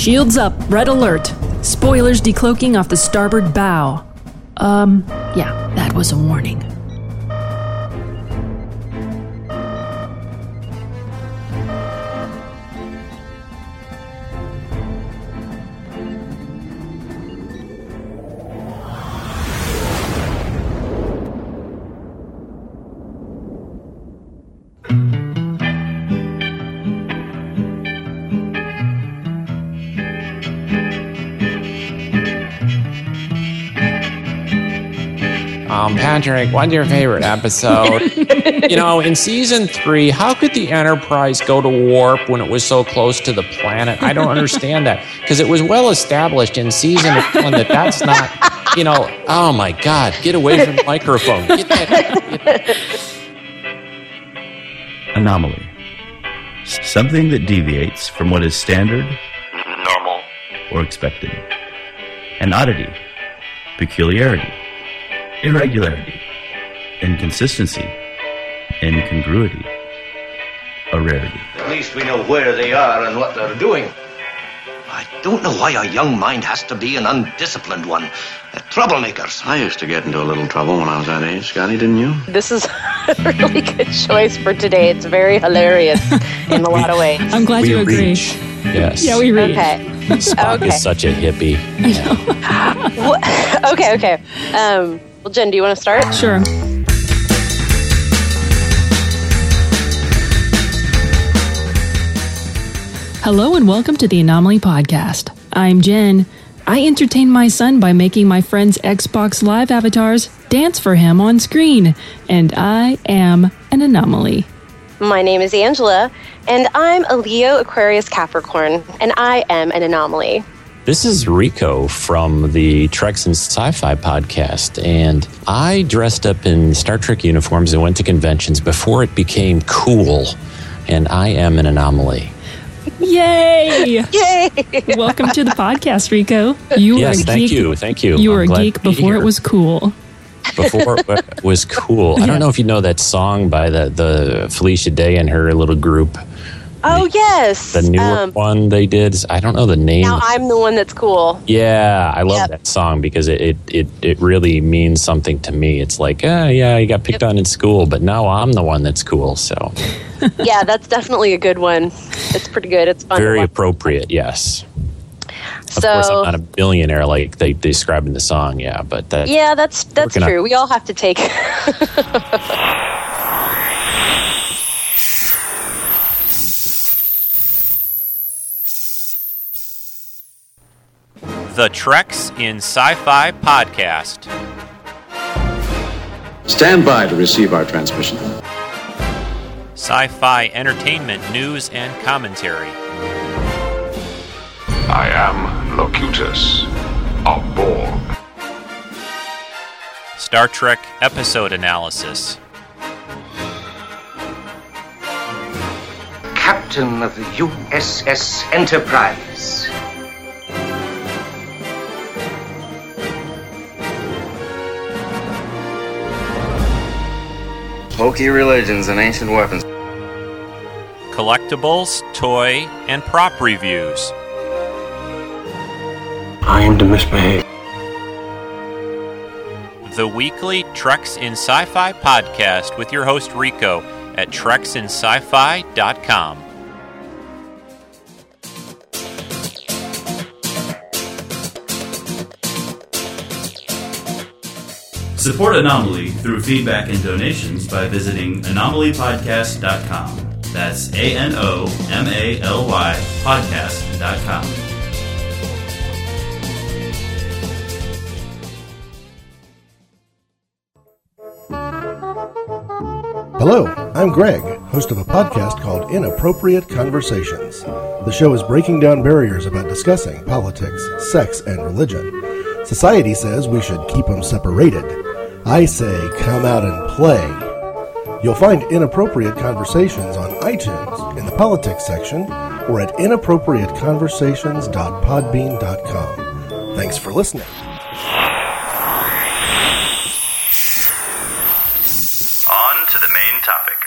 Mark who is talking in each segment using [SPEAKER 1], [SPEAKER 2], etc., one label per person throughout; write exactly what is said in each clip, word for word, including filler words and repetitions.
[SPEAKER 1] Shields up, red alert. Spoilers decloaking off the starboard bow. Um, yeah, that was a warning.
[SPEAKER 2] Um, Patrick, what's your favorite episode? You know, in season three, how could the Enterprise go to warp when it was so close to the planet? I don't understand that, because it was well established in season one that that's not, you know, oh my God, get away from the microphone. Get that, get
[SPEAKER 3] Anomaly. Something that deviates from what is standard,
[SPEAKER 4] normal,
[SPEAKER 3] or expected. An oddity, peculiarity, irregularity, inconsistency, incongruity, a rarity.
[SPEAKER 4] At least we know where they are and what they're doing. I don't know why a young mind has to be an undisciplined one. They're troublemakers.
[SPEAKER 5] I used to get into a little trouble when I was that age, Scotty, didn't you?
[SPEAKER 6] This is a really good choice for today. It's very hilarious in a lot of ways.
[SPEAKER 1] I'm glad
[SPEAKER 2] we
[SPEAKER 1] you agree.
[SPEAKER 2] Reach. Yes.
[SPEAKER 1] Yeah, we reach.
[SPEAKER 6] Okay.
[SPEAKER 2] Spock
[SPEAKER 6] okay.
[SPEAKER 2] is such a hippie.
[SPEAKER 1] I know.
[SPEAKER 6] Well, okay, okay. Um, well, Jen, do you want to start?
[SPEAKER 1] Sure. Hello and welcome to the Anomaly Podcast. I'm Jen. I entertain my son by making my friends' Xbox Live avatars dance for him on screen, and I am an anomaly.
[SPEAKER 6] My name is Angela, and I'm a Leo, Aquarius, Capricorn, and I am an anomaly.
[SPEAKER 2] This is Rico from the Treks and Sci-Fi podcast, and I dressed up in Star Trek uniforms and went to conventions before it became cool, and I am an anomaly.
[SPEAKER 1] Yay!
[SPEAKER 6] Yay!
[SPEAKER 1] Welcome to the podcast, Rico. You
[SPEAKER 2] yes,
[SPEAKER 1] were a
[SPEAKER 2] thank
[SPEAKER 1] geek.
[SPEAKER 2] you, thank you.
[SPEAKER 1] You
[SPEAKER 2] I'm
[SPEAKER 1] were a
[SPEAKER 2] glad
[SPEAKER 1] geek
[SPEAKER 2] to be
[SPEAKER 1] before
[SPEAKER 2] here.
[SPEAKER 1] it was cool.
[SPEAKER 2] Before it was cool. I don't know if you know that song by the, the Felicia Day and her little group.
[SPEAKER 6] Oh, yes.
[SPEAKER 2] The newer
[SPEAKER 6] um,
[SPEAKER 2] one they did. I don't know the name.
[SPEAKER 6] Now I'm the one that's cool.
[SPEAKER 2] Yeah, I love
[SPEAKER 6] Yep.
[SPEAKER 2] that song because it, it, it, it really means something to me. It's like, oh, yeah, you got picked
[SPEAKER 6] Yep.
[SPEAKER 2] on in school, but now I'm the one that's cool. So
[SPEAKER 6] Yeah, that's definitely a good one. It's pretty good. It's fun.
[SPEAKER 2] very
[SPEAKER 6] to watch.
[SPEAKER 2] appropriate, yes. Of
[SPEAKER 6] So,
[SPEAKER 2] course, I'm not a billionaire like they describe in the song, yeah, but that,
[SPEAKER 6] yeah, that's that's
[SPEAKER 2] working on-
[SPEAKER 6] true. We all have to take.
[SPEAKER 7] The Treks in Sci-Fi Podcast.
[SPEAKER 5] Stand by to receive our transmission.
[SPEAKER 7] Sci-fi entertainment news and commentary.
[SPEAKER 8] I am Locutus of Borg.
[SPEAKER 7] Star Trek episode analysis.
[SPEAKER 4] Captain of the U S S Enterprise.
[SPEAKER 5] Hokey religions and ancient weapons.
[SPEAKER 7] Collectibles, toy, and prop reviews.
[SPEAKER 4] I am to misbehave.
[SPEAKER 7] The weekly Treks in Sci-Fi podcast with your host Rico at treks in sci fi dot com.
[SPEAKER 3] Support Anomaly through feedback and donations by visiting anomaly podcast dot com. That's A N O M A L Y podcast dot com.
[SPEAKER 9] Hello, I'm Greg, host of a podcast called Inappropriate Conversations. The show is breaking down barriers about discussing politics, sex, and religion. Society says we should keep them separated. I say come out and play. You'll find Inappropriate Conversations on iTunes in the politics section or at inappropriate conversations dot podbean dot com. Thanks for listening.
[SPEAKER 3] On to the main topic.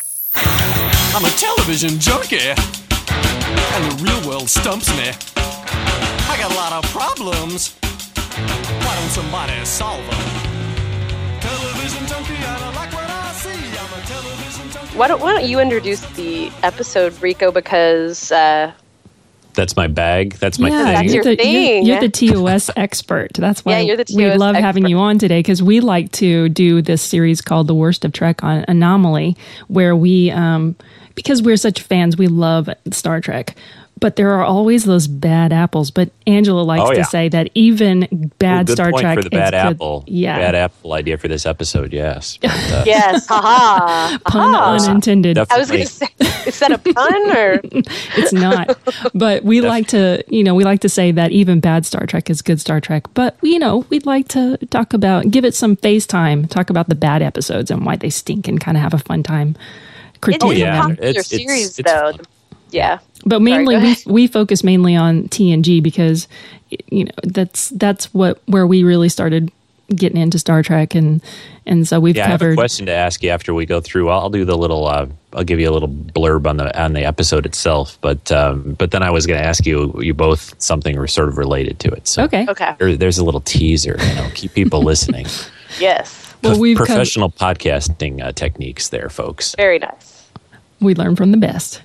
[SPEAKER 10] I'm a television junkie, and the real world stumps me. I got a lot of problems. Why don't somebody solve them? Television junkie, I don't like what I see. I'm a television junkie.
[SPEAKER 6] Why don't, why don't you introduce the episode, Rico, because... Uh,
[SPEAKER 2] That's my bag. That's my
[SPEAKER 1] yeah,
[SPEAKER 2] thing.
[SPEAKER 6] That's
[SPEAKER 1] you're
[SPEAKER 6] your
[SPEAKER 1] the,
[SPEAKER 6] thing.
[SPEAKER 1] You're, you're the T O S expert. That's why
[SPEAKER 6] Yeah, you're the
[SPEAKER 1] we
[SPEAKER 6] T O S
[SPEAKER 1] love having
[SPEAKER 6] expert.
[SPEAKER 1] you on today, because we like to do this series called The Worst of Trek on Anomaly, where we, um, because we're such fans, we love Star Trek. But there are always those bad apples. But Angela likes
[SPEAKER 2] Oh, yeah.
[SPEAKER 1] to say that even bad
[SPEAKER 2] Good
[SPEAKER 1] Star
[SPEAKER 2] point
[SPEAKER 1] Trek
[SPEAKER 2] for the bad
[SPEAKER 1] is good.
[SPEAKER 2] apple.
[SPEAKER 1] Yeah.
[SPEAKER 2] Bad apple idea for this episode, yes. But, uh,
[SPEAKER 6] yes, haha.
[SPEAKER 1] Pun
[SPEAKER 6] haha.
[SPEAKER 1] unintended.
[SPEAKER 6] I was going to say, is that a pun or?
[SPEAKER 1] It's not. But we like to, you know, we like to say that even bad Star Trek is good Star Trek. But, you know, we'd like to talk about, give it some face time, talk about the bad episodes and why they stink and kind of have a fun time
[SPEAKER 6] It
[SPEAKER 1] critiquing
[SPEAKER 6] is
[SPEAKER 2] yeah.
[SPEAKER 6] a
[SPEAKER 1] them.
[SPEAKER 6] popular
[SPEAKER 2] It's- it's-
[SPEAKER 6] series,
[SPEAKER 2] it's
[SPEAKER 6] though.
[SPEAKER 2] fun.
[SPEAKER 6] Yeah.
[SPEAKER 1] But mainly
[SPEAKER 6] Sorry, go
[SPEAKER 1] we
[SPEAKER 6] ahead.
[SPEAKER 1] we focus mainly on T N G because, you know, that's that's what where we really started getting into Star Trek, and and so we've
[SPEAKER 2] yeah, I have a
[SPEAKER 1] covered.
[SPEAKER 2] question to ask you after we go through. I'll, I'll do the little. Uh, I'll give you a little blurb on the on the episode itself, but um, but then I was going to ask you you both something sort of related to it. So
[SPEAKER 1] Okay.
[SPEAKER 6] Okay.
[SPEAKER 2] there, there's a little teaser. You know, keep people listening.
[SPEAKER 6] Yes.
[SPEAKER 1] Well,
[SPEAKER 2] Pro-
[SPEAKER 1] we've covered-
[SPEAKER 2] professional podcasting uh, techniques there, folks.
[SPEAKER 6] Very nice.
[SPEAKER 1] We learn from the best.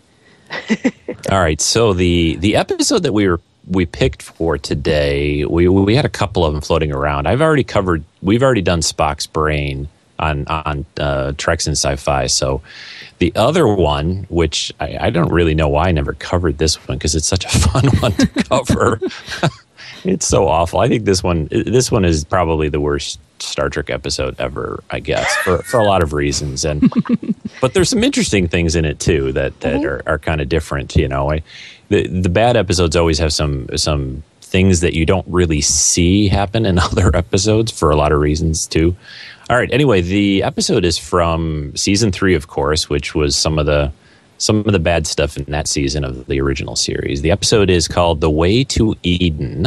[SPEAKER 2] All right, so the the episode that we were we picked for today, we we had a couple of them floating around. I've already covered. We've already done Spock's brain on on uh, Treks in Sci-Fi. So the other one, which I, I don't really know why I never covered this one because it's such a fun one to cover. It's so awful. I think this one this one is probably the worst Star Trek episode ever, I guess, for, for a lot of reasons. And but there's some interesting things in it too that, that mm-hmm. are, are kind of different. You know, I, the the bad episodes always have some some things that you don't really see happen in other episodes for a lot of reasons too. All right. Anyway, the episode is from season three, of course, which was some of the some of the bad stuff in that season of the original series. The episode is called "The Way to Eden."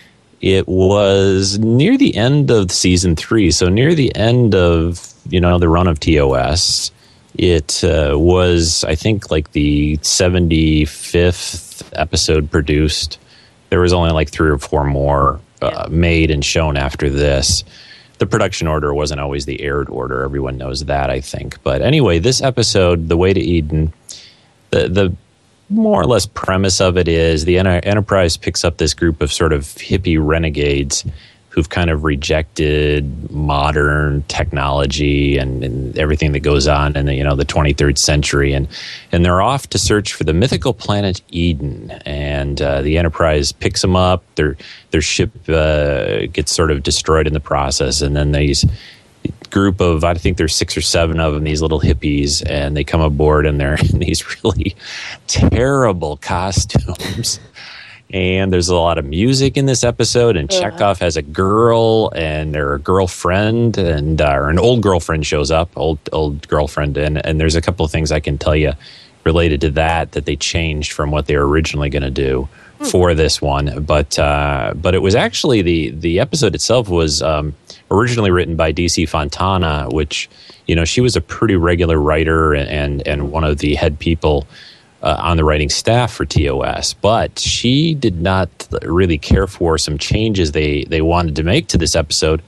[SPEAKER 2] It was near the end of season three, so near the end of, you know, the run of T O S. It uh, was, I think, like the seventy-fifth episode produced. There was only like three or four more uh, made and shown after this. The production order wasn't always the aired order. Everyone knows that, I think. But anyway, this episode, The Way to Eden, the the more or less premise of it is the Enter- Enterprise picks up this group of sort of hippie renegades who've kind of rejected modern technology and, and everything that goes on in the, you know, the twenty-third century, and and they're off to search for the mythical planet Eden. And uh, the Enterprise picks them up. Their their ship uh, gets sort of destroyed in the process, and then these group of, I think there's six or seven of them, these little hippies, and they come aboard and they're in these really terrible costumes. And there's a lot of music in this episode, and Chekhov has a girl and their girlfriend, and uh, or an old girlfriend shows up, old old girlfriend, and, and there's a couple of things I can tell you related to that that they changed from what they were originally going to do for this one. But uh, but it was actually the the episode itself was um, originally written by D C Fontana, which, you know, she was a pretty regular writer and and, and one of the head people Uh, on the writing staff for T O S, but she did not really care for some changes they, they wanted to make to this episode.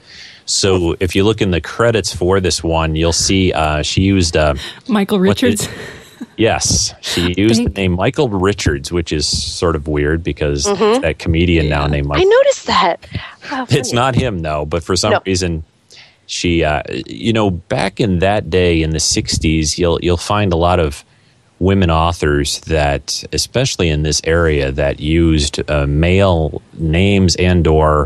[SPEAKER 2] So if you look in the credits for this one, you'll see uh, she used uh,
[SPEAKER 1] Michael Richards.
[SPEAKER 2] The, yes, she used the name Michael Richards, which is sort of weird because mm-hmm. it's that comedian yeah. now named Michael.
[SPEAKER 6] I noticed that. Wow,
[SPEAKER 2] it's not him though, but for some no. reason she, uh, you know, back in that day in the sixties, you'll you'll find a lot of women authors that, especially in this area, that used uh, male names and or,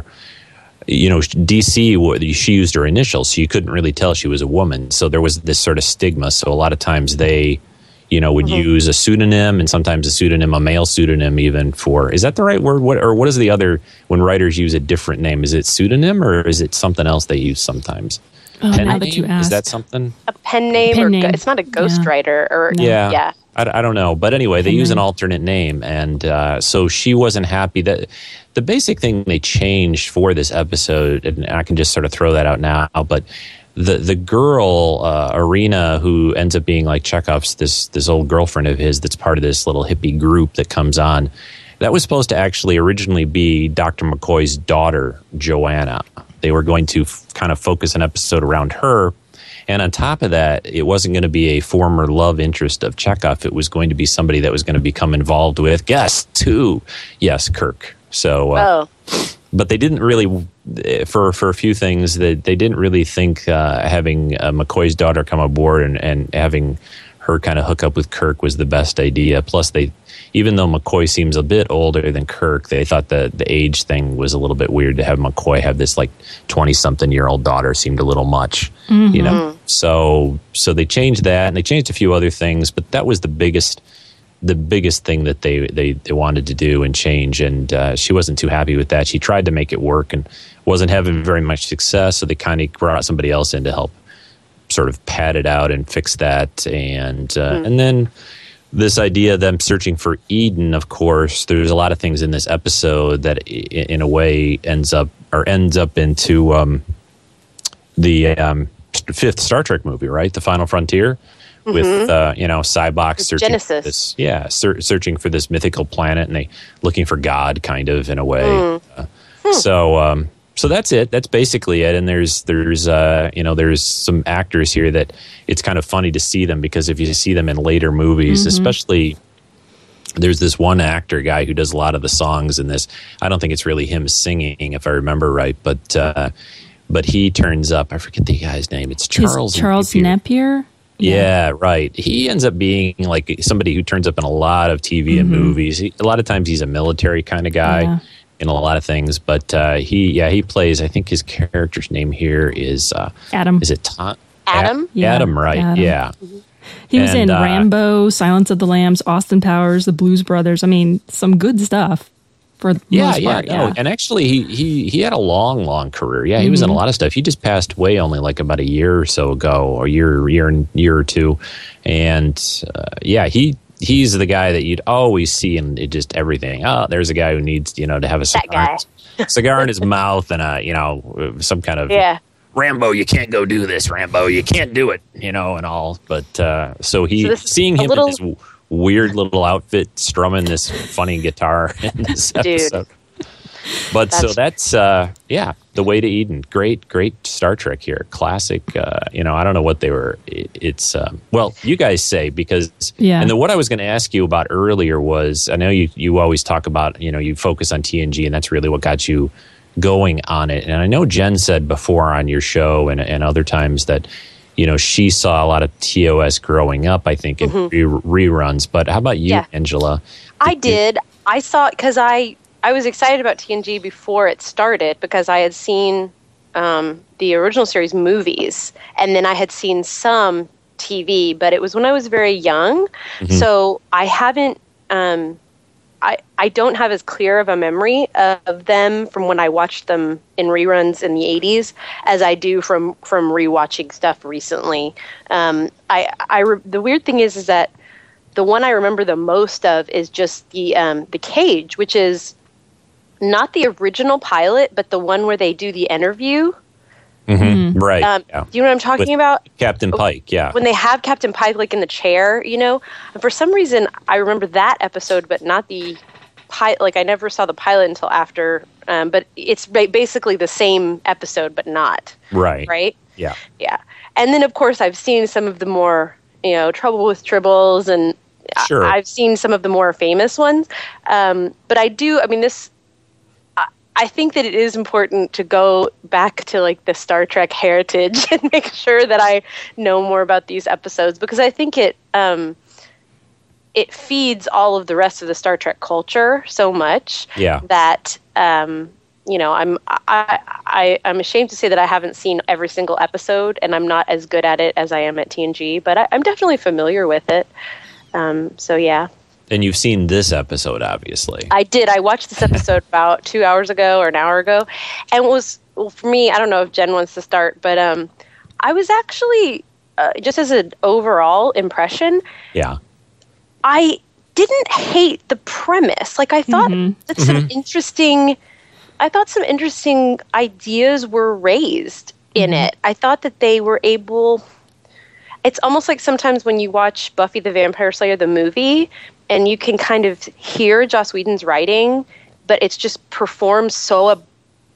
[SPEAKER 2] you know, D C, she used her initials, so you couldn't really tell she was a woman. So there was this sort of stigma. So a lot of times they, you know, would mm-hmm. use a pseudonym, and sometimes a pseudonym, a male pseudonym even for, is that the right word? What, or what is the other, when writers use a different name? Is it pseudonym or is it something else they use sometimes?
[SPEAKER 1] Oh,
[SPEAKER 2] pen
[SPEAKER 1] now
[SPEAKER 2] name?
[SPEAKER 1] that you asked.
[SPEAKER 2] Is that something?
[SPEAKER 6] A pen name,
[SPEAKER 1] pen
[SPEAKER 6] or
[SPEAKER 1] name.
[SPEAKER 6] Go- it's not a ghostwriter yeah. or
[SPEAKER 2] no. yeah.
[SPEAKER 6] yeah.
[SPEAKER 2] I, I don't know, but anyway, they use an alternate name, and uh, so she wasn't happy. That the basic thing they changed for this episode, and I can just sort of throw that out now, but the the girl uh, Irina, who ends up being like Chekhov's this this old girlfriend of his, that's part of this little hippie group that comes on. That was supposed to actually originally be Doctor McCoy's daughter, Joanna. They were going to f- kind of focus an episode around her. And on top of that, it wasn't going to be a former love interest of Chekhov. It was going to be somebody that was going to become involved with, guess, too. Yes, Kirk. So, uh,
[SPEAKER 6] oh.
[SPEAKER 2] But they didn't really, for for a few things, that they didn't really think uh, having uh, McCoy's daughter come aboard and, and having her kind of hook up with Kirk was the best idea. Plus, they, even though McCoy seems a bit older than Kirk, they thought the the age thing was a little bit weird to have McCoy have this like twenty-something-year-old daughter seemed a little much, mm-hmm. you know. So so they changed that, and they changed a few other things, but that was the biggest the biggest thing that they, they, they wanted to do and change, and uh, she wasn't too happy with that. She tried to make it work and wasn't having very much success, so they kind of brought somebody else in to help sort of pad it out and fix that. And uh, mm. and then this idea of them searching for Eden, of course, there's a lot of things in this episode that in a way ends up or ends up into um, the um, fifth Star Trek movie, right? The Final Frontier. Mm-hmm. With uh, you know, Cybox searching
[SPEAKER 6] Genesis.
[SPEAKER 2] For this, yeah, ser- searching for this mythical planet, and they looking for God, kind of in a way.
[SPEAKER 6] Mm.
[SPEAKER 2] Uh, hmm. So, um, so that's it. That's basically it. And there's there's uh, you know there's some actors here that it's kind of funny to see them, because if you see them in later movies, mm-hmm. especially. There's this one actor guy who does a lot of the songs in this. I don't think it's really him singing, if I remember right, but uh, but he turns up. I forget the guy's name. It's Charles.
[SPEAKER 1] Is Charles Napier. Napier?
[SPEAKER 2] Yeah. yeah, right. He ends up being like somebody who turns up in a lot of T V mm-hmm. and movies. He, a lot of times he's a military kind of guy yeah. in a lot of things. But uh, he, yeah, he plays. I think his character's name here is uh,
[SPEAKER 1] Adam.
[SPEAKER 2] Is it Tom?
[SPEAKER 6] Adam?
[SPEAKER 2] A- yeah, Adam, right? Adam. Yeah.
[SPEAKER 1] Mm-hmm. He was
[SPEAKER 2] and,
[SPEAKER 1] in
[SPEAKER 2] uh,
[SPEAKER 1] Rambo, Silence of the Lambs, Austin Powers, The Blues Brothers. I mean, some good stuff. For the
[SPEAKER 2] yeah,
[SPEAKER 1] most
[SPEAKER 2] yeah,
[SPEAKER 1] part,
[SPEAKER 2] no.
[SPEAKER 1] yeah.
[SPEAKER 2] And actually, he, he he had a long, long career. Yeah, he mm-hmm. was in a lot of stuff. He just passed away only like about a year or so ago, or year, year, and year or two. And uh, yeah, he he's the guy that you'd always see in it just everything. Oh, there's a guy who needs you know to have a cigar, cigar in his mouth and a you know some kind of
[SPEAKER 6] yeah.
[SPEAKER 2] Rambo, you can't go do this, Rambo. You can't do it, you know, and all. But uh, so he
[SPEAKER 6] so
[SPEAKER 2] seeing him
[SPEAKER 6] little...
[SPEAKER 2] in his weird little outfit strumming this funny guitar in this episode.
[SPEAKER 6] Dude.
[SPEAKER 2] But
[SPEAKER 6] that's...
[SPEAKER 2] so that's uh, yeah, The Way to Eden. Great, great Star Trek here. Classic. Uh, you know, I don't know what they were. It, it's um, well, you guys say because
[SPEAKER 1] yeah.
[SPEAKER 2] And then what I was going to ask you about earlier was I know you you always talk about you know you focus on T N G and that's really what got you going on it. And I know Jen said before on your show and and other times that. You know, she saw a lot of T O S growing up, I think, in mm-hmm. re- reruns. But how about you,
[SPEAKER 6] yeah.
[SPEAKER 2] Angela?
[SPEAKER 6] I did. I saw because I, I was excited about T N G before it started because I had seen um, the original series movies. And then I had seen some T V, but it was when I was very young. Mm-hmm. So I haven't... Um, I, I don't have as clear of a memory of them from when I watched them in reruns in the eighties as I do from, from rewatching stuff recently. Um, I, I re- the weird thing is, is that the one I remember the most of is just the um, the Cage, which is not the original pilot, but the one where they do the interview.
[SPEAKER 2] Mm-hmm. Right.
[SPEAKER 6] Um,
[SPEAKER 2] yeah.
[SPEAKER 6] Do you know what I'm talking
[SPEAKER 2] With
[SPEAKER 6] about?
[SPEAKER 2] Captain Pike, yeah.
[SPEAKER 6] When they have Captain Pike like in the chair, you know? And for some reason, I remember that episode, but not the pilot. Like, I never saw the pilot until after. Um, but it's ba- basically the same episode, but not.
[SPEAKER 2] Right.
[SPEAKER 6] Right?
[SPEAKER 2] Yeah.
[SPEAKER 6] Yeah. And then, of course, I've seen some of the more, you know, Trouble with Tribbles, and
[SPEAKER 2] sure.
[SPEAKER 6] I- I've seen some of the more famous ones. Um, but I do, I mean, this... I think that it is important to go back to like the Star Trek heritage and make sure that I know more about these episodes, because I think it um, it feeds all of the rest of the Star Trek culture so much
[SPEAKER 2] yeah.
[SPEAKER 6] that um, you know I'm I, I I'm ashamed to say that I haven't seen every single episode, and I'm not as good at it as I am at T N G, but I, I'm definitely familiar with it. Um, so yeah.
[SPEAKER 2] And you've seen this episode, obviously.
[SPEAKER 6] I did. I watched this episode about two hours ago or an hour ago. And it was, well, for me, I don't know if Jen wants to start, but um, I was actually, uh, just as an overall impression,
[SPEAKER 2] yeah,
[SPEAKER 6] I didn't hate the premise. Like, I thought mm-hmm. that some mm-hmm. interesting, I thought some interesting ideas were raised in mm-hmm. it. I thought that they were able, it's almost like sometimes when you watch Buffy the Vampire Slayer, the movie, and you can kind of hear Joss Whedon's writing, but it's just performed so uh,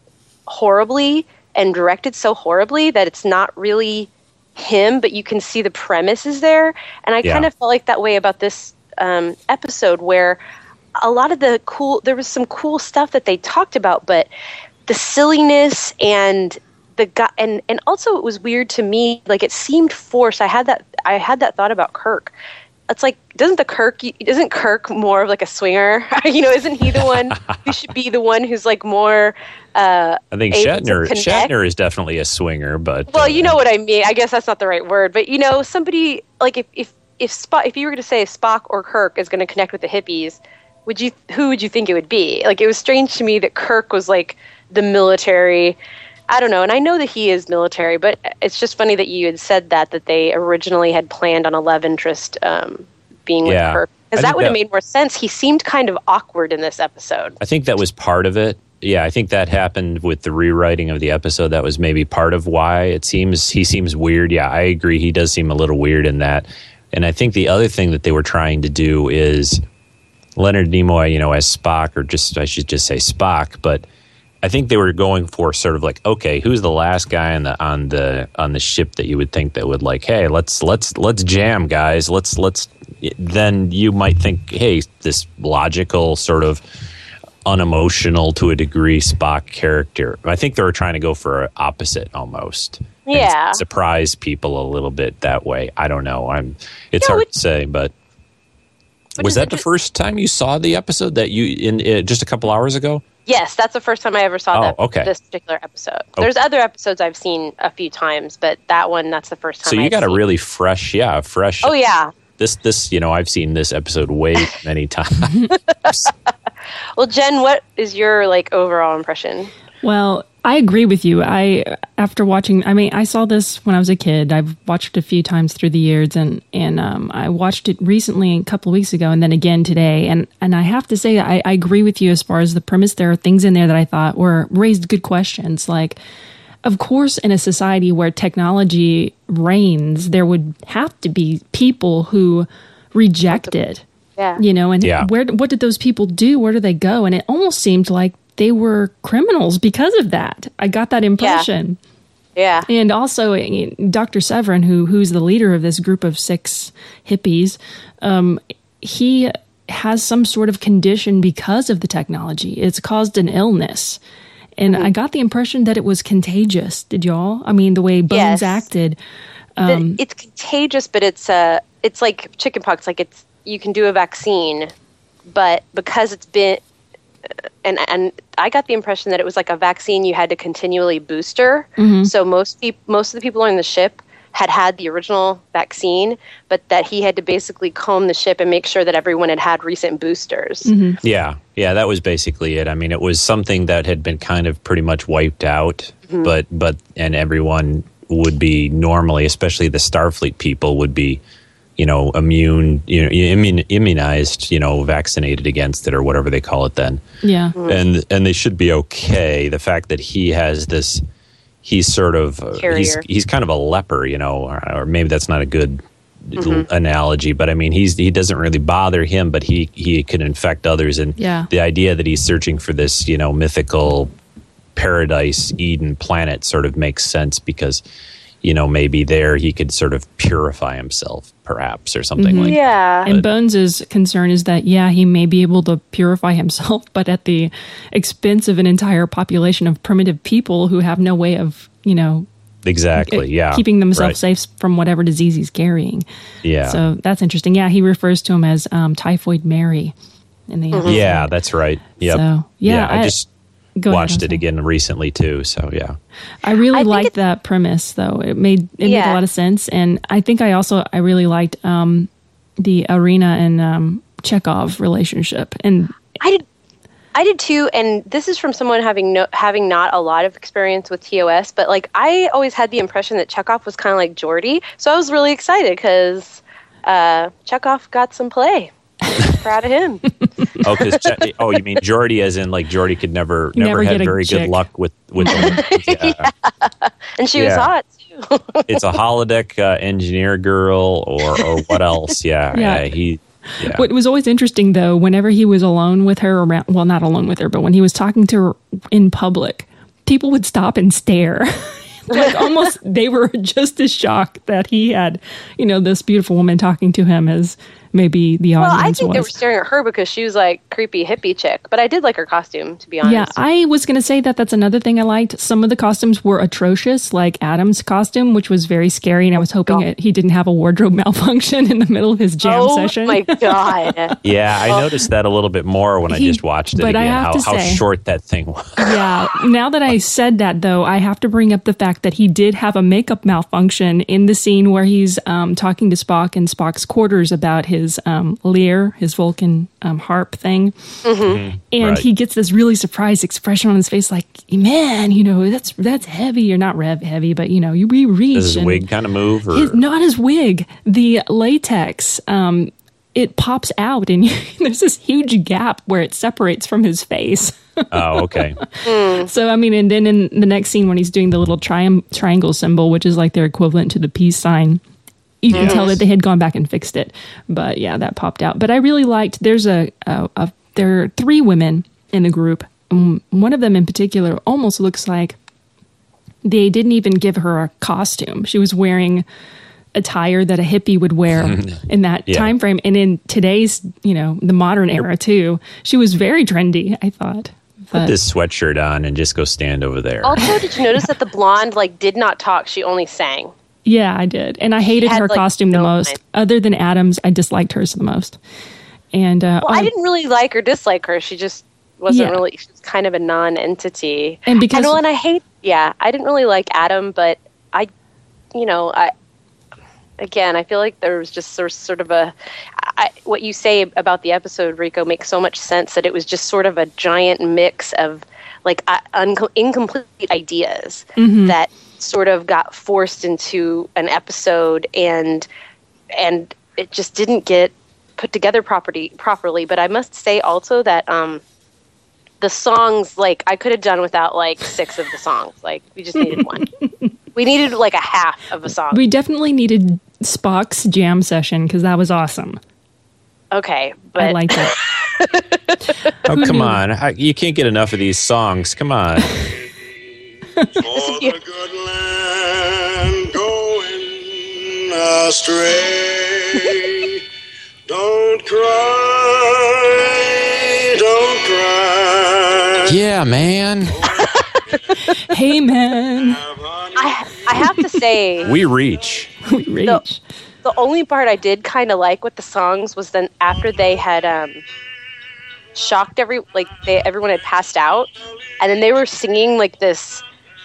[SPEAKER 6] horribly and directed so horribly that it's not really him, but you can see the premise is there. And I yeah. kind of felt like that way about this um, episode, where a lot of the cool, there was some cool stuff that they talked about, but the silliness and the guy, and, and also it was weird to me, like it seemed forced. I had that, I had that thought about Kirk. It's like, doesn't the Kirk, isn't Kirk more of like a swinger? You know, isn't he the one who should be the one who's like more, uh,
[SPEAKER 2] I think Shatner, Shatner is definitely a swinger, but.
[SPEAKER 6] Well,
[SPEAKER 2] uh,
[SPEAKER 6] you know what I mean. I guess that's not the right word, but you know, somebody like if, if, if Spock, if you were to say Spock or Kirk is going to connect with the hippies, would you, who would you think it would be? Like, it was strange to me that Kirk was like the military, I don't know, and I know that he is military, but it's just funny that you had said that, that they originally had planned on a love interest um, being
[SPEAKER 2] yeah.
[SPEAKER 6] with Kirk. Because that would have made more sense. He seemed kind of awkward in this episode.
[SPEAKER 2] I think that was part of it. Yeah, I think that happened with the rewriting of the episode. That was maybe part of why it seems, he seems weird. Yeah, I agree. He does seem a little weird in that. And I think the other thing that they were trying to do is Leonard Nimoy, you know, as Spock, or just, I should just say Spock, but I think they were going for sort of like, okay, who's the last guy on the on the on the ship that you would think that would like, hey, let's let's let's jam, guys. Let's let's. Then you might think, hey, this logical sort of unemotional to a degree Spock character. I think they were trying to go for an opposite almost.
[SPEAKER 6] Yeah,
[SPEAKER 2] and surprise people a little bit that way. I don't know. I'm. It's
[SPEAKER 6] yeah,
[SPEAKER 2] hard
[SPEAKER 6] which,
[SPEAKER 2] to say, but. Was that the just, first time you saw the episode that you in uh, just a couple hours ago?
[SPEAKER 6] Yes, that's the first time I ever saw
[SPEAKER 2] oh,
[SPEAKER 6] that,
[SPEAKER 2] okay.
[SPEAKER 6] this particular episode.
[SPEAKER 2] Okay.
[SPEAKER 6] There's other episodes I've seen a few times, but that one, that's the first time.
[SPEAKER 2] So you
[SPEAKER 6] I've
[SPEAKER 2] got
[SPEAKER 6] seen.
[SPEAKER 2] a really fresh, yeah, fresh.
[SPEAKER 6] Oh yeah.
[SPEAKER 2] This this you know I've seen this episode way many times.
[SPEAKER 6] Well, Jen, what is your like overall impression?
[SPEAKER 1] Well, I agree with you. I, after watching, I mean, I saw this when I was a kid. I've watched it a few times through the years, and and um, I watched it recently, a couple of weeks ago, and then again today. And and I have to say, I, I agree with you as far as the premise. There are things in there that I thought were raised good questions. Like, of course, in a society where technology reigns, there would have to be people who reject it.
[SPEAKER 6] Yeah.
[SPEAKER 1] You know, and
[SPEAKER 2] yeah.
[SPEAKER 1] where what did those people do? Where do they go? And it almost seemed like they were criminals because of that. I got that impression.
[SPEAKER 6] Yeah. yeah.
[SPEAKER 1] And also, Doctor Severin, who who's the leader of this group of six hippies, um, he has some sort of condition because of the technology. It's caused an illness. And mm-hmm. I got the impression that it was contagious. Did y'all? I mean, the way Bones
[SPEAKER 6] yes.
[SPEAKER 1] acted. Um,
[SPEAKER 6] it's contagious, but it's uh, it's like chickenpox. Like it's you can do a vaccine, but because it's been and and I got the impression that it was like a vaccine you had to continually booster.
[SPEAKER 1] Mm-hmm.
[SPEAKER 6] So most pe- most of the people on the ship had had the original vaccine, but that he had to basically comb the ship and make sure that everyone had had recent boosters.
[SPEAKER 1] Mm-hmm.
[SPEAKER 2] Yeah, yeah, that was basically it. I mean, it was something that had been kind of pretty much wiped out, mm-hmm. but but and everyone would be normally, especially the Starfleet people, would be, you know, immune, you know, immun, immunized, you know, vaccinated against it or whatever they call it then.
[SPEAKER 1] Yeah.
[SPEAKER 6] Mm-hmm.
[SPEAKER 2] And and they should be okay. The fact that he has this, he's sort of, uh, he's he's kind of a leper, you know, or, or maybe that's not a good mm-hmm. analogy, but I mean, he's he doesn't really bother him, but he, he can infect others. And
[SPEAKER 1] yeah.
[SPEAKER 2] the idea that he's searching for this, you know, mythical paradise, Eden planet sort of makes sense because, you know, maybe there he could sort of purify himself, perhaps, or something
[SPEAKER 1] mm-hmm.
[SPEAKER 2] like
[SPEAKER 6] yeah.
[SPEAKER 2] that.
[SPEAKER 1] And Bones' concern is that, yeah, he may be able to purify himself, but at the expense of an entire population of primitive people who have no way of, you know,
[SPEAKER 2] exactly, yeah,
[SPEAKER 1] keeping themselves
[SPEAKER 2] right.
[SPEAKER 1] safe from whatever disease he's carrying.
[SPEAKER 2] Yeah.
[SPEAKER 1] So that's interesting. Yeah, he refers to him as um, Typhoid Mary in the episode.
[SPEAKER 2] Yeah, that's right. Yep.
[SPEAKER 1] So, yeah,
[SPEAKER 2] yeah, I,
[SPEAKER 1] I
[SPEAKER 2] just
[SPEAKER 1] Go
[SPEAKER 2] watched
[SPEAKER 1] ahead,
[SPEAKER 2] it again recently too, so yeah.
[SPEAKER 1] I really
[SPEAKER 6] I
[SPEAKER 1] liked that premise, though. It made it
[SPEAKER 6] yeah.
[SPEAKER 1] made a lot of sense, and I think I also I really liked um, the Arena and um, Chekhov relationship. And
[SPEAKER 6] I did, I did too. And this is from someone having no, having not a lot of experience with T O S, but like I always had the impression that Chekhov was kind of like Geordi, so I was really excited because uh, Chekhov got some play. Proud of him.
[SPEAKER 2] Oh, because che- oh, you mean Geordi, as in like Geordi could never, never,
[SPEAKER 1] Never
[SPEAKER 2] had
[SPEAKER 1] get a
[SPEAKER 2] very
[SPEAKER 1] chick.
[SPEAKER 2] good luck with with. Them. Yeah.
[SPEAKER 6] yeah. And she was
[SPEAKER 2] Yeah.
[SPEAKER 6] hot too.
[SPEAKER 2] It's a holodeck uh, engineer girl, or or what else? Yeah,
[SPEAKER 1] Yeah.
[SPEAKER 2] yeah. He Yeah.
[SPEAKER 1] What was always interesting, though, whenever he was alone with her around, well, not alone with her, but when he was talking to her in public, people would stop and stare. Like almost they were just as shocked that he had, you know, this beautiful woman talking to him as maybe the
[SPEAKER 6] well,
[SPEAKER 1] audience
[SPEAKER 6] I think
[SPEAKER 1] was.
[SPEAKER 6] they were staring at her because she was like creepy hippie chick. But I did like her costume, to be honest.
[SPEAKER 1] Yeah, I was going to say that that's another thing I liked. Some of the costumes were atrocious, like Adam's costume, which was very scary. And I was hoping it, he didn't have a wardrobe malfunction in the middle of his jam
[SPEAKER 6] oh,
[SPEAKER 1] session.
[SPEAKER 6] Oh my God.
[SPEAKER 2] Yeah, I noticed that a little bit more when I
[SPEAKER 1] He-
[SPEAKER 2] just watched it
[SPEAKER 1] but I
[SPEAKER 2] again,
[SPEAKER 1] have
[SPEAKER 2] how,
[SPEAKER 1] to
[SPEAKER 2] how
[SPEAKER 1] say-
[SPEAKER 2] short that thing was.
[SPEAKER 1] Yeah. Now that I said that, though, I have to bring up the fact that he did have a makeup malfunction in the scene where he's um, talking to Spock in Spock's quarters about his um, lyre, his Vulcan um, harp thing.
[SPEAKER 6] Mm-hmm.
[SPEAKER 1] And
[SPEAKER 2] Right.
[SPEAKER 1] he gets this really surprised expression on his face, like, man, you know, that's that's heavy. Or not rev heavy, but, you know, you we reach.
[SPEAKER 2] Does his
[SPEAKER 1] and
[SPEAKER 2] wig kind of move? Or?
[SPEAKER 1] his, not his wig. The latex, um, it pops out, and there's this huge gap where it separates from his face.
[SPEAKER 2] Oh, okay.
[SPEAKER 1] So, I mean, and then in the next scene when he's doing the little tri- triangle symbol, which is like their equivalent to the peace sign, you can tell that they had gone back and fixed it. But yeah, that popped out. But I really liked, there's a, a, a there are three women in the group. Um, one of them in particular almost looks like they didn't even give her a costume. She was wearing attire that a hippie would wear in that
[SPEAKER 2] Yeah.
[SPEAKER 1] time frame. And in today's, you know, the modern era too, she was very trendy, I thought.
[SPEAKER 2] Put
[SPEAKER 1] But
[SPEAKER 2] this sweatshirt on and just go stand over there.
[SPEAKER 6] Also, did you notice that the blonde like did not talk? She only sang.
[SPEAKER 1] yeah, I did. And I hated
[SPEAKER 6] had,
[SPEAKER 1] her
[SPEAKER 6] like,
[SPEAKER 1] costume the
[SPEAKER 6] no
[SPEAKER 1] most.
[SPEAKER 6] line.
[SPEAKER 1] Other than Adam's, I disliked hers the most. And uh,
[SPEAKER 6] Well, I
[SPEAKER 1] oh,
[SPEAKER 6] didn't really like or dislike her. She just wasn't
[SPEAKER 1] Yeah.
[SPEAKER 6] really. She was kind of a non-entity.
[SPEAKER 1] And because-
[SPEAKER 6] I know, and I hate. Yeah, I didn't really like Adam, but I, you know, I. Again, I feel like there was just sort sort of a. I, what you say about the episode, Rico, makes so much sense that it was just sort of a giant mix of like uh, unco- incomplete ideas that sort of got forced into an episode, and and it just didn't get put together property properly. But I must say also that um, the songs, like I could have done without like six of the songs. Like we just needed one. We needed like a half of a song.
[SPEAKER 1] we definitely needed Spock's jam session because that was awesome.
[SPEAKER 6] Okay,
[SPEAKER 1] I
[SPEAKER 6] but
[SPEAKER 1] liked it.
[SPEAKER 2] Oh,
[SPEAKER 1] Who
[SPEAKER 2] come
[SPEAKER 1] knew?
[SPEAKER 2] on. I, you can't get enough of these songs. Come on.
[SPEAKER 10] For the good land going astray. Don't cry, don't cry.
[SPEAKER 2] Yeah, man.
[SPEAKER 1] Hey, man.
[SPEAKER 6] I I have to say
[SPEAKER 2] We reach.
[SPEAKER 1] We reach.
[SPEAKER 6] the only part I did kind of like with the songs was then after they had um, shocked every like they everyone had passed out, and then they were singing like this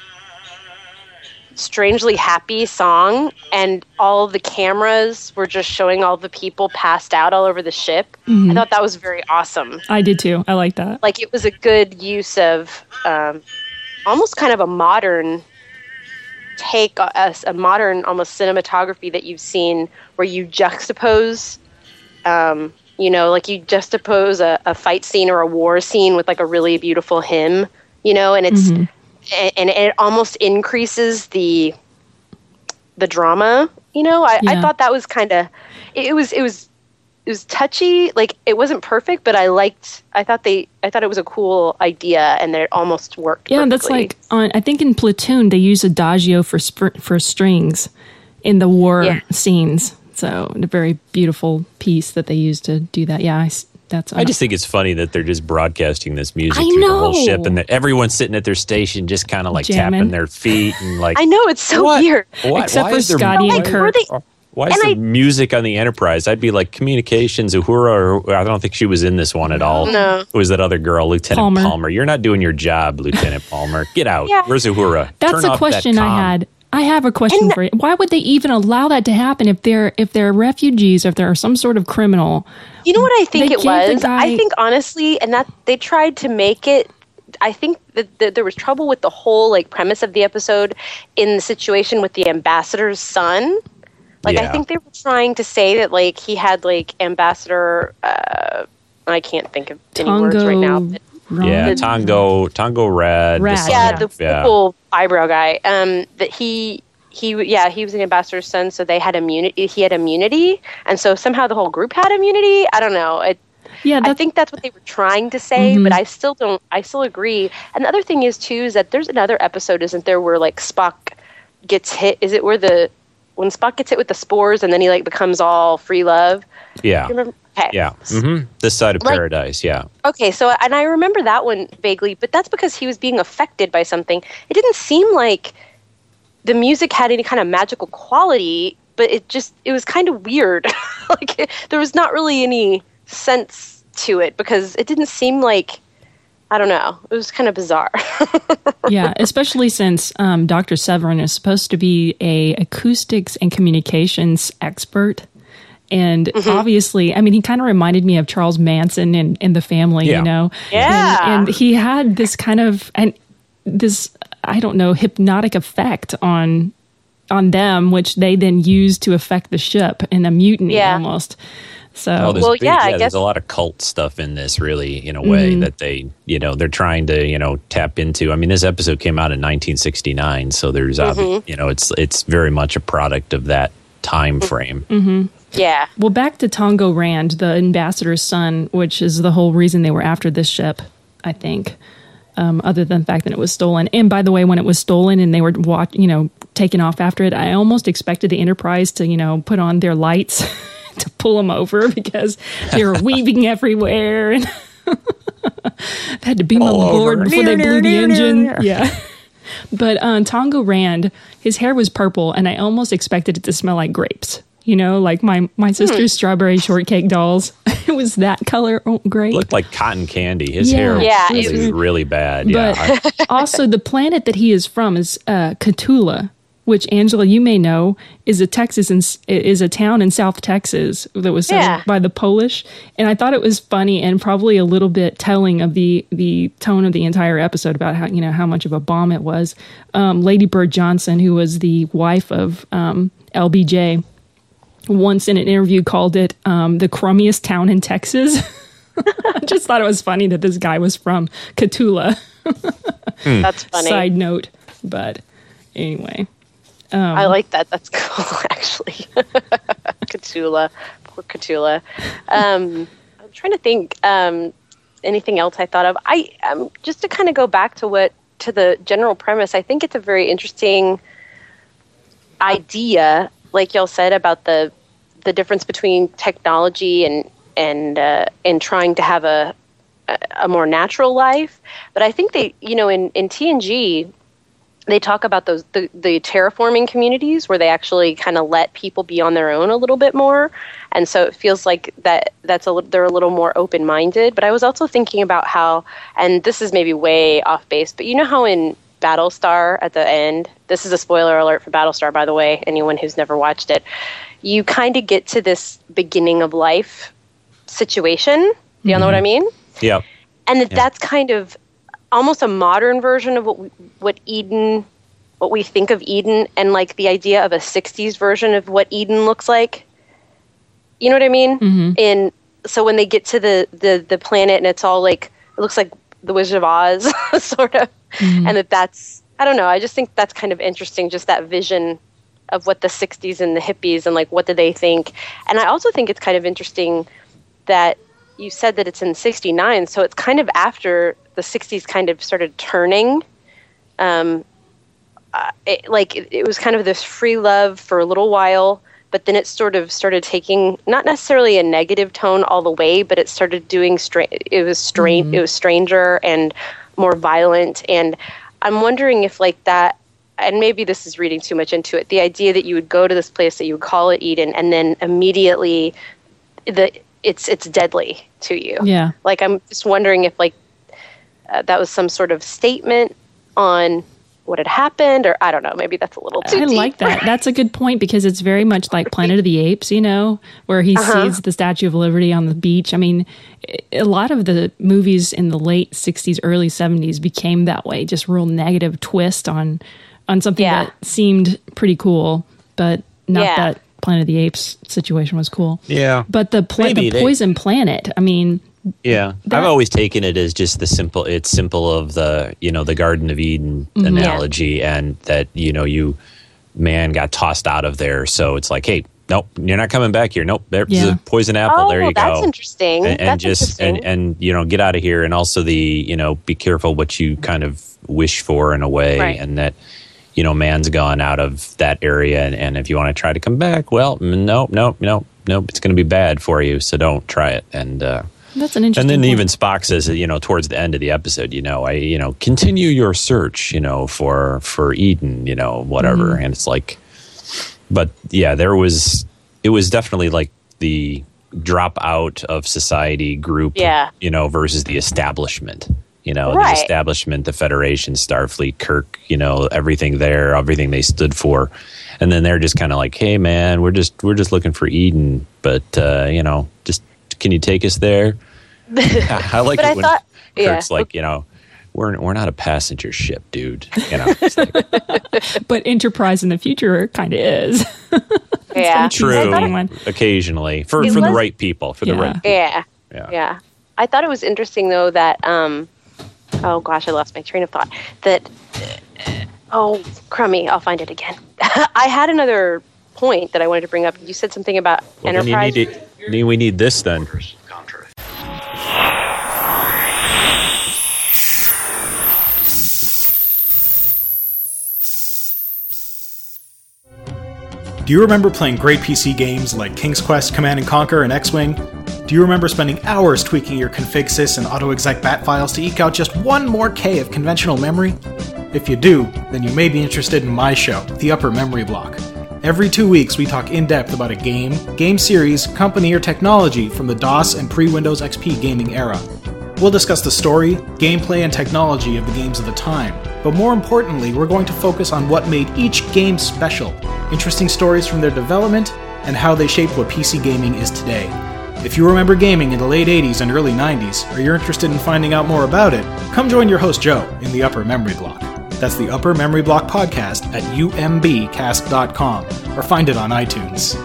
[SPEAKER 6] strangely happy song, and all the cameras were just showing all the people passed out all over the ship. I thought that was very awesome.
[SPEAKER 1] I did too. I like that.
[SPEAKER 6] Like it was a good use of um, almost kind of a modern take, a, a modern almost cinematography that you've seen where you juxtapose, um, you know, like you juxtapose a, a fight scene or a war scene with like a really beautiful hymn, you know, and it's and, and it almost increases the the drama, you know. I, I
[SPEAKER 1] Yeah.
[SPEAKER 6] thought that was kind of it, it was it was it was touchy. Like it wasn't perfect, but I liked. I thought they. I thought it was a cool idea, and it almost worked.
[SPEAKER 1] Yeah, that's
[SPEAKER 6] perfectly.
[SPEAKER 1] like on. I think in Platoon they use adagio for sp- for strings in the war
[SPEAKER 6] Yeah.
[SPEAKER 1] scenes. So a very beautiful piece that they use to do that. Yeah, I s that's.
[SPEAKER 2] I just think it's funny that they're just broadcasting this music
[SPEAKER 1] I
[SPEAKER 2] through the whole
[SPEAKER 1] know.
[SPEAKER 2] ship and that everyone's sitting at their station just kind of like
[SPEAKER 1] Jamming.
[SPEAKER 2] tapping their feet and like.
[SPEAKER 6] I know it's so
[SPEAKER 2] What?
[SPEAKER 6] weird.
[SPEAKER 2] What?
[SPEAKER 1] Except
[SPEAKER 2] Why
[SPEAKER 1] for
[SPEAKER 2] is there-
[SPEAKER 1] Scotty
[SPEAKER 2] why-
[SPEAKER 1] and
[SPEAKER 6] Like, were
[SPEAKER 1] Kirk.
[SPEAKER 6] they-
[SPEAKER 2] Why is
[SPEAKER 6] And
[SPEAKER 2] there
[SPEAKER 6] I-
[SPEAKER 2] music on the Enterprise? I'd be like communications, Uhura, or I don't think she was in this one at all.
[SPEAKER 6] No.
[SPEAKER 2] It was that other girl, Lieutenant
[SPEAKER 1] Palmer.
[SPEAKER 2] Palmer. You're not doing your job, Lieutenant Palmer. Get out.
[SPEAKER 6] Yeah.
[SPEAKER 2] Where's Uhura?
[SPEAKER 1] That's
[SPEAKER 2] Turn
[SPEAKER 1] a
[SPEAKER 2] off that
[SPEAKER 1] question I
[SPEAKER 2] comm.
[SPEAKER 1] had. I have a question
[SPEAKER 6] And-
[SPEAKER 1] for you. Why would they even allow that to happen if they're if they're refugees or if they're some sort of criminal?
[SPEAKER 6] You know what I think
[SPEAKER 1] They
[SPEAKER 6] it
[SPEAKER 1] gave the
[SPEAKER 6] was?
[SPEAKER 1] guy-
[SPEAKER 6] I think honestly, and that they tried to make it. I think that, that there was trouble with the whole like premise of the episode in the situation with the ambassador's son. Like I
[SPEAKER 2] Yeah.
[SPEAKER 6] think they were trying to say that like he had like ambassador. Uh, I can't think of any words right now. But
[SPEAKER 2] Yeah,
[SPEAKER 1] Ron-
[SPEAKER 2] Tongo, Tongo Rad. the
[SPEAKER 1] Rad,
[SPEAKER 2] son
[SPEAKER 6] yeah,
[SPEAKER 2] of-
[SPEAKER 6] the purple eyebrow guy. Um, that he he yeah he was an ambassador's son, so they had immunity. He had immunity, and so somehow the whole group had immunity. I don't know. It,
[SPEAKER 1] yeah,
[SPEAKER 6] I think that's what they were trying to say,
[SPEAKER 1] mm-hmm.
[SPEAKER 6] but I still don't. I still agree. And the other thing is too is that there's another episode, isn't there, where like Spock gets hit? Is it where the when Spock gets hit with the spores and then he like becomes all free love?
[SPEAKER 2] Yeah.
[SPEAKER 6] Do you remember? Okay.
[SPEAKER 2] Yeah. Mm-hmm. This side of
[SPEAKER 6] like,
[SPEAKER 2] paradise. Yeah.
[SPEAKER 6] Okay. So, and I remember that one vaguely, but that's because he was being affected by something. It didn't seem like the music had any kind of magical quality, but it just, it was kind of weird. like it, there was not really any sense to it because it didn't seem like, I don't know. It was kind of bizarre.
[SPEAKER 1] Yeah, especially since um, Doctor Severin is supposed to be a acoustics and communications expert. And mm-hmm. obviously, I mean, he kind of reminded me of Charles Manson in, in The Family, yeah. you know?
[SPEAKER 6] Yeah.
[SPEAKER 1] And, and he had this kind of, and this, I don't know, hypnotic effect on on them, which they then used to affect the ship in a mutiny yeah. almost. So,
[SPEAKER 2] oh,
[SPEAKER 6] well,
[SPEAKER 2] big,
[SPEAKER 6] yeah, I
[SPEAKER 2] yeah
[SPEAKER 6] guess
[SPEAKER 2] there's a lot of cult stuff in this, really, in a way
[SPEAKER 1] mm-hmm.
[SPEAKER 2] that they, you know, they're trying to, you know, tap into. I mean, this episode came out in nineteen sixty-nine, so there's, mm-hmm. obvi- you know, it's it's very much a product of that time frame.
[SPEAKER 1] Mm-hmm.
[SPEAKER 6] Yeah.
[SPEAKER 1] Well, back to Tongo Rand, the ambassador's son, which is the whole reason they were after this ship, I think. Um, other than the fact that it was stolen. And by the way, when it was stolen and they were, watch, you know, taking off after it, I almost expected the Enterprise to, you know, put on their lights to pull them over because they were weaving everywhere and had to beam them aboard before they blew the engine. Yeah. But um, Tongo Rand, his hair was purple, and I almost expected it to smell like grapes. You know, like my, my sister's hmm. strawberry shortcake dolls. It was that color. Oh, great.
[SPEAKER 2] Looked like cotton candy. His
[SPEAKER 1] yeah.
[SPEAKER 2] hair
[SPEAKER 6] yeah,
[SPEAKER 2] was,
[SPEAKER 6] it
[SPEAKER 2] was really bad. Yeah.
[SPEAKER 1] But also, the planet that he is from is uh, Cthulhu, which, Angela, you may know, is a Texas in, is a town in South Texas that was settled
[SPEAKER 6] yeah.
[SPEAKER 1] by the Polish. And I thought it was funny and probably a little bit telling of the the tone of the entire episode about how, you know, how much of a bomb it was. Um, Lady Bird Johnson, who was the wife of um, L B J, once in an interview called it um, the crummiest town in Texas. I just thought it was funny that this guy was from Cthulhu.
[SPEAKER 6] hmm. That's funny.
[SPEAKER 1] Side note. But anyway. Um,
[SPEAKER 6] I like that. That's cool, actually. Cthulhu. Poor Cthulhu. Um, I'm trying to think um, anything else I thought of. I um, just to kind of go back to what to the general premise, I think it's a very interesting idea, like y'all said, about the the difference between technology and and uh, and trying to have a, a a more natural life. But I think they, you know, in, in T N G, they talk about those the, the terraforming communities where they actually kind of let people be on their own a little bit more, and so it feels like that that's a they're a little more open minded. But I was also thinking about how, and this is maybe way off base, but you know how in Battlestar at the end, this is a spoiler alert for Battlestar, by the way, anyone who's never watched it, you kind of get to this beginning of life situation. Do you
[SPEAKER 2] mm-hmm.
[SPEAKER 6] know what I mean?
[SPEAKER 2] Yeah.
[SPEAKER 6] And that
[SPEAKER 2] yeah.
[SPEAKER 6] that's kind of almost a modern version of what we, what Eden, what we think of Eden, and like the idea of a sixties version of what Eden looks like. You know what I mean?
[SPEAKER 1] Mm-hmm.
[SPEAKER 6] And so when they get to the, the, the planet and it's all like, it looks like the Wizard of Oz, sort of. Mm-hmm. And that that's, I don't know, I just think that's kind of interesting, just that vision of what the sixties and the hippies and like, what did they think? And I also think it's kind of interesting that you said that it's in sixty-nine, so it's kind of after the sixties kind of started turning. Um, uh, it, like, it, it was kind of this free love for a little while, but then it sort of started taking, not necessarily a negative tone all the way, but it started doing, stra- it was strange, mm-hmm. it was stranger and more violent. And I'm wondering if like that, and maybe this is reading too much into it, the idea that you would go to this place that you would call it Eden, and then immediately the it's it's deadly to you.
[SPEAKER 1] Yeah.
[SPEAKER 6] Like, I'm just wondering if like uh, that was some sort of statement on what had happened, or I don't know, maybe that's a little too
[SPEAKER 1] I
[SPEAKER 6] deep.
[SPEAKER 1] like that. That's a good point, because it's very much like Planet of the Apes, you know, where he uh-huh. sees the Statue of Liberty on the beach. I mean, a lot of the movies in the late sixties, early seventies became that way, just real negative twist on on something
[SPEAKER 6] yeah.
[SPEAKER 1] that seemed pretty cool, but not
[SPEAKER 6] yeah.
[SPEAKER 1] that Planet of the Apes situation was cool.
[SPEAKER 2] Yeah.
[SPEAKER 1] But the, pla- the Poison they, Planet, I mean...
[SPEAKER 2] Yeah, that, I've always taken it as just the simple, it's simple of the, you know, the Garden of Eden
[SPEAKER 6] mm-hmm.
[SPEAKER 2] analogy, and that, you know, you, man got tossed out of there. So it's like, hey, nope, you're not coming back here. Nope, there's
[SPEAKER 1] Yeah.
[SPEAKER 2] a poison apple.
[SPEAKER 6] Oh,
[SPEAKER 2] there you
[SPEAKER 6] that's
[SPEAKER 2] go.
[SPEAKER 6] interesting.
[SPEAKER 2] And, and
[SPEAKER 6] That's
[SPEAKER 2] just
[SPEAKER 6] interesting.
[SPEAKER 2] and and you know, get out of here. And also the you know, be careful what you kind of wish for in a way,
[SPEAKER 6] Right.
[SPEAKER 2] and that you know, man's gone out of that area. And, and if you want to try to come back, well, nope, nope, nope, nope, it's going to be bad for you. So don't try it. And uh,
[SPEAKER 1] That's an interesting
[SPEAKER 2] and then
[SPEAKER 1] point.
[SPEAKER 2] even Spock says, you know, towards the end of the episode, you know, I, you know, continue your search, you know, for for Eden, you know, whatever.
[SPEAKER 1] Mm-hmm.
[SPEAKER 2] And it's like, but yeah, there was, it was definitely like the drop out of society group,
[SPEAKER 6] Yeah.
[SPEAKER 2] you know, versus the establishment. You know,
[SPEAKER 6] Right.
[SPEAKER 2] the establishment, the Federation, Starfleet, Kirk, you know, everything there, everything they stood for. And then they're just kind of like, hey, man, we're just we're just looking for Eden. But, uh, you know, just can you take us there? I like
[SPEAKER 6] But
[SPEAKER 2] it
[SPEAKER 6] I
[SPEAKER 2] when
[SPEAKER 6] thought-
[SPEAKER 2] Kirk's
[SPEAKER 6] yeah.
[SPEAKER 2] like, you know, we're we're not a passenger ship, dude. You know, it's like,
[SPEAKER 1] But Enterprise in the future kind of is.
[SPEAKER 6] yeah.
[SPEAKER 2] true,
[SPEAKER 6] I thought it-
[SPEAKER 1] one.
[SPEAKER 2] occasionally for,
[SPEAKER 6] It
[SPEAKER 2] for the
[SPEAKER 6] was-
[SPEAKER 2] right people, for the
[SPEAKER 1] Yeah.
[SPEAKER 2] right.
[SPEAKER 6] Yeah.
[SPEAKER 2] Yeah.
[SPEAKER 6] Yeah. I thought it was interesting though that um oh gosh, I lost my train of thought. That uh, oh crummy, I'll find it again. I had another point that I wanted to bring up. You said something about
[SPEAKER 2] Well, then you
[SPEAKER 6] Enterprise.
[SPEAKER 2] need to, need- we need this then.
[SPEAKER 8] Contrary.
[SPEAKER 11] Do you remember playing great P C games like King's Quest, Command and Conquer, and X-Wing? Do you remember spending hours tweaking your config sys and autoexec bat files to eke out just one more K of conventional memory? If you do, then you may be interested in my show, The Upper Memory Block. Every two weeks, we talk in depth about a game, game series, company, or technology from the DOS and pre-Windows X P gaming era. We'll discuss the story, gameplay, and technology of the games of the time. But more importantly, we're going to focus on what made each game special, interesting stories from their development, and how they shaped what P C gaming is today. If you remember gaming in the late eighties and early nineties, or you're interested in finding out more about it, come join your host Joe in the Upper Memory Block. That's the Upper Memory Block podcast at u m b cast dot com, or find it on iTunes.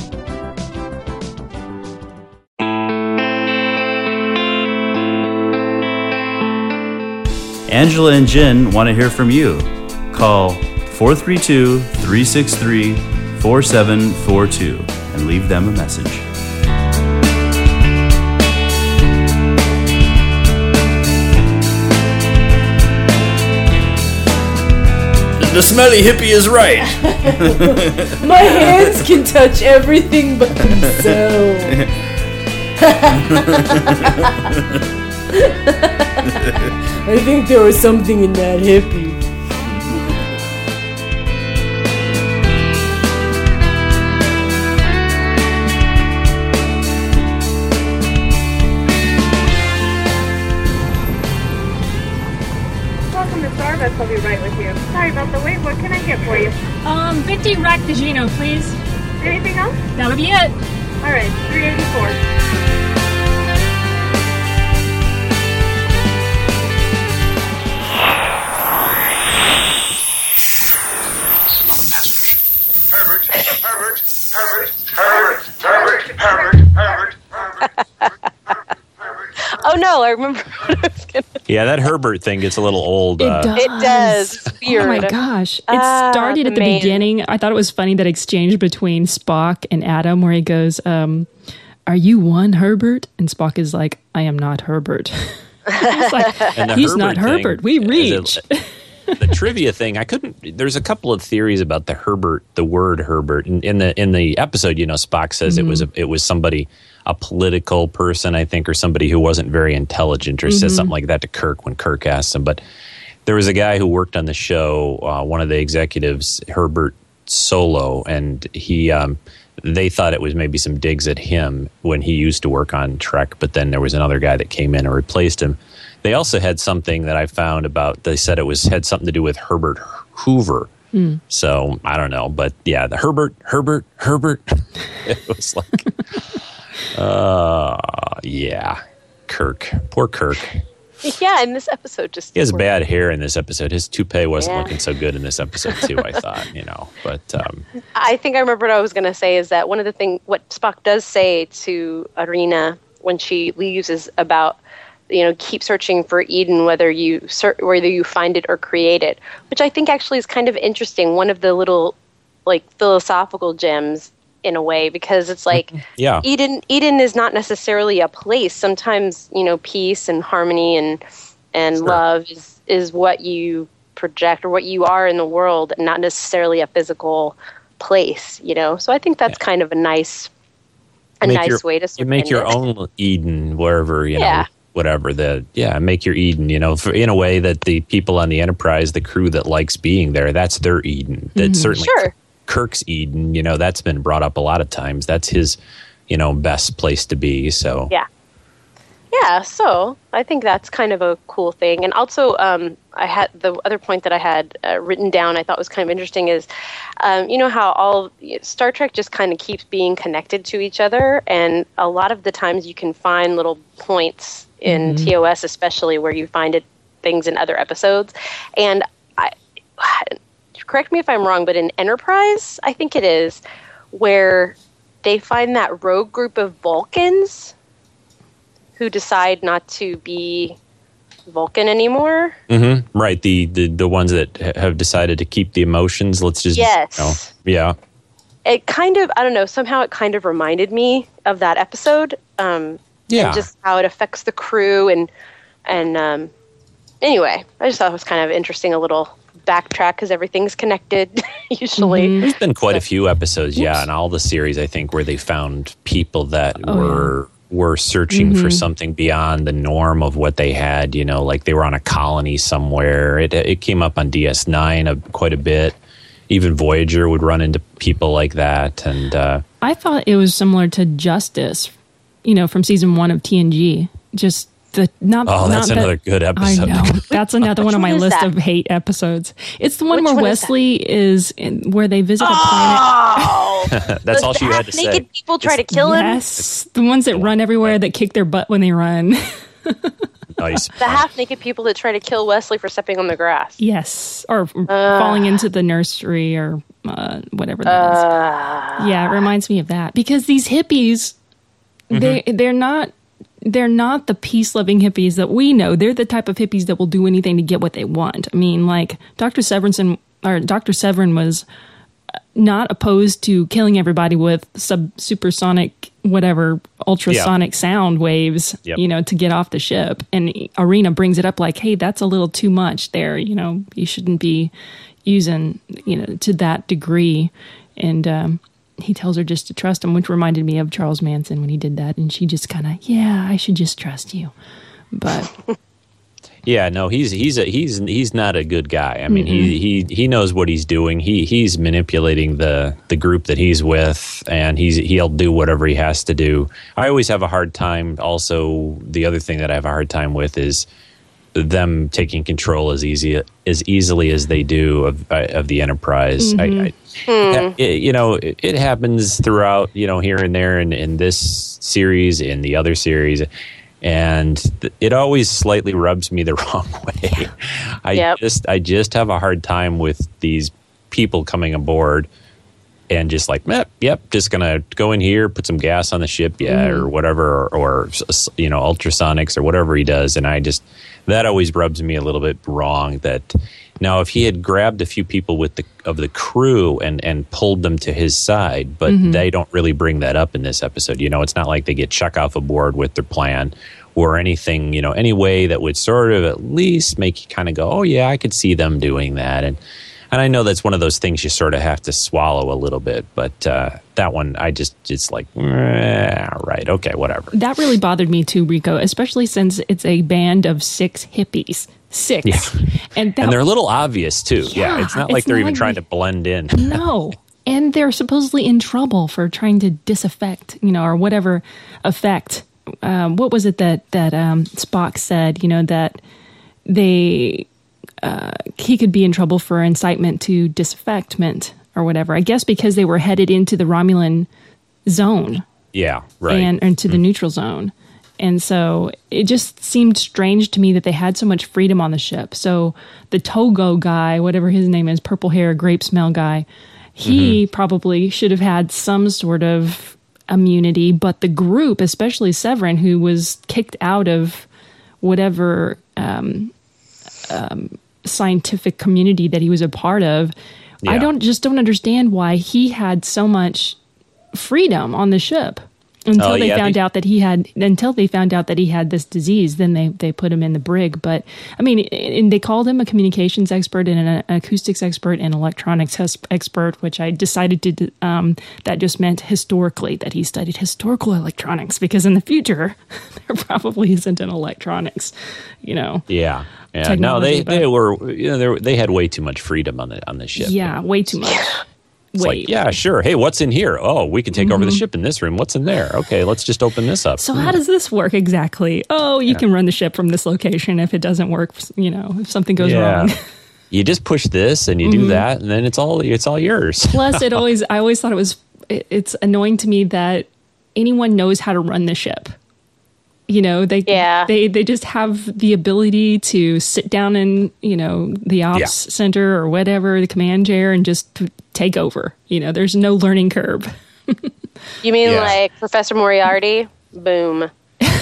[SPEAKER 3] Angela and Jen want to hear from you. Call four three two, three six three, four seven four two and leave them a message. The smelly hippie is right.
[SPEAKER 12] My hands can touch everything but themselves. I think there was something in that hippie.
[SPEAKER 13] Welcome to Starbucks. I'll be right with you. Sorry about the wait. What can I get for you?
[SPEAKER 14] Um, fifty rack Digino, please.
[SPEAKER 13] Anything else?
[SPEAKER 14] That would be it.
[SPEAKER 13] All right, three eighty-four.
[SPEAKER 8] Herbert, Herbert, Herbert, Herbert, Herbert, Herbert, Herbert, Herbert.
[SPEAKER 6] Oh no, I remember what I was gonna
[SPEAKER 2] Yeah, that Herbert thing gets a little old.
[SPEAKER 1] It
[SPEAKER 2] uh,
[SPEAKER 1] does.
[SPEAKER 6] It does. It's weird.
[SPEAKER 1] Oh my gosh. It
[SPEAKER 6] Ah,
[SPEAKER 1] started at the
[SPEAKER 6] main-
[SPEAKER 1] beginning. I thought it was funny that exchange between Spock and Adam where he goes, um, are you one Herbert? And Spock is like, I am not Herbert. It's like,
[SPEAKER 2] And the
[SPEAKER 1] he's
[SPEAKER 2] Herbert
[SPEAKER 1] not
[SPEAKER 2] thing
[SPEAKER 1] Herbert. We
[SPEAKER 2] is
[SPEAKER 1] reach.
[SPEAKER 2] a- the trivia thing, I couldn't. There's a couple of theories about the Herbert, the word Herbert. In, in the in the episode, you know, Spock says it was a, it was somebody, a political person, I think, or somebody who wasn't very intelligent, or says something like that to Kirk when Kirk asked him. But there was a guy who worked on the show, uh, one of the executives, Herbert Solo, and he. Um, they thought it was maybe some digs at him when he used to work on Trek, but then there was another guy that came in and replaced him. They also had something that I found about, they said it was had something to do with Herbert Hoover.
[SPEAKER 1] Mm.
[SPEAKER 2] So I don't know, but yeah, the Herbert, Herbert, Herbert. It was like, uh, yeah, Kirk, poor Kirk.
[SPEAKER 6] Yeah, in this episode, just
[SPEAKER 2] He has bad hair in this episode. His toupee wasn't
[SPEAKER 6] Yeah.
[SPEAKER 2] looking so good in this episode too. I thought, you know, but um,
[SPEAKER 6] I think I remember what I was going to say is that one of the things, what Spock does say to Arena when she leaves is about, you know, keep searching for Eden, whether you ser- whether you find it or create it, which I think actually is kind of interesting. One of the little like philosophical gems in a way, because it's like
[SPEAKER 2] yeah.
[SPEAKER 6] Eden Eden is not necessarily a place. Sometimes, you know, peace and harmony and and
[SPEAKER 2] Sure.
[SPEAKER 6] love is is what you project or what you are in the world, and not necessarily a physical place, you know. So I think that's yeah. kind of a nice a
[SPEAKER 2] make
[SPEAKER 6] nice
[SPEAKER 2] your,
[SPEAKER 6] way to sort
[SPEAKER 2] you make
[SPEAKER 6] of
[SPEAKER 2] your
[SPEAKER 6] it.
[SPEAKER 2] own Eden wherever, you
[SPEAKER 6] yeah.
[SPEAKER 2] know, whatever the yeah, make your Eden, you know, for, in a way that the people on the Enterprise, the crew that likes being there, that's their Eden. That's
[SPEAKER 6] mm-hmm.
[SPEAKER 2] certainly
[SPEAKER 6] sure.
[SPEAKER 2] Kirk's Eden, you know, that's been brought up a lot of times. That's his, you know, best place to be. So
[SPEAKER 6] yeah, yeah. So I think that's kind of a cool thing. And also, um, I had the other point that I had uh, written down. I thought was kind of interesting is, um, you know, how all Star Trek just kind of keeps being connected to each other, and a lot of the times you can find little points in mm-hmm. T O S, especially where you find it things in other episodes, and I. Correct me if I'm wrong, but in Enterprise, I think it is, where they find that rogue group of Vulcans who decide not to be Vulcan anymore.
[SPEAKER 2] Mm-hmm. Right, the, the the ones that have decided to keep the emotions. Let's just
[SPEAKER 6] yes,
[SPEAKER 2] you know, yeah.
[SPEAKER 6] It kind of I don't know. Somehow it kind of reminded me of that episode. Um,
[SPEAKER 2] yeah,
[SPEAKER 6] and just how it affects the crew and and um, anyway, I just thought it was kind of interesting. A little backtrack because everything's connected usually.
[SPEAKER 2] Mm-hmm. There's been quite
[SPEAKER 6] so.
[SPEAKER 2] a few episodes,
[SPEAKER 6] Oops.
[SPEAKER 2] yeah, in all the series, I think, where they found people that
[SPEAKER 1] oh,
[SPEAKER 2] were
[SPEAKER 1] yeah.
[SPEAKER 2] were searching
[SPEAKER 1] mm-hmm.
[SPEAKER 2] for something beyond the norm of what they had, you know, like they were on a colony somewhere. It it came up on D S nine a, quite a bit. Even Voyager would run into people like that. And uh,
[SPEAKER 1] I thought it was similar to Justice, you know, from season one of T N G. Just The, not,
[SPEAKER 2] oh, that's
[SPEAKER 1] not
[SPEAKER 2] another
[SPEAKER 1] that,
[SPEAKER 2] good episode.
[SPEAKER 1] I know. That's another one on my
[SPEAKER 6] one
[SPEAKER 1] list
[SPEAKER 6] that?
[SPEAKER 1] of hate episodes. It's the one
[SPEAKER 6] Which
[SPEAKER 1] where
[SPEAKER 6] one
[SPEAKER 1] Wesley is, is in, where they visit
[SPEAKER 6] oh!
[SPEAKER 1] a
[SPEAKER 2] That's
[SPEAKER 1] planet.
[SPEAKER 6] Those
[SPEAKER 2] all she had to
[SPEAKER 6] naked
[SPEAKER 2] say.
[SPEAKER 6] people try to kill him.
[SPEAKER 1] Yes, the ones that run everywhere, that kick their butt when they run.
[SPEAKER 2] Nice.
[SPEAKER 6] The half-naked people that try to kill Wesley for stepping on the grass.
[SPEAKER 1] Yes, or
[SPEAKER 6] Uh.
[SPEAKER 1] falling into the nursery or uh, whatever that
[SPEAKER 6] Uh.
[SPEAKER 1] is. Yeah, it reminds me of that because these hippies,
[SPEAKER 2] Mm-hmm.
[SPEAKER 1] they they're not. They're not the peace-loving hippies that we know. They're the type of hippies that will do anything to get what they want. I mean, like Doctor Severinsen or Doctor Severin was not opposed to killing everybody with sub supersonic, whatever, ultrasonic yeah. sound waves,
[SPEAKER 2] yep.
[SPEAKER 1] you know, to get off the ship. And Arena brings it up like, hey, that's a little too much there. You know, you shouldn't be using, you know, to that degree. And um, he tells her just to trust him, which reminded me of Charles Manson when he did that. And she just kind of, yeah, I should just trust you. But
[SPEAKER 2] yeah, no, he's he's a, he's he's not a good guy. I mean, mm-hmm. he he he knows what he's doing. He he's manipulating the the group that he's with, and he's he'll do whatever he has to do. I always have a hard time. Also, the other thing that I have a hard time with is them taking control as easy as easily as they do of of the Enterprise.
[SPEAKER 1] Mm-hmm.
[SPEAKER 2] I, I,
[SPEAKER 6] Hmm.
[SPEAKER 2] it, you know, it, it happens throughout, you know, here and there in, in this series, in the other series, and th- it always slightly rubs me the wrong way. I
[SPEAKER 6] Yep.
[SPEAKER 2] just, I just have a hard time with these people coming aboard and just like, yep, yep, just gonna go in here, put some gas on the ship, yeah,
[SPEAKER 1] Mm.
[SPEAKER 2] or whatever, or, or you know, ultrasonics or whatever he does, and I just that always rubs me a little bit wrong. That now, if he had grabbed a few people with the of the crew and and pulled them to his side, but
[SPEAKER 1] Mhm.
[SPEAKER 2] they don't really bring that up in this episode. You know, it's not like they get Chekhov aboard with their plan or anything. You know, any way that would sort of at least make you kind of go, oh yeah, I could see them doing that. And and I know that's one of those things you sort of have to swallow a little bit, but uh, that one I just it's like, eh, right, okay, whatever.
[SPEAKER 1] that really bothered me too, Rico, especially since it's a band of six hippies. Six.
[SPEAKER 2] Yeah.
[SPEAKER 1] And, that,
[SPEAKER 2] And they're a little obvious too. Yeah,
[SPEAKER 1] Yeah,
[SPEAKER 2] it's not like
[SPEAKER 1] it's
[SPEAKER 2] they're
[SPEAKER 1] not
[SPEAKER 2] even
[SPEAKER 1] like
[SPEAKER 2] trying
[SPEAKER 1] they-
[SPEAKER 2] to blend in.
[SPEAKER 1] No. And they're supposedly in trouble for trying to disaffect, you know, or whatever effect. Um, what was it that, that um, Spock said, you know, that they, uh, he could be in trouble for incitement to disaffectment or whatever. I guess because they were headed into the Romulan zone.
[SPEAKER 2] Yeah, right.
[SPEAKER 1] And into the neutral zone. And so it just seemed strange to me that they had so much freedom on the ship. So the Togo guy, whatever his name is, purple hair, grape smell guy, he mm-hmm. probably should have had some sort of immunity. But the group, especially Severin, who was kicked out of whatever um, um, scientific community that he was a part of, I don't just don't understand why he had so much freedom on the ship until
[SPEAKER 2] Oh,
[SPEAKER 1] they
[SPEAKER 2] yeah,
[SPEAKER 1] found
[SPEAKER 2] they-
[SPEAKER 1] out that he had until they found out that he had this disease. Then they they put him in the brig. But I mean, and they called him a communications expert and an acoustics expert and electronics hes- expert, which I decided to um, that just meant historically that he studied historical electronics, because in the future there probably isn't an electronics, you know.
[SPEAKER 2] Yeah. Yeah. No,
[SPEAKER 1] Technology,
[SPEAKER 2] they,
[SPEAKER 1] but-
[SPEAKER 2] they were, you know, they, were, they had way too much freedom on the on the ship.
[SPEAKER 1] Yeah, way too much.
[SPEAKER 2] It's
[SPEAKER 1] Way.
[SPEAKER 2] like, yeah, sure. Hey, what's in here? Oh, we can take over the
[SPEAKER 1] Mhm.
[SPEAKER 2] ship in this room. What's in there? Okay, let's just open this up.
[SPEAKER 1] So how does this work exactly? Oh, you can run the ship from this location. If it doesn't work, you know, if something goes
[SPEAKER 2] yeah.
[SPEAKER 1] wrong.
[SPEAKER 2] You just push this and you do
[SPEAKER 1] Mhm.
[SPEAKER 2] that, and then it's all it's all yours.
[SPEAKER 1] Plus, it always I always thought it was it, it's annoying to me that anyone knows how to run the ship. You know, they
[SPEAKER 6] Yeah.
[SPEAKER 1] they they just have the ability to sit down in, you know, the ops
[SPEAKER 2] Yeah.
[SPEAKER 1] center or whatever, the command chair, and just t- take over. You know, there's no learning curve.
[SPEAKER 6] You mean
[SPEAKER 1] Yeah.
[SPEAKER 6] like Professor Moriarty? Boom.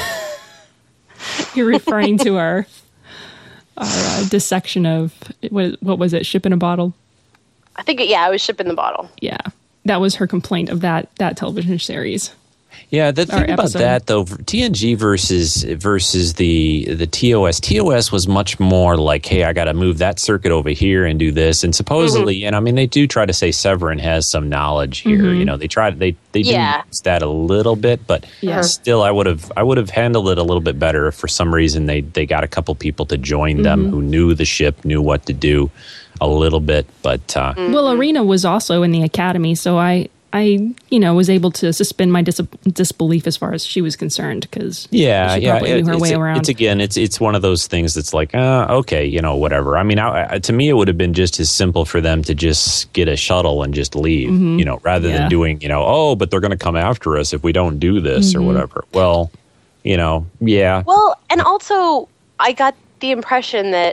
[SPEAKER 1] You're referring to our our uh, dissection of what what was it? Ship in a bottle.
[SPEAKER 6] I think, yeah, I was shipping the bottle.
[SPEAKER 1] Yeah, that was her complaint of that that television series.
[SPEAKER 2] Yeah, the
[SPEAKER 1] Or
[SPEAKER 2] thing about
[SPEAKER 1] episode.
[SPEAKER 2] that though, T N G versus versus the the T O S. T O S was much more like, hey, I got to move that circuit over here and do this. And supposedly, and I mean, they do try to say Severin has some knowledge here.
[SPEAKER 1] Mhm.
[SPEAKER 2] You know, they try they they do
[SPEAKER 6] Yeah.
[SPEAKER 2] use that a little bit, but
[SPEAKER 1] Yeah.
[SPEAKER 2] still, I would have I would have handled it a little bit better if for some reason they they got a couple people to join them
[SPEAKER 1] Mhm.
[SPEAKER 2] who knew the ship, knew what to do a little bit. But uh,
[SPEAKER 1] Well, Arena was also in the academy, so I, I, you know, was able to suspend my dis- disbelief as far as she was concerned, because
[SPEAKER 2] Yeah,
[SPEAKER 1] she
[SPEAKER 2] yeah,
[SPEAKER 1] probably knew her
[SPEAKER 2] it's,
[SPEAKER 1] way
[SPEAKER 2] it's,
[SPEAKER 1] around.
[SPEAKER 2] it's again, it's it's one of those things that's like, uh, okay, you know, whatever. I mean, I, I, to me, it would have been just as simple for them to just get a shuttle and just leave,
[SPEAKER 1] Mhm.
[SPEAKER 2] you know, rather
[SPEAKER 1] Yeah.
[SPEAKER 2] than doing, you know, oh, but they're going to come after us if we don't do this or
[SPEAKER 1] Mhm.
[SPEAKER 2] whatever. Well, you know, yeah,
[SPEAKER 6] Well, and also, I got the impression that,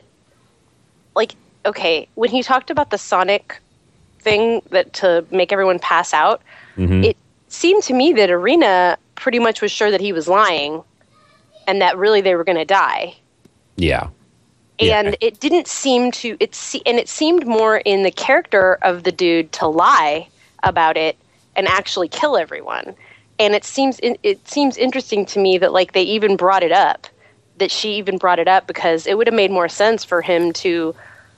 [SPEAKER 6] like, okay, when he talked about the sonic thing that to make everyone pass out,
[SPEAKER 2] Mhm.
[SPEAKER 6] it seemed to me that Arena pretty much was sure that he was lying, and that really they were going to die.
[SPEAKER 2] yeah,
[SPEAKER 6] And it didn't seem to it se- and it seemed more in the character of the dude to lie about it and actually kill everyone. And it seems it, it seems interesting to me that like they even brought it up, that she even brought it up, because it would have made more sense for him to,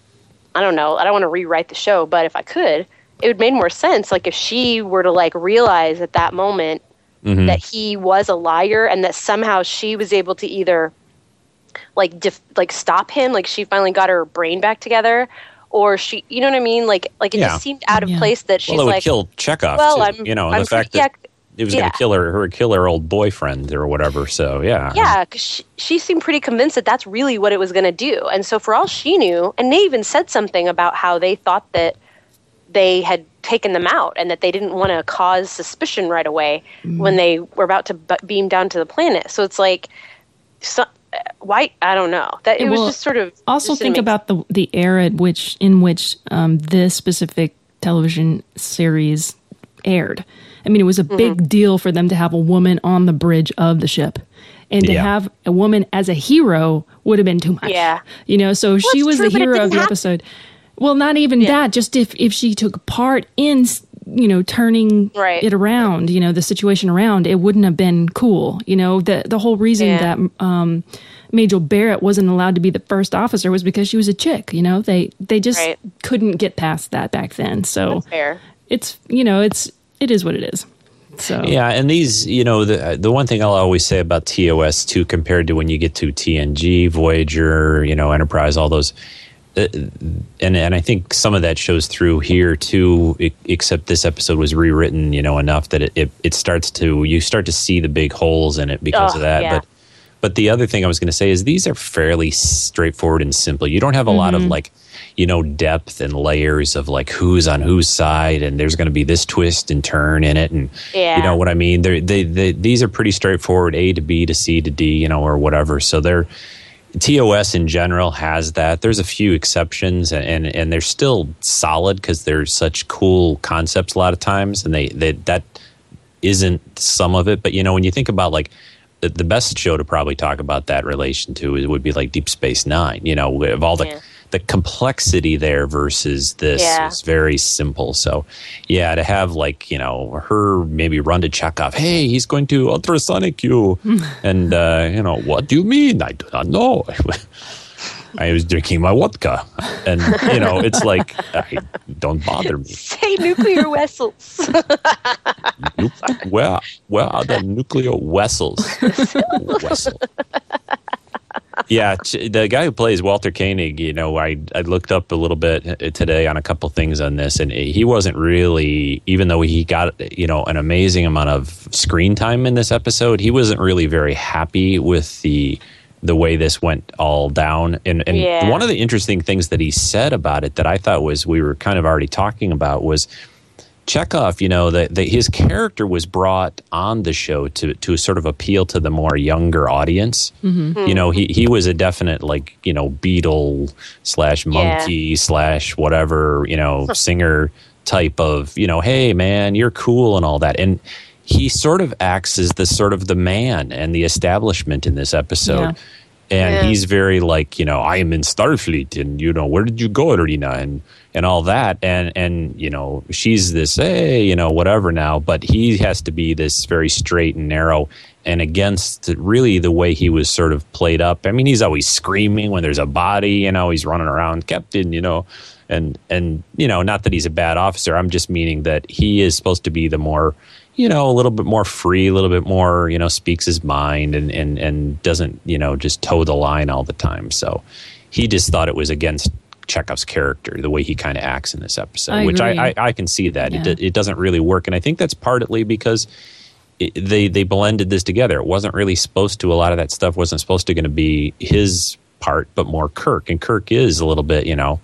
[SPEAKER 6] I don't know, I don't want to rewrite the show, but if I could, it would make more sense like if she were to like realize at that moment
[SPEAKER 2] Mhm.
[SPEAKER 6] that he was a liar, and that somehow she was able to either like def- like stop him, like she finally got her brain back together, or she, you know what I mean, like like it
[SPEAKER 2] Yeah.
[SPEAKER 6] just seemed out of place that she's
[SPEAKER 2] well, it would
[SPEAKER 6] like,
[SPEAKER 2] kill Chekhov
[SPEAKER 6] well,
[SPEAKER 2] too,
[SPEAKER 6] I'm,
[SPEAKER 2] you know, and
[SPEAKER 6] I'm
[SPEAKER 2] the fact
[SPEAKER 6] pretty-
[SPEAKER 2] that
[SPEAKER 6] yeah,
[SPEAKER 2] it was
[SPEAKER 6] yeah.
[SPEAKER 2] going to kill her, her kill her old boyfriend or whatever. So yeah,
[SPEAKER 6] Yeah, because she, she seemed pretty convinced that that's really what it was going to do. And so for all she knew, and they even said something about how they thought that they had taken them out and that they didn't want to cause suspicion right away when they were about to b- beam down to the planet. So it's like, so, uh, why? I don't know. That it was
[SPEAKER 1] Well,
[SPEAKER 6] just sort of
[SPEAKER 1] also
[SPEAKER 6] just didn't
[SPEAKER 1] think
[SPEAKER 6] make
[SPEAKER 1] about the the era at which in which um, this specific television series aired. I mean, it was a
[SPEAKER 6] Mm-hmm.
[SPEAKER 1] big deal for them to have a woman on the bridge of the ship, and to
[SPEAKER 6] Yeah.
[SPEAKER 1] have a woman as a hero would have been too much.
[SPEAKER 6] Yeah.
[SPEAKER 1] You know, so she
[SPEAKER 6] it's
[SPEAKER 1] was
[SPEAKER 6] true,
[SPEAKER 1] the
[SPEAKER 6] but it
[SPEAKER 1] hero of
[SPEAKER 6] didn't
[SPEAKER 1] the
[SPEAKER 6] happen.
[SPEAKER 1] episode. Well, not even that. Just if if she took part in, you know, turning
[SPEAKER 6] Right.
[SPEAKER 1] it around, you know, the situation around, it wouldn't have been cool. You know, the the whole reason
[SPEAKER 6] Yeah.
[SPEAKER 1] that um, Majel Barrett wasn't allowed to be the first officer was because she was a chick. You know, they they just
[SPEAKER 6] Right.
[SPEAKER 1] couldn't get past that back then. So
[SPEAKER 6] That's fair.
[SPEAKER 1] it's you know it's it is what it is. So
[SPEAKER 2] Yeah, and these, you know, the the one thing I'll always say about T O S too, compared to when you get to T N G, Voyager, you know, Enterprise, all those, uh, and and I think some of that shows through here too. e- Except this episode was rewritten, you know, enough that it, it it starts to you start to see the big holes in it because
[SPEAKER 6] Oh,
[SPEAKER 2] of that.
[SPEAKER 6] yeah.
[SPEAKER 2] But but the other thing I was going to say is these are fairly straightforward and simple. You don't have a lot of
[SPEAKER 1] Mhm.
[SPEAKER 2] like, you know, depth and layers of like who's on whose side, and there's going to be this twist and turn in it, and
[SPEAKER 6] Yeah.
[SPEAKER 2] you know what I mean. They're, they they these are pretty straightforward, A to B to C to D, you know, or whatever. So they're T O S in general has that. There's a few exceptions, and and, and they're still solid because they're such cool concepts a lot of times, and they, they that isn't some of it. But you know, when you think about like the, the best show to probably talk about that relation to, it would be like Deep Space Nine. You know, of all the
[SPEAKER 6] Yeah.
[SPEAKER 2] the complexity there versus this
[SPEAKER 6] Yeah.
[SPEAKER 2] is very simple. So, yeah, to have like, you know, her maybe run to Chekhov, hey, he's going to ultrasonic you. and, uh, you know, what do you mean? I do not know. I was drinking my vodka. And, you know, it's like, I, don't bother me.
[SPEAKER 6] Say nuclear vessels.
[SPEAKER 2] Nu- where, where are the nuclear vessels? Vessel. Yeah, ch- the guy who plays Walter Koenig, you know, I, I looked up a little bit today on a couple things on this, and he wasn't really, even though he got, you know, an amazing amount of screen time in this episode, he wasn't really very happy with the the way this went all down. And, and
[SPEAKER 6] Yeah.
[SPEAKER 2] one of the interesting things that he said about it that I thought was, we were kind of already talking about, was Chekhov, you know, that his character was brought on the show to to sort of appeal to the more younger audience.
[SPEAKER 1] Mhm.
[SPEAKER 2] You know, he he was a definite, like, you know, Beatle slash monkey slash whatever, you know, singer type of, you know, hey man, you're cool and all that. And he sort of acts as the sort of the man and the establishment in this episode.
[SPEAKER 1] Yeah.
[SPEAKER 2] And
[SPEAKER 6] Yeah.
[SPEAKER 2] he's very like, you know, I am in Starfleet, and, you know, where did you go, Arena, and and all that. And, and you know, she's this, hey, you know, whatever now. But he has to be this very straight and narrow, and against really the way he was sort of played up. I mean, he's always screaming when there's a body, you know, he's running around, Captain, you know. And, and you know, not that he's a bad officer. I'm just meaning that he is supposed to be the more, you know, a little bit more free, a little bit more, you know, speaks his mind and, and, and doesn't, you know, just toe the line all the time. So he just thought it was against Chekhov's character, the way he kind of acts in this episode,
[SPEAKER 1] I
[SPEAKER 2] which I,
[SPEAKER 1] agree.
[SPEAKER 2] I, I can see that.
[SPEAKER 1] Yeah.
[SPEAKER 2] It, do- it doesn't really work. And I think that's partly because it, they, they blended this together. It wasn't really supposed to, a lot of that stuff wasn't supposed to going to be his part, but more Kirk. And Kirk is a little bit, you know,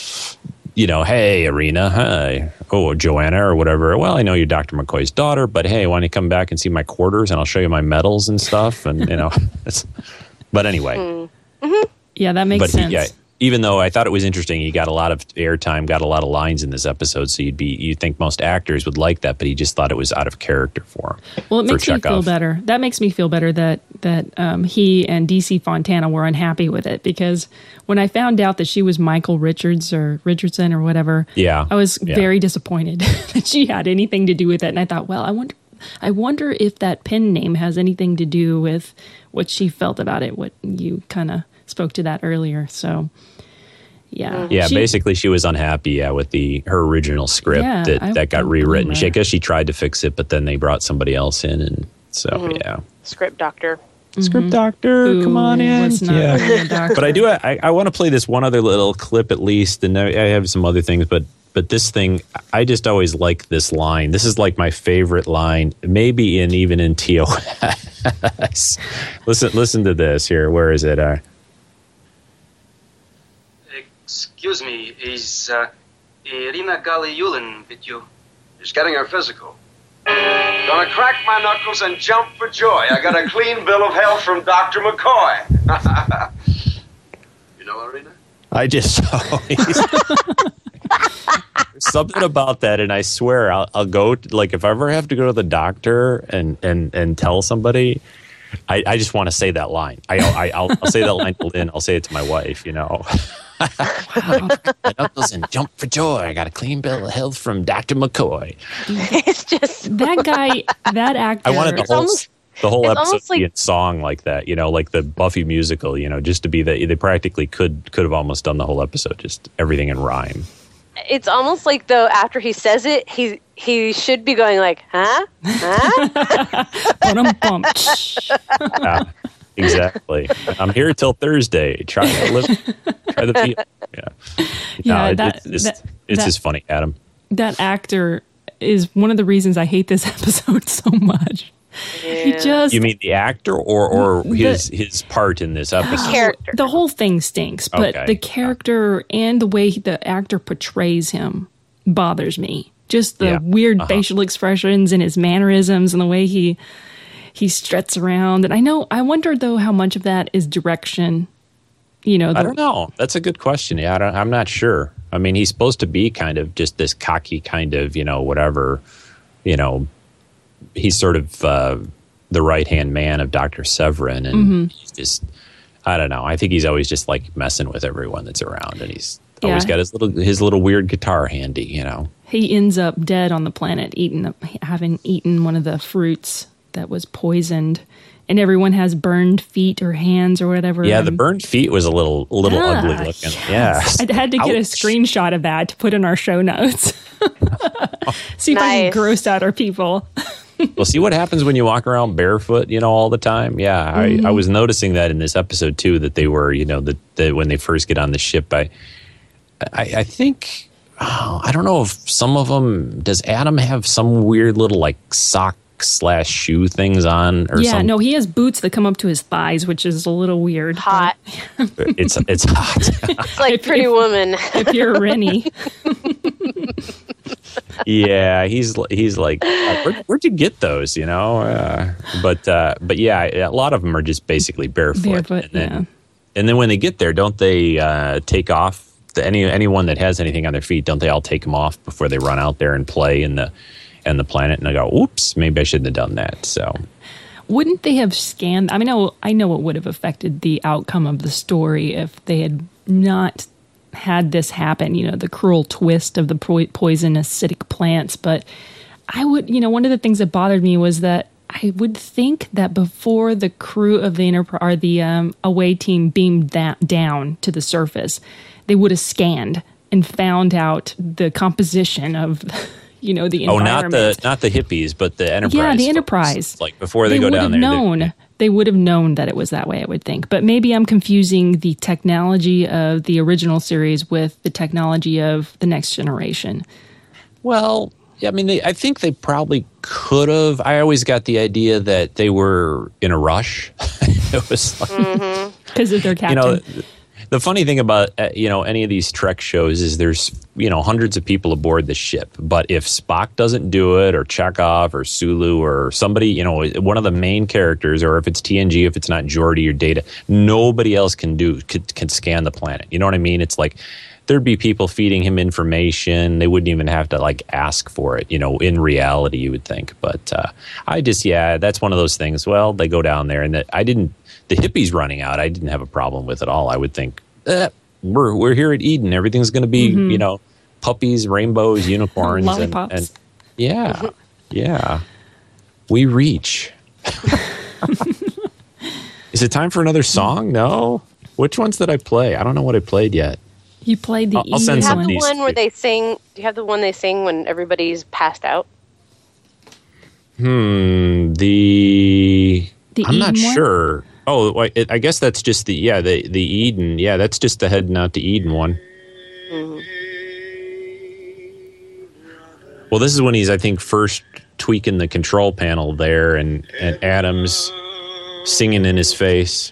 [SPEAKER 2] you know, hey, Arena, hi. Oh, Joanna or whatever. Well, I know you're Doctor McCoy's daughter, but hey, why don't you come back and see my quarters and I'll show you my medals and stuff. And, you know, it's, but anyway.
[SPEAKER 6] Mm-hmm.
[SPEAKER 1] Yeah, that makes
[SPEAKER 2] but
[SPEAKER 1] sense.
[SPEAKER 2] He, yeah, even though I thought it was interesting, he got a lot of airtime, got a lot of lines in this episode. So you'd be, you'd think most actors would like that, but he just thought it was out of character for him.
[SPEAKER 1] Well, it
[SPEAKER 2] for
[SPEAKER 1] makes me feel
[SPEAKER 2] Chekhov.
[SPEAKER 1] better. That makes me feel better that that um, he and D C Fontana were unhappy with it, because when I found out that she was Michael Richards or Richardson or whatever,
[SPEAKER 2] Yeah,
[SPEAKER 1] I was
[SPEAKER 2] yeah.
[SPEAKER 1] very disappointed that she had anything to do with it. And I thought, well, I wonder, I wonder if that pen name has anything to do with what she felt about it. What you kind of spoke to that earlier, so. Yeah,
[SPEAKER 2] Yeah,
[SPEAKER 1] She-
[SPEAKER 2] basically she was unhappy, yeah, with the her original script
[SPEAKER 1] Yeah,
[SPEAKER 2] that,
[SPEAKER 1] I-
[SPEAKER 2] that got
[SPEAKER 1] I
[SPEAKER 2] rewritten.
[SPEAKER 1] blame
[SPEAKER 2] She, I
[SPEAKER 1] her.
[SPEAKER 2] guess she tried to fix it, but then they brought somebody else in, and so
[SPEAKER 6] Mhm.
[SPEAKER 2] yeah.
[SPEAKER 6] Script doctor.
[SPEAKER 2] Script doctor,
[SPEAKER 1] Who
[SPEAKER 2] come on in.
[SPEAKER 1] was not
[SPEAKER 2] Yeah.
[SPEAKER 1] really a doctor.
[SPEAKER 2] But I do. I, I want to play this one other little clip at least, and I I have some other things. But but this thing, I just always like this line. This is like my favorite line, maybe in even in T O S. listen, listen to this here. Where is it? Uh,
[SPEAKER 15] Excuse me, is uh, Irina Galiulin with you?
[SPEAKER 16] She's getting her physical. Gonna crack my knuckles and jump for joy. I got a clean bill of health from Doctor McCoy. You know Irina?
[SPEAKER 2] I just There's something about that, and I swear I'll, I'll go to, like if I ever have to go to the doctor and and and tell somebody, I, I just want to say that line. I, I I'll, I'll say that line to Lynn. I'll say it to my wife. You know, wow, my knuckles and jump for joy. I got a clean bill of health from Doctor McCoy.
[SPEAKER 6] It's just
[SPEAKER 1] that guy, that actor.
[SPEAKER 2] I wanted the
[SPEAKER 6] It's
[SPEAKER 2] whole
[SPEAKER 6] almost-
[SPEAKER 2] the whole
[SPEAKER 6] it's
[SPEAKER 2] episode
[SPEAKER 6] almost
[SPEAKER 2] to be
[SPEAKER 6] like-
[SPEAKER 2] a song like that. You know, like the Buffy musical. You know, just to be that they practically could could have almost done the whole episode, just everything in rhyme.
[SPEAKER 6] It's almost like though after he says it, he he should be going like, huh, huh?
[SPEAKER 1] Ba-dum-bum.
[SPEAKER 2] Yeah, exactly. I'm here till Thursday. Try to live. Try the feel. Yeah.
[SPEAKER 1] Yeah,
[SPEAKER 2] No,
[SPEAKER 1] that-
[SPEAKER 2] it's just,
[SPEAKER 1] that-
[SPEAKER 2] it's
[SPEAKER 1] that-
[SPEAKER 2] just funny, Adam.
[SPEAKER 1] That actor is one of the reasons I hate this episode so much. He just
[SPEAKER 2] You mean the actor or or
[SPEAKER 1] The-
[SPEAKER 2] his his part in this episode?
[SPEAKER 6] character.
[SPEAKER 1] The whole thing stinks, but
[SPEAKER 2] Okay.
[SPEAKER 1] the character and the way the actor portrays him bothers me. Just the
[SPEAKER 2] Yeah.
[SPEAKER 1] weird
[SPEAKER 2] Uh-huh.
[SPEAKER 1] facial expressions and his mannerisms and the way he he struts around. And I know I wonder though how much of that is direction. You know, the,
[SPEAKER 2] I don't know. That's a good question. Yeah, I don't, I'm not sure. I mean, he's supposed to be kind of just this cocky kind of, you know, whatever, you know, he's sort of uh, the right-hand man of Doctor Severin. And
[SPEAKER 1] Mhm.
[SPEAKER 2] he's just, I don't know. I think he's always just like messing with everyone that's around, and he's
[SPEAKER 1] Yeah.
[SPEAKER 2] always got his little his little weird guitar handy, you know.
[SPEAKER 1] He ends up dead on the planet, eating having eaten one of the fruits that was poisoned, and everyone has burned feet or hands or whatever.
[SPEAKER 2] Yeah, the
[SPEAKER 1] and-
[SPEAKER 2] burned feet was a little a little
[SPEAKER 1] Ah,
[SPEAKER 2] ugly looking.
[SPEAKER 1] yes.
[SPEAKER 2] Yeah,
[SPEAKER 1] I had to get a
[SPEAKER 2] Ouch.
[SPEAKER 1] screenshot of that to put in our show notes. See if I can
[SPEAKER 6] Nice.
[SPEAKER 1] gross out our people.
[SPEAKER 2] Well, see what happens when you walk around barefoot, you know, all the time. Yeah,
[SPEAKER 1] Mhm.
[SPEAKER 2] I, I was noticing that in this episode too. That they were, you know, that that when they first get on the ship, I, I, I think, oh, I don't know if some of them. Does Adam have some weird little like sock slash shoe things on or
[SPEAKER 1] Yeah,
[SPEAKER 2] something?
[SPEAKER 1] no, he has boots that come up to his thighs, which is a little weird.
[SPEAKER 6] Hot.
[SPEAKER 2] It's it's hot.
[SPEAKER 6] It's like Pretty Woman.
[SPEAKER 1] If you're Rennie.
[SPEAKER 2] Yeah, he's he's like, uh, where, where'd you get those? You know, uh, but uh, but yeah, a lot of them are just basically barefoot.
[SPEAKER 1] Barefoot,
[SPEAKER 2] and then,
[SPEAKER 1] yeah.
[SPEAKER 2] And then when they get there, don't they uh, take off the, any anyone that has anything on their feet? Don't they all take them off before they run out there and play in the in the planet? And I go, oops, maybe I shouldn't have done that. So
[SPEAKER 1] Wouldn't they have scanned? I mean, I know, I know it would have affected the outcome of the story if they had not had this happen, you know, the cruel twist of the po- poison acidic plants. But I would, you know, one of the things that bothered me was that I would think that before the crew of the Enterprise or the um, away team beamed that down to the surface, they would have scanned and found out the composition of, you know, the
[SPEAKER 2] oh,
[SPEAKER 1] environment.
[SPEAKER 2] not the not the hippies, but the Enterprise.
[SPEAKER 1] Yeah, the
[SPEAKER 2] folks.
[SPEAKER 1] Enterprise.
[SPEAKER 2] Like before they, go
[SPEAKER 1] would
[SPEAKER 2] down
[SPEAKER 1] have
[SPEAKER 2] there. they-
[SPEAKER 1] known. They would have known that it was that way, I would think. But maybe I'm confusing the technology of the original series with the technology of the Next Generation.
[SPEAKER 2] Well, yeah, I mean, they, I think they probably could have. I always got the idea that they were in a rush. It was like,
[SPEAKER 1] because of their captain.
[SPEAKER 2] you know, the funny thing about uh, you know any of these Trek shows is there's you know hundreds of people aboard the ship, but if Spock doesn't do it, or Chekhov, or Sulu, or somebody, you know, one of the main characters, or if it's T N G, if it's not Geordi or Data, nobody else can do can, can scan the planet. You know what I mean? It's like there'd be people feeding him information. They wouldn't even have to like ask for it. You know, in reality, you would think. But uh, I just yeah, that's one of those things. Well, they go down there, and that I didn't. The hippies running out, I didn't have a problem with at all. I would think, eh, we're we're here at Eden. Everything's going to be,
[SPEAKER 1] Mhm.
[SPEAKER 2] you know, puppies, rainbows, unicorns, and,
[SPEAKER 1] Lollipops.
[SPEAKER 2] and yeah, yeah. We reach. Is it time for another song? No. Which ones did I play? I don't know what I played yet.
[SPEAKER 1] You played the
[SPEAKER 2] I'll- I'll send
[SPEAKER 6] Do you
[SPEAKER 2] some
[SPEAKER 6] have
[SPEAKER 2] of
[SPEAKER 6] the
[SPEAKER 2] these
[SPEAKER 6] one where
[SPEAKER 2] to-
[SPEAKER 6] they sing? Do you have the one they sing when everybody's passed out?
[SPEAKER 2] Hmm. The,
[SPEAKER 1] The
[SPEAKER 2] I'm not
[SPEAKER 1] Eden one?
[SPEAKER 2] sure. Oh, wait, it, I guess that's just the yeah the the Eden. Yeah, that's just the heading out to Eden one. Well, this is when he's, I think, first tweaking the control panel there, and, and Adam's singing in his face.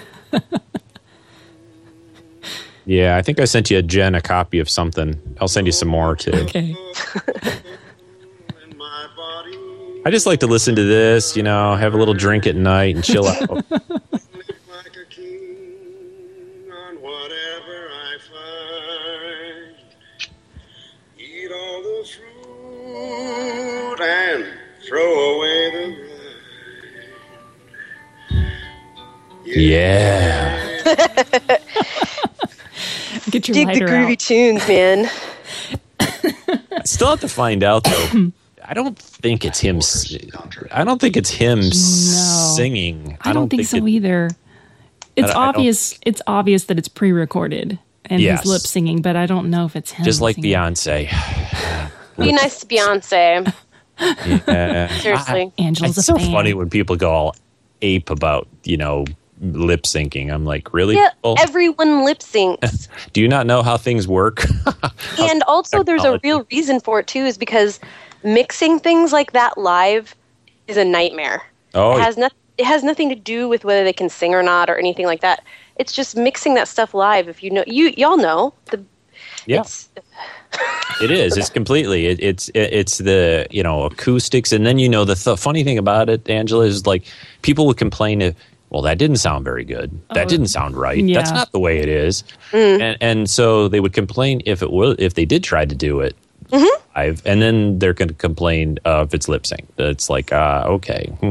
[SPEAKER 2] Yeah, I think I sent you, a Jen, a copy of something. I'll send you some more, too.
[SPEAKER 1] Okay.
[SPEAKER 2] I just like to listen to this, you know, have a little drink at night and chill out.
[SPEAKER 16] And throw away the
[SPEAKER 2] Yeah.
[SPEAKER 1] Get your
[SPEAKER 6] Dig the
[SPEAKER 1] lighter
[SPEAKER 6] groovy
[SPEAKER 1] out.
[SPEAKER 6] tunes, man.
[SPEAKER 2] I still have to find out, though. I don't think it's him. s- I don't think it's him singing.
[SPEAKER 1] I don't, think, so
[SPEAKER 2] it-
[SPEAKER 1] either. It's
[SPEAKER 2] I don't- I don't-
[SPEAKER 1] obvious. It's obvious that it's pre-recorded and
[SPEAKER 2] Yes.
[SPEAKER 1] he's lip singing, but I don't know if it's him.
[SPEAKER 2] Just like
[SPEAKER 1] singing.
[SPEAKER 2] Beyonce.
[SPEAKER 6] Be nice to Beyonce.
[SPEAKER 2] Yeah.
[SPEAKER 6] Seriously.
[SPEAKER 1] Angela's
[SPEAKER 2] It's
[SPEAKER 1] a
[SPEAKER 2] so
[SPEAKER 1] fan.
[SPEAKER 2] funny when people go all ape about, you know, lip syncing. I'm like, really?
[SPEAKER 6] Yeah,
[SPEAKER 2] Well,
[SPEAKER 6] everyone lip syncs.
[SPEAKER 2] do you not know how things work?
[SPEAKER 6] And also, there's a real reason for it, too, is because mixing things like that live is a nightmare.
[SPEAKER 2] Oh,
[SPEAKER 6] it has not, it has nothing to do with whether they can sing or not or anything like that. It's just mixing that stuff live. If you know, you y'all know the
[SPEAKER 2] yeah. It is. It's completely. It, it's it, it's the you know acoustics, and then you know the th- funny thing about it, Angela, is like people would complain if, well, that didn't sound very good. That
[SPEAKER 1] Oh,
[SPEAKER 2] didn't sound right.
[SPEAKER 1] yeah.
[SPEAKER 2] That's not the way it is.
[SPEAKER 6] Mm.
[SPEAKER 2] And and so they would complain if it was if they did try to do it
[SPEAKER 6] Mm-hmm.
[SPEAKER 2] live, and then they're going to complain uh, if it's lip sync. It's like uh, okay, hmm,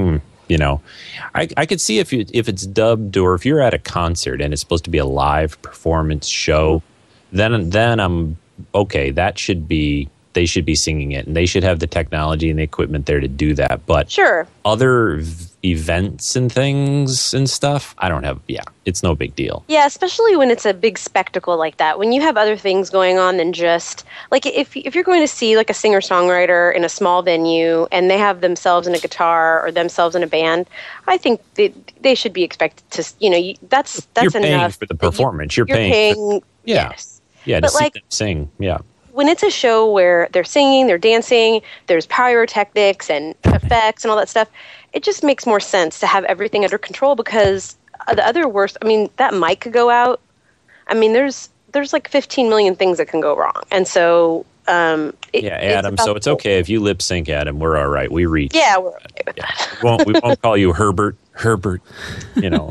[SPEAKER 2] you know, I, I could see if you if it's dubbed or if you're at a concert and it's supposed to be a live performance show, then then I'm okay. That should be they should be singing it, and they should have the technology and the equipment there to do that. But
[SPEAKER 6] sure,
[SPEAKER 2] other v- events and things and stuff, I don't have. Yeah, it's no big deal.
[SPEAKER 6] Yeah, especially when it's a big spectacle like that. When you have other things going on than just like if if you're going to see like a singer songwriter in a small venue and they have themselves in a guitar or themselves in a band, I think they they should be expected to. You know, you, that's that's
[SPEAKER 2] you're
[SPEAKER 6] enough.
[SPEAKER 2] paying for the performance. You're,
[SPEAKER 6] you're
[SPEAKER 2] paying.
[SPEAKER 6] paying
[SPEAKER 2] For, yeah,
[SPEAKER 6] yes.
[SPEAKER 2] yeah. To
[SPEAKER 6] But,
[SPEAKER 2] see
[SPEAKER 6] like,
[SPEAKER 2] them sing. Yeah.
[SPEAKER 6] When it's a show where they're singing, they're dancing, there's pyrotechnics and effects and all that stuff, it just makes more sense to have everything under control because the other worst, I mean, that mic could go out. I mean, there's there's like fifteen million things that can go wrong. And so, um, it,
[SPEAKER 2] yeah, Adam,
[SPEAKER 6] it's
[SPEAKER 2] so it's okay if you lip sync, Adam. We're all right. We reach.
[SPEAKER 6] Yeah, we're okay with that.
[SPEAKER 2] We won't, we won't call you Herbert. Herbert, you know.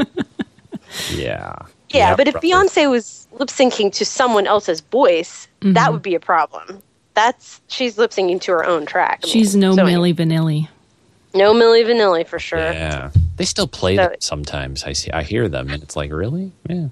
[SPEAKER 2] Yeah.
[SPEAKER 6] Yeah, but if
[SPEAKER 2] brother.
[SPEAKER 6] Beyonce was lip syncing to someone else's voice,
[SPEAKER 1] Mhm.
[SPEAKER 6] that would be a problem. That's she's lip syncing to her own track. I mean,
[SPEAKER 1] She's no
[SPEAKER 6] so
[SPEAKER 1] Milli Vanilli.
[SPEAKER 6] No Milli Vanilli for sure.
[SPEAKER 2] Yeah, they still play
[SPEAKER 6] So-
[SPEAKER 2] them sometimes. I see, I hear them, and it's like, really? Yeah.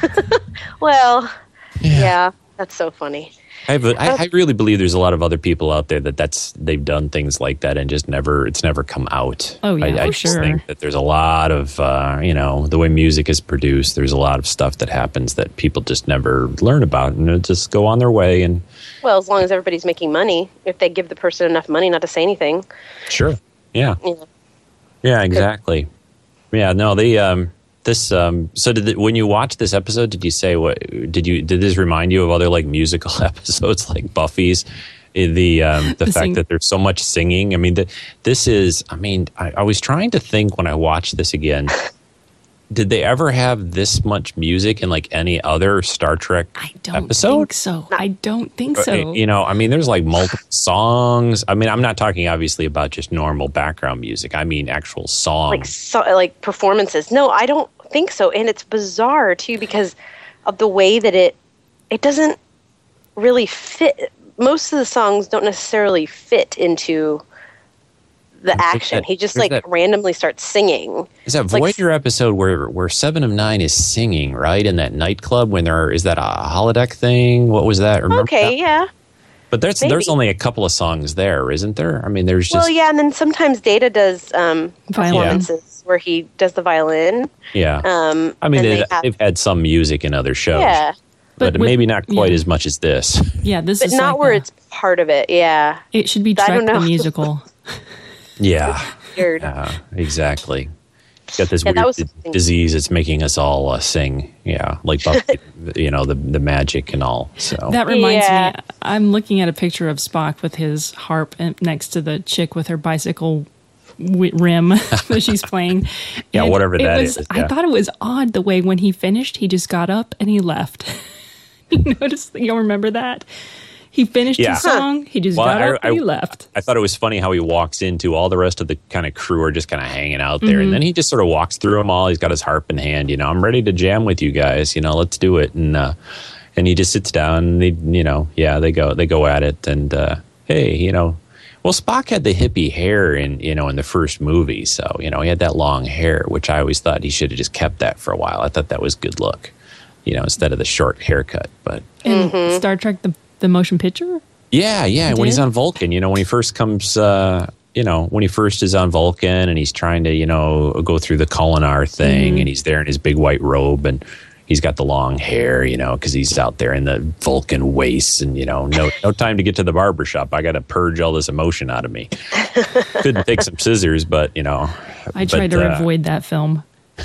[SPEAKER 6] Well, yeah. that's so funny.
[SPEAKER 2] I, have a, I, I really believe there's a lot of other people out there that that's they've done things like that and just never it's never come out.
[SPEAKER 1] Oh, yeah,
[SPEAKER 2] I, I
[SPEAKER 1] for
[SPEAKER 2] just
[SPEAKER 1] sure.
[SPEAKER 2] think that there's a lot of uh, you know the way music is produced. There's a lot of stuff that happens that people just never learn about and it just go on their way. And
[SPEAKER 6] Well, as long as everybody's making money, if they give the person enough money not to say anything.
[SPEAKER 2] sure, yeah,
[SPEAKER 6] Yeah.
[SPEAKER 2] yeah, exactly. Yeah, no, they um, this um, so did the, when you watched this episode, did you say what did you did this remind you of other like musical episodes like Buffy's? The um, the,
[SPEAKER 1] The
[SPEAKER 2] fact
[SPEAKER 1] sing-
[SPEAKER 2] that there's so much singing. I mean, the, this is. I mean, I, I was trying to think when I watched this again. Did they ever have this much music in like any other Star Trek
[SPEAKER 1] I don't
[SPEAKER 2] episode?
[SPEAKER 1] think so. I don't think so.
[SPEAKER 2] You know, I mean, there's like multiple songs. I mean, I'm not talking obviously about just normal background music. I mean, actual songs.
[SPEAKER 6] Like so, like performances. No, I don't think so. And it's bizarre too because of the way that it it doesn't really fit. Most of the songs don't necessarily fit into the action.
[SPEAKER 2] that-
[SPEAKER 6] He just
[SPEAKER 2] there's
[SPEAKER 6] like
[SPEAKER 2] that-
[SPEAKER 6] randomly starts singing.
[SPEAKER 2] Is that
[SPEAKER 6] It's like-
[SPEAKER 2] Voyager episode where where Seven of Nine is singing right in that nightclub when there is that a holodeck thing? What was that? Remember
[SPEAKER 6] Okay,
[SPEAKER 2] that?
[SPEAKER 6] yeah.
[SPEAKER 2] But there's
[SPEAKER 6] Maybe.
[SPEAKER 2] there's only a couple of songs there, isn't there? I mean, there's just
[SPEAKER 6] Well, yeah, and then sometimes Data does um,
[SPEAKER 1] Violin.
[SPEAKER 6] performances where he does the violin.
[SPEAKER 2] yeah.
[SPEAKER 6] Um,
[SPEAKER 2] I mean,
[SPEAKER 6] and
[SPEAKER 2] they
[SPEAKER 6] they have-
[SPEAKER 2] they've had some music in other shows,
[SPEAKER 6] yeah,
[SPEAKER 2] but,
[SPEAKER 1] But with-
[SPEAKER 2] maybe not quite
[SPEAKER 1] yeah.
[SPEAKER 2] as much as this.
[SPEAKER 1] Yeah, this
[SPEAKER 6] but
[SPEAKER 1] is
[SPEAKER 6] not
[SPEAKER 1] like
[SPEAKER 6] where
[SPEAKER 1] a-
[SPEAKER 6] it's part of it. Yeah,
[SPEAKER 1] It should be
[SPEAKER 6] I
[SPEAKER 1] Trek
[SPEAKER 6] don't
[SPEAKER 1] the
[SPEAKER 6] know.
[SPEAKER 1] musical.
[SPEAKER 2] Yeah,
[SPEAKER 6] weird.
[SPEAKER 2] uh, exactly. It's got this
[SPEAKER 6] Yeah, that
[SPEAKER 2] weird
[SPEAKER 6] was
[SPEAKER 2] d-
[SPEAKER 6] something-
[SPEAKER 2] disease that's making us all uh, sing. Yeah, like Buffy, you know, the the magic and all. So
[SPEAKER 1] That reminds
[SPEAKER 6] Yeah.
[SPEAKER 1] me, I'm looking at a picture of Spock with his harp and- next to the chick with her bicycle wi- rim that she's playing.
[SPEAKER 2] Yeah,
[SPEAKER 1] And
[SPEAKER 2] whatever
[SPEAKER 1] it
[SPEAKER 2] that
[SPEAKER 1] was,
[SPEAKER 2] is,
[SPEAKER 1] I
[SPEAKER 2] yeah.
[SPEAKER 1] thought it was odd the way when he finished, he just got up and he left. You notice? You don't remember that? He finished
[SPEAKER 2] Yeah.
[SPEAKER 1] his song, he just
[SPEAKER 2] Well,
[SPEAKER 1] got
[SPEAKER 2] I-
[SPEAKER 1] up and he
[SPEAKER 2] I-
[SPEAKER 1] left.
[SPEAKER 2] I thought it was funny how he walks into all the rest of the kind of crew are just kind of hanging out there.
[SPEAKER 1] Mhm.
[SPEAKER 2] And then he just sort of walks through them all. He's got his harp in hand. You know, I'm ready to jam with you guys. You know, let's do it. And, uh, and he just sits down and they, you know, yeah, they go, they go at it. And, uh, hey, you know, well, Spock had the hippie hair in, you know, in the first movie. So, you know, he had that long hair, which I always thought he should have just kept that for a while. I thought that was good look, you know, instead of the short haircut. But
[SPEAKER 1] And
[SPEAKER 6] Mm-hmm.
[SPEAKER 1] Star Trek, the, the motion picture?
[SPEAKER 2] yeah, yeah. When he's
[SPEAKER 1] did?
[SPEAKER 2] on Vulcan, you know, when he first comes, uh, you know, when he first is on Vulcan and he's trying to, you know, go through the Kolinar thing
[SPEAKER 1] Mhm.
[SPEAKER 2] and he's there in his big white robe and he's got the long hair, you know, because he's out there in the Vulcan wastes and, you know, no no time to get to the barber shop. I got to purge all this emotion out of me. Couldn't take some scissors, but, you know.
[SPEAKER 1] I tried
[SPEAKER 2] but,
[SPEAKER 1] to
[SPEAKER 2] uh,
[SPEAKER 1] avoid that film.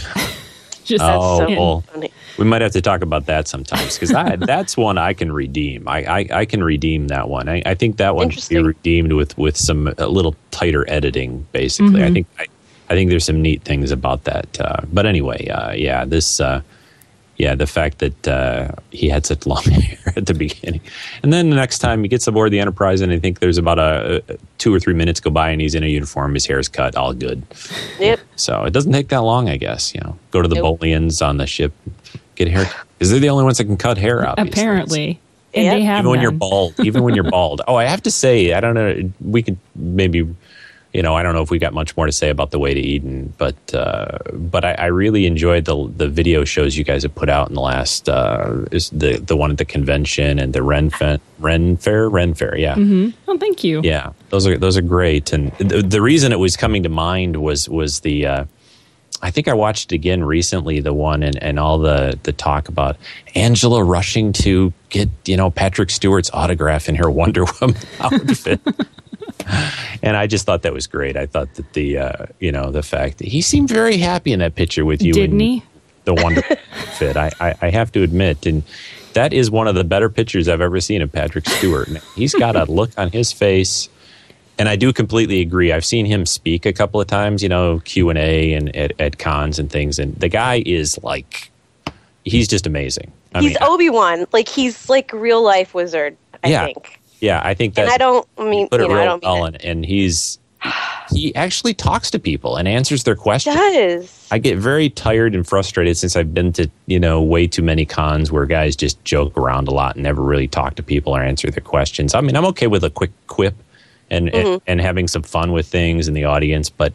[SPEAKER 1] Just
[SPEAKER 2] Oh,
[SPEAKER 6] so
[SPEAKER 2] well,
[SPEAKER 6] funny.
[SPEAKER 2] we might have to talk about that sometimes because that's one I can redeem. I, I, I can redeem that one. I, I think that one should be
[SPEAKER 6] Interesting.
[SPEAKER 2] redeemed with, with some a little tighter editing. Basically, I
[SPEAKER 1] Mhm.
[SPEAKER 2] think I, I think there's some neat things about that. Uh, but anyway, uh, yeah, this uh, yeah, the fact that uh, he had such long hair at the beginning, and then the next time he gets aboard the Enterprise, and I think there's about a, a two or three minutes go by, and he's in a uniform, his hair's cut, all good.
[SPEAKER 6] Yep.
[SPEAKER 2] So it doesn't take that long, I guess. You know, go to the
[SPEAKER 6] Nope.
[SPEAKER 2] Bolians on the ship, get a hair because they're the only ones that can cut hair. Obviously,
[SPEAKER 1] Apparently. And
[SPEAKER 6] Yep.
[SPEAKER 1] they have
[SPEAKER 2] even when you're
[SPEAKER 1] them.
[SPEAKER 2] bald, even when you're bald. Oh, I have to say, I don't know. We could maybe you know, I don't know if we got much more to say about The Way to Eden, but uh, but I, I really enjoyed the the video shows you guys have put out in the last uh, is the the one at the convention and the Ren Fe- Ren Fair Ren Fair, yeah.
[SPEAKER 1] Mm-hmm. Oh, thank you.
[SPEAKER 2] Yeah, those are those are great. And the, the reason it was coming to mind was was the uh, I think I watched it again recently, the one and, and all the the talk about Angela rushing to get, you know, Patrick Stewart's autograph in her Wonder Woman outfit. And I just thought that was great. I thought that the, uh, you know, the fact that he seemed very happy in that picture with you.
[SPEAKER 1] Didn't he?
[SPEAKER 2] The wonderful fit. I, I, I have to admit, and that is one of the better pictures I've ever seen of Patrick Stewart. He's got a look on his face, and I do completely agree. I've seen him speak a couple of times, you know, Q and A and at, at cons and things, and the guy is like, he's just amazing. I
[SPEAKER 6] he's
[SPEAKER 2] mean,
[SPEAKER 6] Obi-Wan. Like, he's like real life wizard, I
[SPEAKER 2] yeah.
[SPEAKER 6] think.
[SPEAKER 2] Yeah, I think that.
[SPEAKER 6] And I don't, I mean,
[SPEAKER 2] put it
[SPEAKER 6] you know,
[SPEAKER 2] real
[SPEAKER 6] I don't
[SPEAKER 2] well, and, and he's he actually talks to people and answers their questions.
[SPEAKER 6] Does.
[SPEAKER 2] I get very tired and frustrated since I've been to, you know, way too many cons where guys just joke around a lot and never really talk to people or answer their questions. I mean, I'm okay with a quick quip and mm-hmm. and, and having some fun with things in the audience, but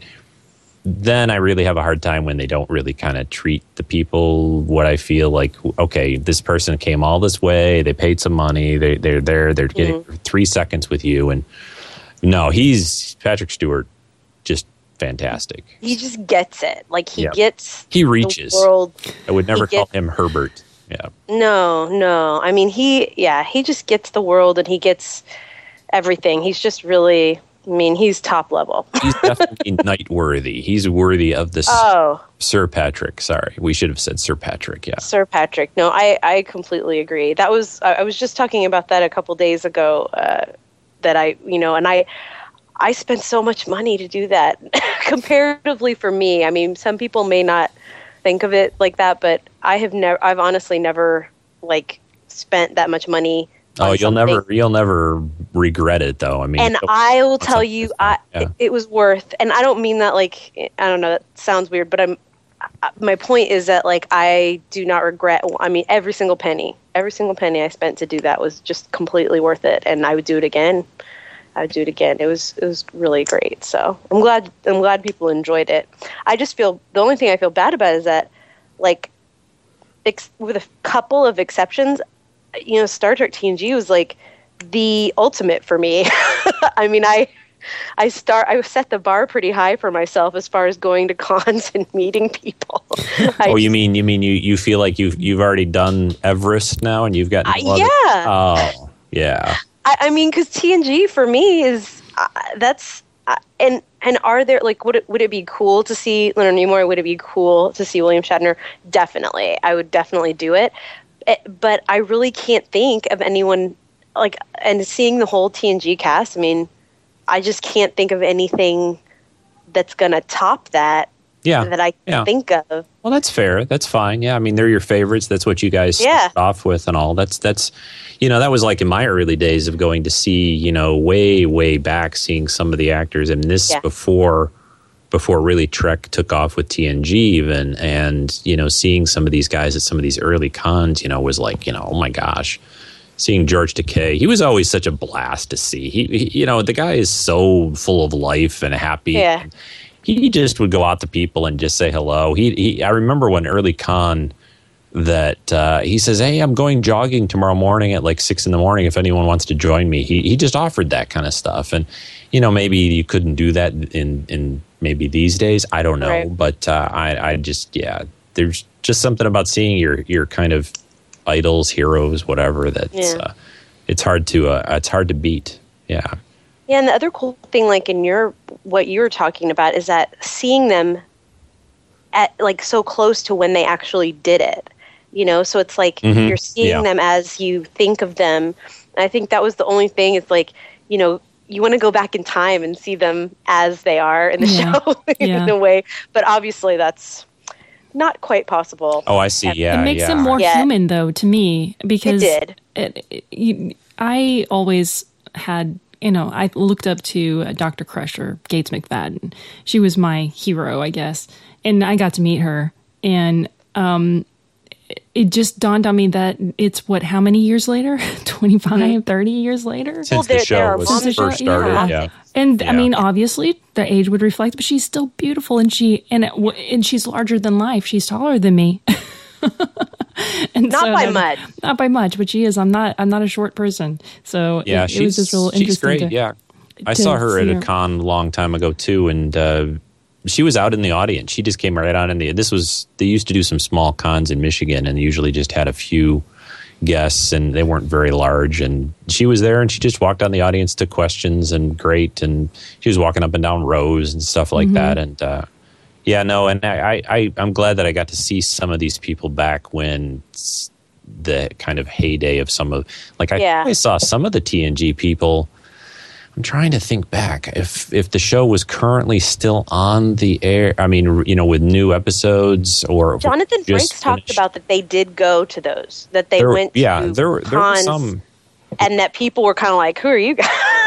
[SPEAKER 2] then I really have a hard time when they don't really kind of treat the people what I feel like, okay, this person came all this way, they paid some money, they, they're there, they're getting mm-hmm. three seconds with you. And no, he's, Patrick Stewart, just fantastic.
[SPEAKER 6] He just gets it. Like, he
[SPEAKER 2] yeah.
[SPEAKER 6] gets
[SPEAKER 2] He reaches.
[SPEAKER 6] the world.
[SPEAKER 2] I would never
[SPEAKER 6] He
[SPEAKER 2] call
[SPEAKER 6] gets,
[SPEAKER 2] him Herbert. Yeah.
[SPEAKER 6] No, no. I mean, he, yeah, he just gets the world and he gets everything. He's just really... I mean, he's top level.
[SPEAKER 2] He's definitely knight worthy. He's worthy of this.
[SPEAKER 6] Oh.
[SPEAKER 2] Sir Patrick. Sorry. We should have said Sir Patrick. Yeah.
[SPEAKER 6] Sir Patrick. No, I, I completely agree. That was, I was just talking about that a couple days ago, uh, that I, you know, and I, I spent so much money to do that comparatively for me. I mean, some people may not think of it like that, but I have never, I've honestly never like spent that much money.
[SPEAKER 2] Oh, you'll something. never, you'll never regret it, though. I mean,
[SPEAKER 6] and I will tell you, I,
[SPEAKER 2] yeah.
[SPEAKER 6] it, it was worth. And I don't mean that like, I don't know, that sounds weird, but I'm. My point is that like I do not regret. I mean, every single penny, every single penny I spent to do that was just completely worth it, and I would do it again. I would do it again. It was it was really great. So I'm glad I'm glad people enjoyed it. I just feel the only thing I feel bad about is that, like, ex- with a couple of exceptions. You know, Star Trek T N G was like the ultimate for me. I mean, I, I start, I set the bar pretty high for myself as far as going to cons and meeting people.
[SPEAKER 2] oh, you mean you mean you, you feel like you've you've already done Everest now, and you've got
[SPEAKER 6] uh, yeah.
[SPEAKER 2] Oh, yeah.
[SPEAKER 6] I, I mean, because T N G for me is uh, that's uh, and and are there like would it would it be cool to see Leonard Nimoy? Would it be cool to see William Shatner? Definitely, I would definitely do it. But I really can't think of anyone like, and seeing the whole T N G cast, I mean, I just can't think of anything that's going to top that.
[SPEAKER 2] Yeah.
[SPEAKER 6] That I can
[SPEAKER 2] yeah.
[SPEAKER 6] think of.
[SPEAKER 2] Well, that's fair. That's fine. Yeah. I mean, they're your favorites. That's what you guys
[SPEAKER 6] yeah.
[SPEAKER 2] started off with and all. That's, that's, you know, that was like in my early days of going to see, you know, way, way back, seeing some of the actors. And this
[SPEAKER 6] yeah.
[SPEAKER 2] before, before really Trek took off with T N G even, and, you know, seeing some of these guys at some of these early cons, you know, was like, you know, oh my gosh, seeing George Takei, he was always such a blast to see. He, he you know, the guy is so full of life and happy.
[SPEAKER 6] Yeah.
[SPEAKER 2] He just would go out to people and just say hello. He, he I remember one early con that uh, he says, hey, I'm going jogging tomorrow morning at like six in the morning if anyone wants to join me. He he just offered that kind of stuff. And, you know, maybe you couldn't do that in, in maybe these days. I don't know.
[SPEAKER 6] Right.
[SPEAKER 2] But uh, I, I just, yeah, there's just something about seeing your, your kind of idols, heroes, whatever, that's,
[SPEAKER 6] yeah.
[SPEAKER 2] uh, it's hard to, uh, it's hard to beat. Yeah.
[SPEAKER 6] Yeah. And the other cool thing, like in your, what you were talking about is that seeing them at like so close to when they actually did it. You know, so it's like
[SPEAKER 2] mm-hmm.
[SPEAKER 6] you're seeing
[SPEAKER 2] yeah.
[SPEAKER 6] them as you think of them. And I think that was the only thing is like, you know, you want to go back in time and see them as they are in the
[SPEAKER 1] yeah.
[SPEAKER 6] show in
[SPEAKER 1] yeah.
[SPEAKER 6] a way. But obviously that's not quite possible.
[SPEAKER 2] Oh, I see. Yeah.
[SPEAKER 1] It makes
[SPEAKER 2] yeah.
[SPEAKER 1] them more
[SPEAKER 6] yeah.
[SPEAKER 1] human, though, to me, because
[SPEAKER 6] it did.
[SPEAKER 1] It, it, you, I always had, you know, I looked up to uh, Doctor Crusher, Gates McFadden. She was my hero, I guess. And I got to meet her. And, um, it just dawned on me that it's what, how many years later? twenty-five, thirty years later?
[SPEAKER 2] Since the show was
[SPEAKER 1] Since the
[SPEAKER 2] first
[SPEAKER 1] show,
[SPEAKER 2] started,
[SPEAKER 1] yeah.
[SPEAKER 2] yeah.
[SPEAKER 1] And I
[SPEAKER 2] Yeah.
[SPEAKER 1] mean, obviously, the age would reflect, but she's still beautiful, and she and it, w- and she's larger than life. She's taller than me. And
[SPEAKER 6] Not
[SPEAKER 1] so
[SPEAKER 6] by
[SPEAKER 1] that-
[SPEAKER 6] much.
[SPEAKER 1] Not by much, but she is. I'm not. I'm not a short person, so
[SPEAKER 2] Yeah,
[SPEAKER 1] it,
[SPEAKER 2] she's
[SPEAKER 1] it was just real
[SPEAKER 2] she's
[SPEAKER 1] interesting.
[SPEAKER 2] great.
[SPEAKER 1] to-
[SPEAKER 2] yeah, I
[SPEAKER 1] to
[SPEAKER 2] saw her at
[SPEAKER 1] see
[SPEAKER 2] a con a long time ago too, and uh, she was out in the audience. She just came right out in the. This was they used to do some small cons in Michigan, and they usually just had a few guests, and they weren't very large. And she was there, and she just walked out in the audience, took questions, and great. And she was walking up and down rows and stuff like
[SPEAKER 1] Mhm.
[SPEAKER 2] that. And uh, yeah, no, and I, I I'm glad that I got to see some of these people back when s- the kind of heyday of some of like I,
[SPEAKER 6] Yeah.
[SPEAKER 2] I saw some of the T N G people. I'm trying to think back if if the show was currently still on the air. I mean, you know, with new episodes or
[SPEAKER 6] Jonathan
[SPEAKER 2] just
[SPEAKER 6] Frakes talked
[SPEAKER 2] finished.
[SPEAKER 6] about that they did go to those, that they
[SPEAKER 2] There-
[SPEAKER 6] went
[SPEAKER 2] yeah,
[SPEAKER 6] to
[SPEAKER 2] there were there were
[SPEAKER 6] cons,
[SPEAKER 2] some.
[SPEAKER 6] and that people were kind of like, "Who are you guys?"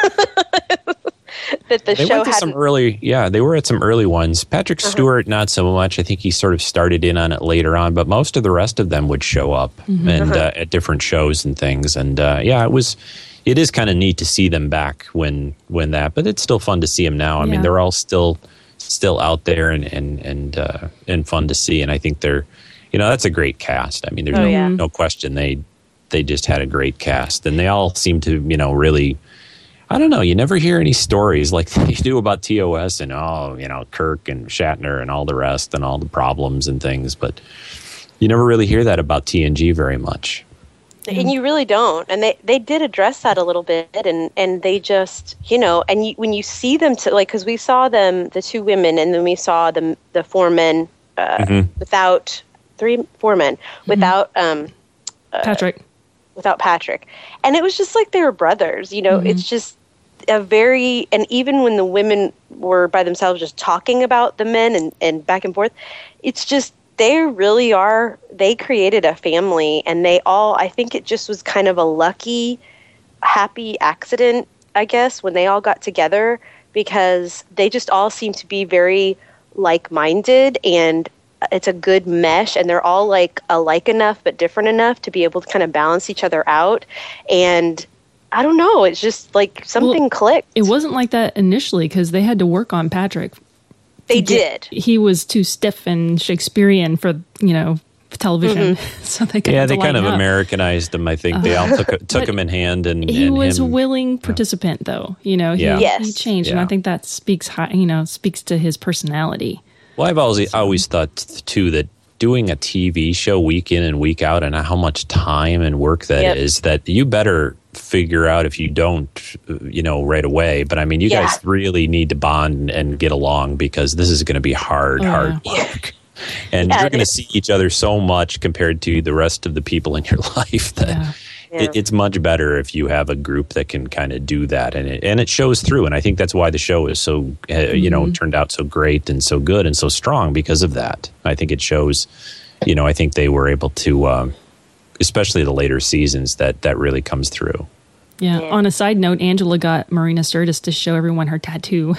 [SPEAKER 6] that the
[SPEAKER 2] They
[SPEAKER 6] show
[SPEAKER 2] went to
[SPEAKER 6] had.
[SPEAKER 2] some early, yeah, they were at some early ones. Patrick
[SPEAKER 6] Uh-huh.
[SPEAKER 2] Stewart, not so much. I think he sort of started in on it later on, but most of the rest of them would show up
[SPEAKER 6] Mhm.
[SPEAKER 2] and
[SPEAKER 6] Uh-huh.
[SPEAKER 2] uh, at different shows and things. And uh, yeah, it was, it is kind of neat to see them back when when that, but it's still fun to see them now. I
[SPEAKER 1] Yeah.
[SPEAKER 2] mean, they're all still still out there and and and uh, and fun to see. And I think they're, you know, that's a great cast. I mean, there's
[SPEAKER 6] Oh,
[SPEAKER 2] no
[SPEAKER 6] yeah.
[SPEAKER 2] no question they they just had a great cast, and they all seem to, you know, really. I don't know. You never hear any stories like they do about T O S and, oh, you know, Kirk and Shatner and all the rest and all the problems and things. But you never really hear that about T N G very much.
[SPEAKER 6] And you really don't. And they, they did address that a little bit, and, and they just, you know, and you, when you see them, to like, because we saw them, the two women, and then we saw the the four men uh,
[SPEAKER 2] Mhm.
[SPEAKER 6] without three four men without um uh,
[SPEAKER 1] Patrick.
[SPEAKER 6] without Patrick, and it was just like they were brothers. You know,
[SPEAKER 1] Mhm.
[SPEAKER 6] it's just a very, and even when the women were by themselves just talking about the men and and back and forth, it's just. They really are, they created a family, and they all, I think it just was kind of a lucky, happy accident, I guess, when they all got together, because they just all seem to be very like-minded, and it's a good mesh, and they're all like alike enough but different enough to be able to kind of balance each other out. And I don't know, it's just like something
[SPEAKER 1] Well,
[SPEAKER 6] clicked.
[SPEAKER 1] It wasn't like that initially because they had to work on Patrick.
[SPEAKER 6] They
[SPEAKER 1] to get- He was too stiff and Shakespearean for, you know, television. so they got
[SPEAKER 2] Yeah,
[SPEAKER 1] to
[SPEAKER 2] they kind of
[SPEAKER 1] lighten up.
[SPEAKER 2] Americanized him. I think they all took took
[SPEAKER 1] But
[SPEAKER 2] him in hand, and
[SPEAKER 1] He
[SPEAKER 2] and
[SPEAKER 1] was a
[SPEAKER 2] him.
[SPEAKER 1] willing participant, though. You know, he,
[SPEAKER 2] Yeah.
[SPEAKER 1] he
[SPEAKER 6] Yes.
[SPEAKER 1] changed, and I
[SPEAKER 2] Yeah.
[SPEAKER 1] think that speaks, high, you know, speaks to his personality.
[SPEAKER 2] Well, I've always always thought too that doing a T V show week in and week out, and how much time and work that is,
[SPEAKER 6] Yep.
[SPEAKER 2] that you better figure out if you don't, uh, you know, right away. But I mean, you
[SPEAKER 6] Yeah.
[SPEAKER 2] guys really need to bond and get along, because this is going to be hard,
[SPEAKER 1] Oh,
[SPEAKER 2] hard work. And
[SPEAKER 6] Yeah,
[SPEAKER 2] you're
[SPEAKER 6] it
[SPEAKER 2] going to
[SPEAKER 6] is.
[SPEAKER 2] see each other so much compared to the rest of the people in your life that
[SPEAKER 1] Yeah.
[SPEAKER 2] it, it's much better if you have a group that can kind of do that, and it and it shows through. And I think that's why the show is so, uh, you know, turned out so great and so good and so strong because of that. I think it shows. You know, I think they were able to, um, especially the later seasons, that that really comes through.
[SPEAKER 1] Yeah.
[SPEAKER 6] Yeah.
[SPEAKER 1] On a side note, Angela got Marina Sirtis to show everyone her tattoo.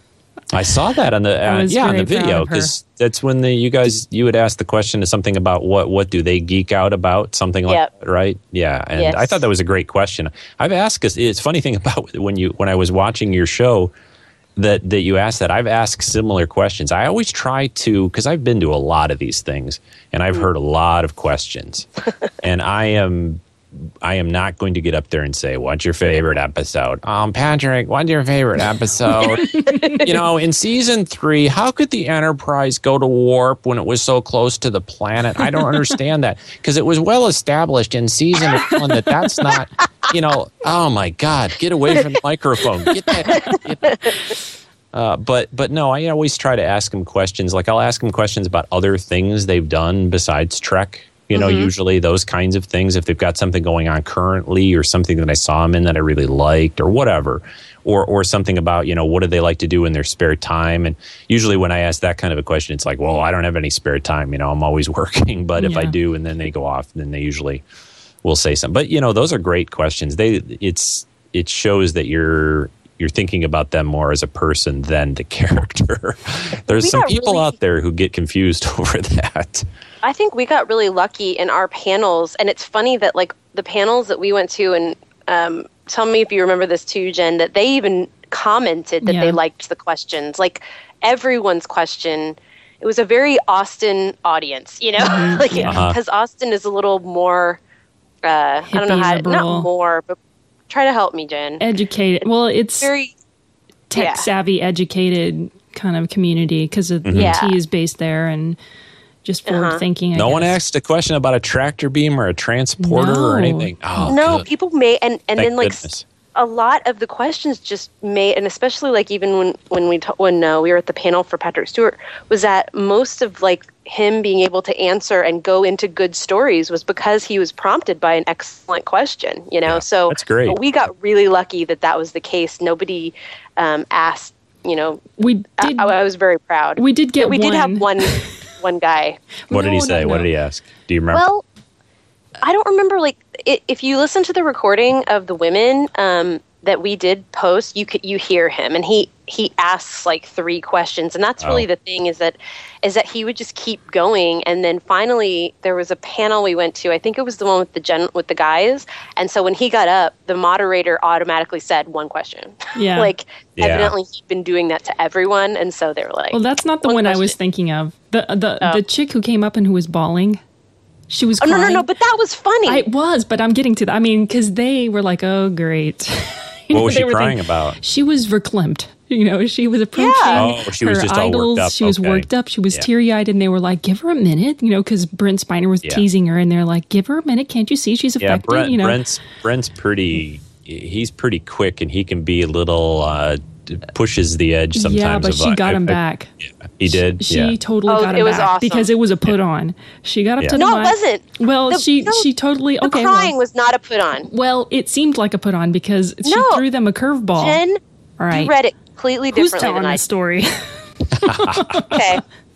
[SPEAKER 2] I saw that on the
[SPEAKER 1] I
[SPEAKER 2] uh,
[SPEAKER 1] was
[SPEAKER 2] yeah on the
[SPEAKER 1] very proud
[SPEAKER 2] video,
[SPEAKER 1] of her.
[SPEAKER 2] because that's when the you guys you would ask the question to something about what what do they geek out about, something like
[SPEAKER 6] Yep.
[SPEAKER 2] that, right? Yeah, and
[SPEAKER 6] Yes.
[SPEAKER 2] I thought that was a great question. I've asked us. It's a funny thing about when you when I was watching your show that that you asked that. I've asked similar questions. I always try to, because I've been to a lot of these things and I've heard a lot of questions, and I am. I am not going to get up there and say, what's your favorite episode? Um, Patrick, what's your favorite episode? You know, in season three, how could the Enterprise go to warp when it was so close to the planet? I don't understand that, because it was well established in season one that that's not, you know, oh my God, get away from the microphone. Get that. Get that. Uh, but but no, I always try to ask them questions. Like I'll ask them questions about other things they've done besides Trek. You know,
[SPEAKER 6] Mhm.
[SPEAKER 2] usually those kinds of things, if they've got something going on currently or something that I saw them in that I really liked or whatever, or or something about, you know, what do they like to do in their spare time? And usually when I ask that kind of a question, it's like, well, I don't have any spare time. You know, I'm always working. But if I
[SPEAKER 1] Yeah.
[SPEAKER 2] do, and then they go off, then they usually will say something. But, you know, those are great questions. They It's it shows that you're you're thinking about them more as a person than the character. There's
[SPEAKER 6] We
[SPEAKER 2] some
[SPEAKER 6] got
[SPEAKER 2] people
[SPEAKER 6] really-
[SPEAKER 2] out there who get confused over that.
[SPEAKER 6] I think we got really lucky in our panels, and it's funny that like the panels that we went to, and um, tell me if you remember this too, Jen, that they even commented that
[SPEAKER 1] Yeah.
[SPEAKER 6] they liked the questions. Like everyone's question, it was a very Austin audience, you know,
[SPEAKER 1] Mhm.
[SPEAKER 6] like
[SPEAKER 1] Yeah.
[SPEAKER 6] because Austin is a little more. Uh, I don't know
[SPEAKER 1] Hippie,
[SPEAKER 6] how to,
[SPEAKER 1] liberal.
[SPEAKER 6] not more, but try to help me, Jen.
[SPEAKER 1] Educated. Well, it's
[SPEAKER 6] Very
[SPEAKER 1] tech
[SPEAKER 6] yeah.
[SPEAKER 1] savvy, educated kind of community because the
[SPEAKER 2] Mhm.
[SPEAKER 6] Yeah.
[SPEAKER 1] T is based there and just forward
[SPEAKER 6] Uh-huh.
[SPEAKER 1] thinking. I
[SPEAKER 2] No one
[SPEAKER 1] guess.
[SPEAKER 2] asked a question about a tractor beam or a transporter or
[SPEAKER 1] No.
[SPEAKER 2] anything. Oh,
[SPEAKER 6] no,
[SPEAKER 2] good.
[SPEAKER 6] people may, and and
[SPEAKER 2] Thank
[SPEAKER 6] then like
[SPEAKER 2] goodness.
[SPEAKER 6] a lot of the questions just made, and especially like even when when we ta- when uh, we were at the panel for Patrick Stewart, was that most of like him being able to answer and go into good stories was because he was prompted by an excellent question. You know, so
[SPEAKER 2] that's great.
[SPEAKER 6] we got really lucky that that was the case. Nobody um, asked. You know,
[SPEAKER 1] we
[SPEAKER 6] did. I, I was very proud.
[SPEAKER 1] We did get
[SPEAKER 6] We did have
[SPEAKER 1] one.
[SPEAKER 6] one one guy.
[SPEAKER 2] What did he
[SPEAKER 1] No,
[SPEAKER 2] say?
[SPEAKER 1] no,
[SPEAKER 2] What
[SPEAKER 1] no.
[SPEAKER 2] did he ask? Do you remember?
[SPEAKER 6] Well, I don't remember. Like, i if you listen to the recording of the women um, that we did post, you could you hear him, and he he asks like three questions, and that's really
[SPEAKER 2] Oh.
[SPEAKER 6] the thing is that is that he would just keep going, and then finally there was a panel we went to. I think it was the one with the gen with the guys, and so when he got up, the moderator automatically said one question.
[SPEAKER 1] Yeah.
[SPEAKER 6] like
[SPEAKER 2] Yeah.
[SPEAKER 6] evidently he'd been doing that to everyone, and so they were like,
[SPEAKER 1] Well, that's not the one, I was thinking of. The the
[SPEAKER 6] Oh.
[SPEAKER 1] the chick who came up and who was bawling. She was
[SPEAKER 6] "Oh no,
[SPEAKER 1] crying.
[SPEAKER 6] no, no!" But that was funny.
[SPEAKER 1] I was, but I'm getting to that. I mean, because they were like, "Oh, great." You
[SPEAKER 2] What
[SPEAKER 1] know,
[SPEAKER 2] was
[SPEAKER 1] they
[SPEAKER 2] she
[SPEAKER 1] were
[SPEAKER 2] crying
[SPEAKER 1] thinking-
[SPEAKER 2] about?
[SPEAKER 1] She was verklimped. You know, she was approaching
[SPEAKER 2] Oh, she was
[SPEAKER 1] her
[SPEAKER 2] just all worked
[SPEAKER 1] idols.
[SPEAKER 2] up.
[SPEAKER 1] She was
[SPEAKER 2] Okay.
[SPEAKER 1] worked up. She was
[SPEAKER 2] Yeah.
[SPEAKER 1] teary eyed, and they were like, "Give her a minute," you know, because Brent Spiner was
[SPEAKER 2] Yeah.
[SPEAKER 1] teasing her, and they're like, "Give her a minute. Can't you see she's
[SPEAKER 2] Yeah,
[SPEAKER 1] affected?"
[SPEAKER 2] Brent,
[SPEAKER 1] you know,
[SPEAKER 2] Brent's Brent's pretty. He's pretty quick, and he can be a little uh, pushes the edge sometimes.
[SPEAKER 1] yeah, but
[SPEAKER 2] of,
[SPEAKER 1] she
[SPEAKER 2] uh,
[SPEAKER 1] got
[SPEAKER 2] I-
[SPEAKER 1] him
[SPEAKER 2] I-
[SPEAKER 1] back.
[SPEAKER 2] He did.
[SPEAKER 1] She
[SPEAKER 2] yeah.
[SPEAKER 1] totally
[SPEAKER 6] Oh,
[SPEAKER 1] got
[SPEAKER 6] it
[SPEAKER 1] him
[SPEAKER 6] was
[SPEAKER 1] back
[SPEAKER 6] awesome.
[SPEAKER 1] because it was a put on. She got up
[SPEAKER 2] Yeah.
[SPEAKER 1] to the
[SPEAKER 6] No, it
[SPEAKER 1] mic.
[SPEAKER 6] wasn't.
[SPEAKER 1] Well,
[SPEAKER 6] The-
[SPEAKER 1] she
[SPEAKER 6] no,
[SPEAKER 1] she totally
[SPEAKER 6] the
[SPEAKER 1] okay.
[SPEAKER 6] crying
[SPEAKER 1] well,
[SPEAKER 6] was not a put on.
[SPEAKER 1] well, it seemed like a put on because she
[SPEAKER 6] No.
[SPEAKER 1] threw them a curveball.
[SPEAKER 6] Jen,
[SPEAKER 1] All right,
[SPEAKER 6] you read it completely
[SPEAKER 1] who's
[SPEAKER 6] differently
[SPEAKER 1] telling
[SPEAKER 6] than I
[SPEAKER 1] the story?
[SPEAKER 6] Okay.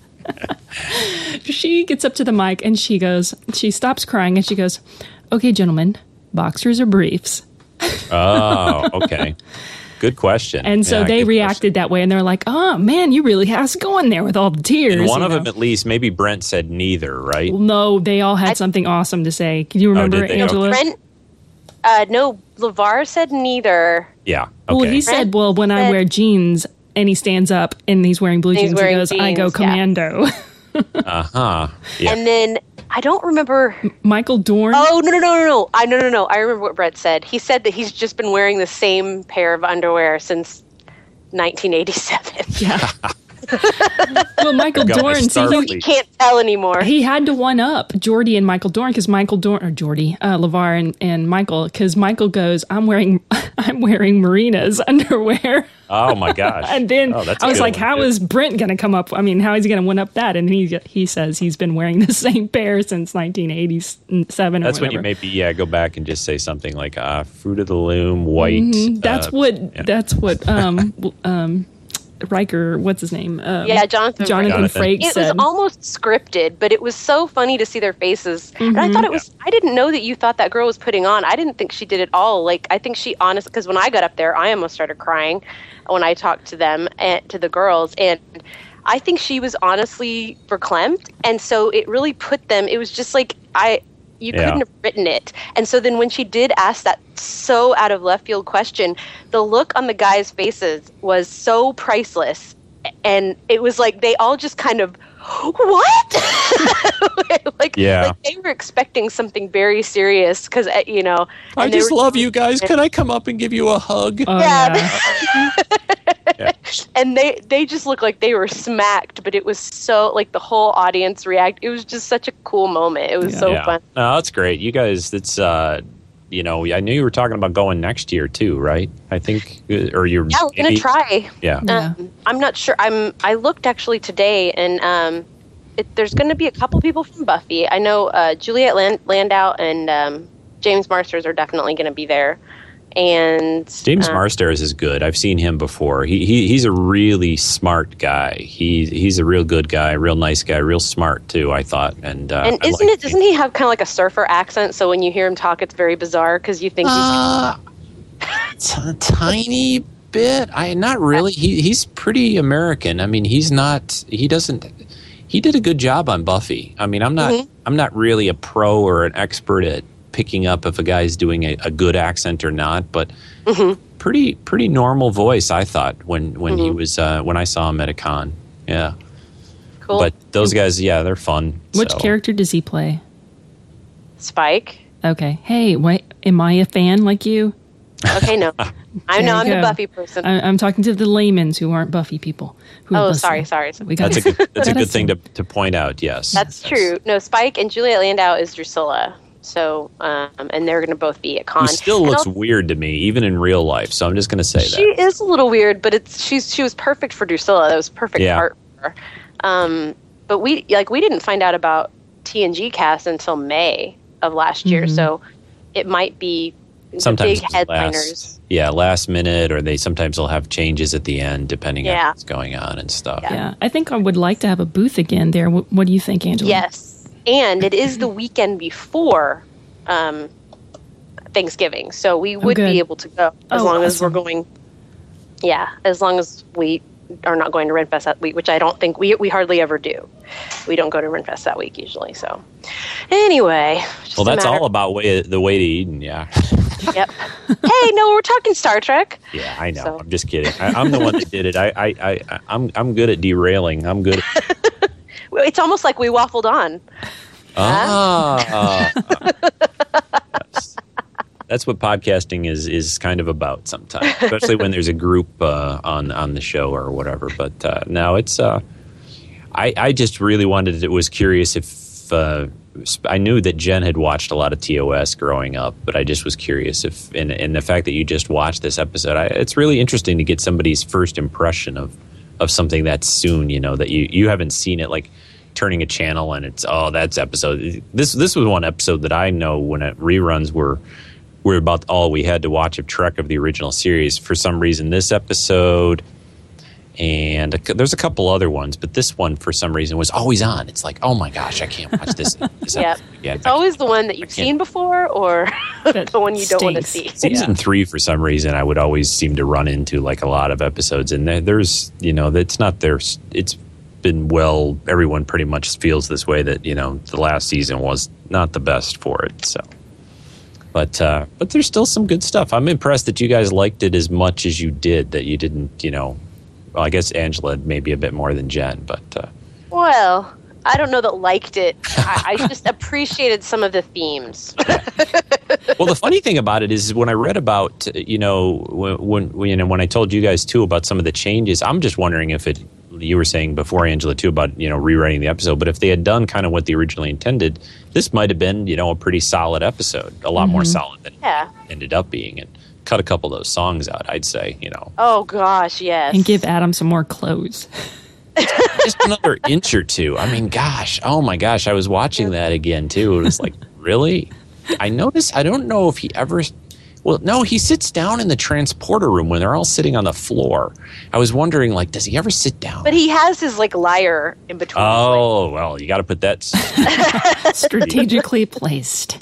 [SPEAKER 1] She gets up to the mic and she goes, she stops crying and she goes, "Okay, gentlemen, boxers or briefs?"
[SPEAKER 2] Oh, okay. Good question.
[SPEAKER 1] And so
[SPEAKER 2] Yeah,
[SPEAKER 1] they
[SPEAKER 2] good
[SPEAKER 1] reacted that way, and they're like, "Oh man, you really have us going there with all the tears."
[SPEAKER 2] question. And one
[SPEAKER 1] you
[SPEAKER 2] of
[SPEAKER 1] know?
[SPEAKER 2] them, at least, maybe Brent said neither, right?
[SPEAKER 1] Well, no, they all had something awesome to say. Can you remember,
[SPEAKER 2] did they?
[SPEAKER 1] Angela?
[SPEAKER 6] Brent, uh, no, LeVar said neither.
[SPEAKER 2] Yeah. Okay.
[SPEAKER 1] Well, he said, "Well, when I
[SPEAKER 6] said-
[SPEAKER 1] wear jeans," and he stands up and he's wearing blue
[SPEAKER 6] He's
[SPEAKER 1] jeans.
[SPEAKER 6] wearing
[SPEAKER 1] he goes, "I go
[SPEAKER 6] jeans, yeah.
[SPEAKER 1] commando."
[SPEAKER 2] Uh huh. Yeah.
[SPEAKER 6] And then I don't remember.
[SPEAKER 1] Michael Dorn.
[SPEAKER 6] Oh no no no no no! I no no no! I remember what Brett said. He said that he's just been wearing the same pair of underwear since nineteen eighty-seven.
[SPEAKER 1] Yeah. Well, Michael
[SPEAKER 2] Got my
[SPEAKER 1] Dorn, see,
[SPEAKER 2] Starfleet.
[SPEAKER 1] he,
[SPEAKER 6] He can't tell anymore.
[SPEAKER 1] he had to one up Jordy and Michael Dorn because Michael Dorn or Jordy, uh, LeVar and, and Michael, because Michael goes, "I'm wearing, I'm wearing Marina's underwear."
[SPEAKER 2] Oh my gosh.
[SPEAKER 1] And then
[SPEAKER 2] oh, that's a
[SPEAKER 1] I was
[SPEAKER 2] good
[SPEAKER 1] like,
[SPEAKER 2] one,
[SPEAKER 1] "How
[SPEAKER 2] too.
[SPEAKER 1] is Brent going to come up? I mean, how is he going to one up that?" And he he says he's been wearing the same pair since nineteen eighty-seven.
[SPEAKER 2] That's
[SPEAKER 1] or
[SPEAKER 2] when you
[SPEAKER 1] whatever.
[SPEAKER 2] maybe yeah go back and just say something like uh, "Fruit of the Loom," white.
[SPEAKER 1] Mhm. That's
[SPEAKER 2] uh,
[SPEAKER 1] what.
[SPEAKER 2] yeah.
[SPEAKER 1] That's what. Um. w- um. Riker, what's his name? Um,
[SPEAKER 6] Yeah, Jonathan.
[SPEAKER 1] Jonathan
[SPEAKER 2] Jonathan.
[SPEAKER 1] Frakes
[SPEAKER 6] It was
[SPEAKER 1] said.
[SPEAKER 6] almost scripted, but it was so funny to see their faces. And I
[SPEAKER 1] Mhm.
[SPEAKER 6] thought it was, I didn't know that you thought that girl was putting on. I didn't think she did it all. Like, I think she honestly, because when I got up there, I almost started crying when I talked to them and to the girls. And I think she was honestly verklempt. And so it really put them, it was just like, I, you
[SPEAKER 2] Yeah.
[SPEAKER 6] couldn't have written it. And so then when she did ask that so out of left field question, the look on the guys' faces was so priceless. And it was like they all just kind of, what? like,
[SPEAKER 2] Yeah.
[SPEAKER 6] like they were expecting something very serious because, you know.
[SPEAKER 2] I
[SPEAKER 6] and they
[SPEAKER 2] just
[SPEAKER 6] were-
[SPEAKER 2] love you guys. Can I come up and give you a hug?
[SPEAKER 1] Oh,
[SPEAKER 6] Yeah.
[SPEAKER 1] yeah.
[SPEAKER 6] And they, they just looked like they were smacked, but it was so, like, the whole audience react. It was just such a cool moment. It was
[SPEAKER 1] Yeah.
[SPEAKER 6] so
[SPEAKER 2] yeah.
[SPEAKER 6] fun.
[SPEAKER 2] No, that's great. You guys, that's uh, you know, I knew you were talking about going next year too, right? I think, uh, or you're
[SPEAKER 6] Yeah, we're going to try.
[SPEAKER 2] Yeah.
[SPEAKER 1] Yeah.
[SPEAKER 6] Um, I'm not sure. I'm. I looked actually today, and um, it, there's going to be a couple people from Buffy. I know uh, Juliet Land- Landau and um, James Marsters are definitely going to be there. And
[SPEAKER 2] James
[SPEAKER 6] uh,
[SPEAKER 2] Marsters is good. I've seen him before. He, he he's a really smart guy. He he's a real good guy, real nice guy, real smart too. I thought, and uh,
[SPEAKER 6] and
[SPEAKER 2] I
[SPEAKER 6] isn't
[SPEAKER 2] like
[SPEAKER 6] it? Doesn't he have kind of like a surfer accent? So when you hear him talk, it's very bizarre because you think
[SPEAKER 2] Uh, t- tiny bit. I not really. He he's pretty American. I mean, he's not. He doesn't. He did a good job on Buffy. I mean, I'm not. Mm-hmm. I'm not really a pro or an expert at picking up if a guy's doing a, a good accent or not. But mm-hmm. pretty pretty normal voice, I thought when when mm-hmm. he was uh, when I saw him at a con. Yeah.
[SPEAKER 6] Cool.
[SPEAKER 2] But those guys, yeah, they're fun.
[SPEAKER 1] Which
[SPEAKER 2] so.
[SPEAKER 1] character does he play?
[SPEAKER 6] Spike.
[SPEAKER 1] Okay. Hey, wait, am I a fan like you?
[SPEAKER 6] Okay, no. I know I'm
[SPEAKER 1] go.
[SPEAKER 6] the Buffy person.
[SPEAKER 1] I, I'm talking to the laymen's who aren't Buffy people. Who
[SPEAKER 6] oh,
[SPEAKER 1] listen.
[SPEAKER 6] sorry, sorry.
[SPEAKER 1] We got
[SPEAKER 2] that's a good, that's a good thing to, to point out, yes.
[SPEAKER 6] That's, that's true. No, Spike and Juliet Landau is Drusilla. So, um, and they're going to both be at con.
[SPEAKER 2] Who still
[SPEAKER 6] and
[SPEAKER 2] looks
[SPEAKER 6] I'll,
[SPEAKER 2] weird to me, even in real life. So I'm just going to say
[SPEAKER 6] she
[SPEAKER 2] that.
[SPEAKER 6] She is a little weird, but it's she's she was perfect for Drusilla. That was perfect
[SPEAKER 2] yeah.
[SPEAKER 6] art for her. Um, but we like we didn't find out about T N G cast until May of last mm-hmm. year, so it might be
[SPEAKER 2] sometimes
[SPEAKER 6] the big headliners.
[SPEAKER 2] Last, yeah, last minute, or they sometimes will have changes at the end depending
[SPEAKER 6] yeah.
[SPEAKER 2] on what's going on and stuff.
[SPEAKER 1] Yeah. yeah, I think I would like to have a booth again there. What, what do you think, Angela?
[SPEAKER 6] Yes, and it is the weekend before um, Thanksgiving, so we would
[SPEAKER 1] oh,
[SPEAKER 6] be able to go as
[SPEAKER 1] oh,
[SPEAKER 6] long
[SPEAKER 1] awesome.
[SPEAKER 6] as we're going. Yeah, as long as we are not going to Renfest that week, which I don't think we we hardly ever do. We don't go to Renfest that week usually. So anyway,
[SPEAKER 2] well, that's all about way the way to Eden, yeah.
[SPEAKER 6] Yep. Hey, no, we're talking Star Trek.
[SPEAKER 2] Yeah, I know.
[SPEAKER 6] So.
[SPEAKER 2] I'm just kidding. I, I'm the one that did it. I, I, I, I'm, I'm good at derailing. I'm good. At...
[SPEAKER 6] It's almost like we waffled on.
[SPEAKER 2] Ah. Uh, yes. That's what podcasting is is kind of about sometimes, especially when there's a group uh, on on the show or whatever. But uh, no, it's. Uh, I I just really wanted. To, was curious if uh, I knew that Jen had watched a lot of T O S growing up, but I just was curious if, and, and the fact that you just watched this episode, I, it's really interesting to get somebody's first impression of of something that soon. You know that you you haven't seen it, like turning a channel and it's oh that's episode. This this was one episode that I know when it reruns were. We're about all we had to watch of Trek of the original series. For some reason, this episode and a, there's a couple other ones, but this one for some reason was always on. It's like, oh my gosh, I can't watch this. this
[SPEAKER 6] yep. Again. It's always the one that you've seen before or the one you don't want to see.
[SPEAKER 2] Season yeah. three, for some reason, I would always seem to run into like a lot of episodes, and there's, you know, that's not their. It's been well. Everyone pretty much feels this way that you know the last season was not the best for it. So. But uh, but there's still some good stuff. I'm impressed that you guys liked it as much as you did. That you didn't, you know. Well, I guess Angela maybe a bit more than Jen, but. Uh,
[SPEAKER 6] well, I don't know that liked it. I, I just appreciated some of the themes.
[SPEAKER 2] Well, the funny thing about it is when I read about, you know, when, when you know when I told you guys too about some of the changes, I'm just wondering if it. You were saying before, Angela, too, about, you know, rewriting the episode. But if they had done kind of what they originally intended, this might have been, you know, a pretty solid episode. A lot mm-hmm. more solid than
[SPEAKER 6] yeah.
[SPEAKER 2] it ended up being. And cut a couple of those songs out, I'd say, you know.
[SPEAKER 6] Oh, gosh, yes.
[SPEAKER 1] And give Adam some more clothes.
[SPEAKER 2] Just another inch or two. I mean, gosh. Oh, my gosh. I was watching that again, too. It was like, really? I noticed, I don't know if he ever... Well, no, he sits down in the transporter room when they're all sitting on the floor. I was wondering, like, does he ever sit down?
[SPEAKER 6] But he has his, like, lyre in between.
[SPEAKER 2] Oh, well, you got to put that...
[SPEAKER 1] strategically placed.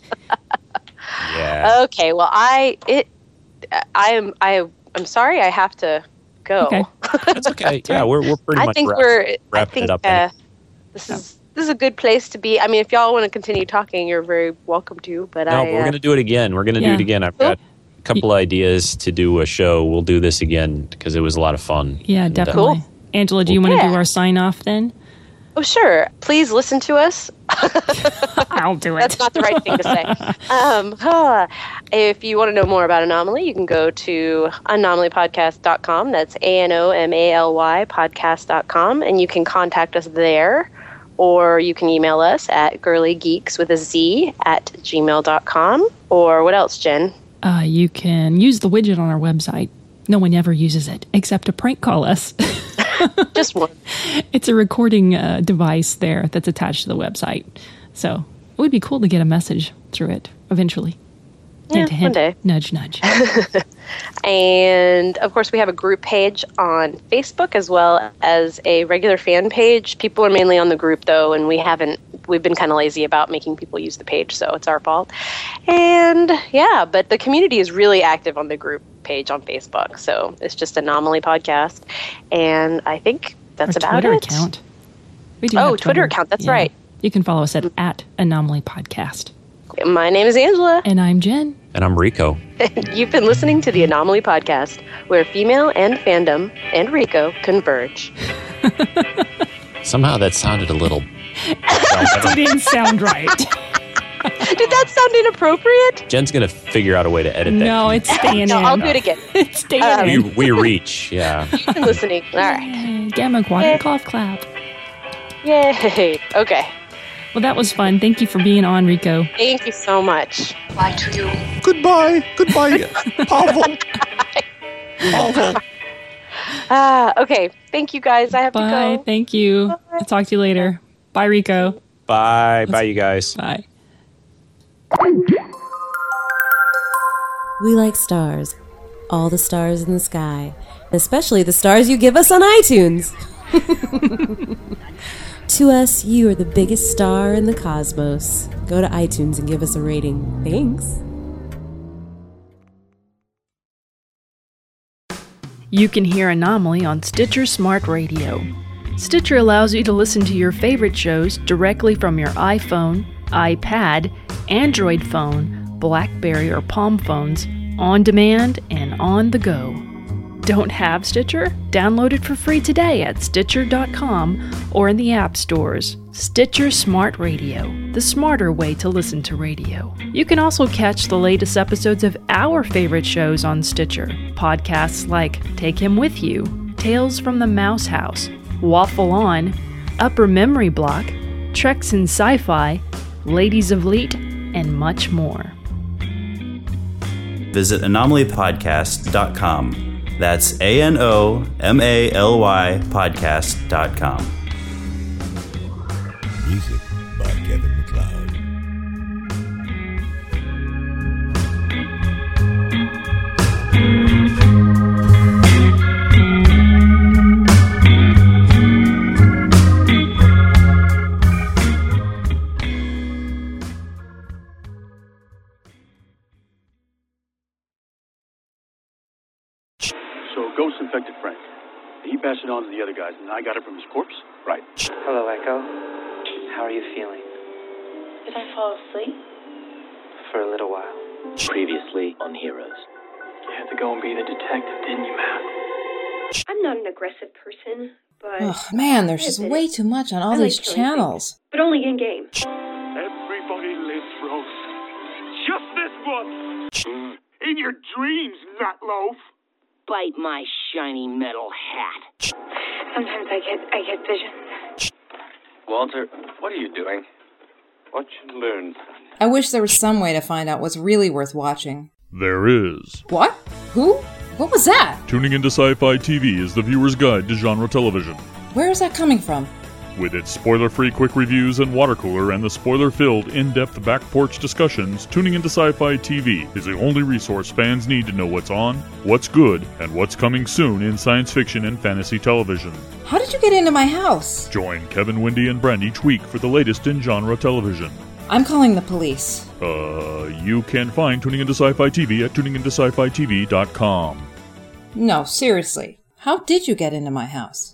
[SPEAKER 2] Yeah.
[SPEAKER 6] Okay, well, I... it, I am... I, I'm sorry I have to go.
[SPEAKER 1] Okay.
[SPEAKER 2] That's okay. Yeah, we're, we're pretty
[SPEAKER 6] I
[SPEAKER 2] much
[SPEAKER 6] think
[SPEAKER 2] wrap,
[SPEAKER 6] we're,
[SPEAKER 2] wrapping
[SPEAKER 6] I think,
[SPEAKER 2] it up.
[SPEAKER 6] Uh, this is... This is a good place to be. I mean, if y'all want to continue talking, you're very welcome to. But
[SPEAKER 2] no,
[SPEAKER 6] I,
[SPEAKER 2] we're
[SPEAKER 6] uh,
[SPEAKER 2] going to do it again. We're going to
[SPEAKER 1] yeah.
[SPEAKER 2] do it again. I've got a couple y- ideas to do a show. We'll do this again because it was a lot of fun.
[SPEAKER 1] Yeah,
[SPEAKER 2] and,
[SPEAKER 1] definitely.
[SPEAKER 2] Uh,
[SPEAKER 1] cool. Angela, do you
[SPEAKER 6] yeah.
[SPEAKER 1] want to do our sign off then?
[SPEAKER 6] Oh, sure. Please listen to us.
[SPEAKER 1] I'll do it.
[SPEAKER 6] That's not the right thing to say. Um, huh. If you want to know more about Anomaly, you can go to anomaly podcast dot com. That's A N O M A L Y podcast dot com, and you can contact us there. Or you can email us at girlygeeks with a Z at gmail dot com. Or what else, Jen?
[SPEAKER 1] Uh, you can use the widget on our website. No one ever uses it, except to prank call us.
[SPEAKER 6] Just one.
[SPEAKER 1] It's a recording uh, device there that's attached to the website. So it would be cool to get a message through it eventually.
[SPEAKER 6] Yeah,
[SPEAKER 1] hint, hint,
[SPEAKER 6] one day.
[SPEAKER 1] Nudge, nudge.
[SPEAKER 6] And, of course, we have a group page on Facebook as well as a regular fan page. People are mainly on the group, though, and we haven't, we've been kind of lazy about making people use the page, so it's our fault. And, yeah, but the community is really active on the group. page on Facebook. So it's just Anomaly Podcast. And I think that's
[SPEAKER 1] Our
[SPEAKER 6] about
[SPEAKER 1] Twitter
[SPEAKER 6] it.
[SPEAKER 1] account. We do
[SPEAKER 6] oh,
[SPEAKER 1] have
[SPEAKER 6] Twitter.
[SPEAKER 1] Twitter
[SPEAKER 6] account. That's
[SPEAKER 1] yeah.
[SPEAKER 6] right.
[SPEAKER 1] You can follow us at, at Anomaly Podcast.
[SPEAKER 6] My name is Angela.
[SPEAKER 1] And I'm Jen.
[SPEAKER 2] And I'm Rico.
[SPEAKER 6] You've been listening to the Anomaly Podcast, where female and fandom and Rico converge.
[SPEAKER 2] Somehow that sounded a little...
[SPEAKER 1] It didn't sound right.
[SPEAKER 6] Did that sound inappropriate?
[SPEAKER 2] Jen's going to figure out a way to edit that.
[SPEAKER 1] No, it's staying
[SPEAKER 6] no,
[SPEAKER 1] in.
[SPEAKER 6] I'll do it again.
[SPEAKER 1] It's staying
[SPEAKER 6] Um,
[SPEAKER 1] in.
[SPEAKER 2] We, we reach, yeah.
[SPEAKER 6] You've been listening. All right.
[SPEAKER 1] Gamma quadrant cough clap.
[SPEAKER 6] Yay. Okay.
[SPEAKER 1] Well, that was fun. Thank you for being on, Rico.
[SPEAKER 6] Thank you so much. Bye to you.
[SPEAKER 9] Goodbye. Goodbye, Pavel. Pavel.
[SPEAKER 6] Ah, okay. Thank you, guys. I have
[SPEAKER 1] Bye.
[SPEAKER 6] to go.
[SPEAKER 1] Thank you. Bye. I'll talk to you later. Bye, Rico.
[SPEAKER 2] Bye.
[SPEAKER 1] Let's,
[SPEAKER 2] Bye, you guys.
[SPEAKER 1] Bye.
[SPEAKER 17] We like stars. All the stars in the sky. Especially the stars you give us on iTunes. To us, you are the biggest star in the cosmos. Go to iTunes and give us a rating. Thanks.
[SPEAKER 1] You can hear Anomaly on Stitcher Smart Radio. Stitcher allows you to listen to your favorite shows directly from your iPhone, iPad, Android phone, BlackBerry or Palm phones, on demand and on the go. Don't have Stitcher? Download it for free today at Stitcher dot com or in the app stores. Stitcher Smart Radio, the smarter way to listen to radio. You can also catch the latest episodes of our favorite shows on Stitcher. Podcasts like Take Him With You, Tales from the Mouse House, Waffle On, Upper Memory Block, Treks in Sci-Fi, Ladies of Leet, and much more.
[SPEAKER 3] Visit anomaly podcast dot com. That's A N O M A L Y podcast dot com.
[SPEAKER 18] Music by Kevin MacLeod.
[SPEAKER 19] Ghost infected Frank. He passed it on to the other guys, and I got it from his corpse. Right.
[SPEAKER 20] Hello, Echo. How are you feeling?
[SPEAKER 21] Did I fall asleep?
[SPEAKER 20] For a little while.
[SPEAKER 22] Previously on Heroes.
[SPEAKER 19] You had to go and be the detective, didn't you, Matt?
[SPEAKER 21] I'm not an aggressive person, but...
[SPEAKER 23] Oh, man, there's just way too much on all
[SPEAKER 21] I
[SPEAKER 23] these
[SPEAKER 21] like
[SPEAKER 23] channels.
[SPEAKER 21] Things, but only in game.
[SPEAKER 24] Everybody lives, Rose. Just this once. In your dreams, Nutloaf.
[SPEAKER 22] Bite my shiny metal hat.
[SPEAKER 21] Sometimes I get I get visions.
[SPEAKER 5] Walter, what are you doing? Watch and learn, son.
[SPEAKER 23] I wish there was some way to find out what's really worth watching.
[SPEAKER 25] There is.
[SPEAKER 23] What? Who? What was that?
[SPEAKER 25] Tuning into Sci-Fi T V is the viewer's guide to genre television.
[SPEAKER 23] Where is that coming from?
[SPEAKER 25] With its spoiler-free quick reviews and water cooler and the spoiler-filled in-depth back porch discussions, Tuning into Sci-Fi T V is the only resource fans need to know what's on, what's good, and what's coming soon in science fiction and fantasy television.
[SPEAKER 23] How did you get into my house?
[SPEAKER 25] Join Kevin, Wendy, and Brand each week for the latest in genre television.
[SPEAKER 23] I'm calling the police.
[SPEAKER 25] Uh, you can find Tuning into Sci-Fi T V at tuning into sci fi t v dot com.
[SPEAKER 23] No, seriously. How did you get into my house?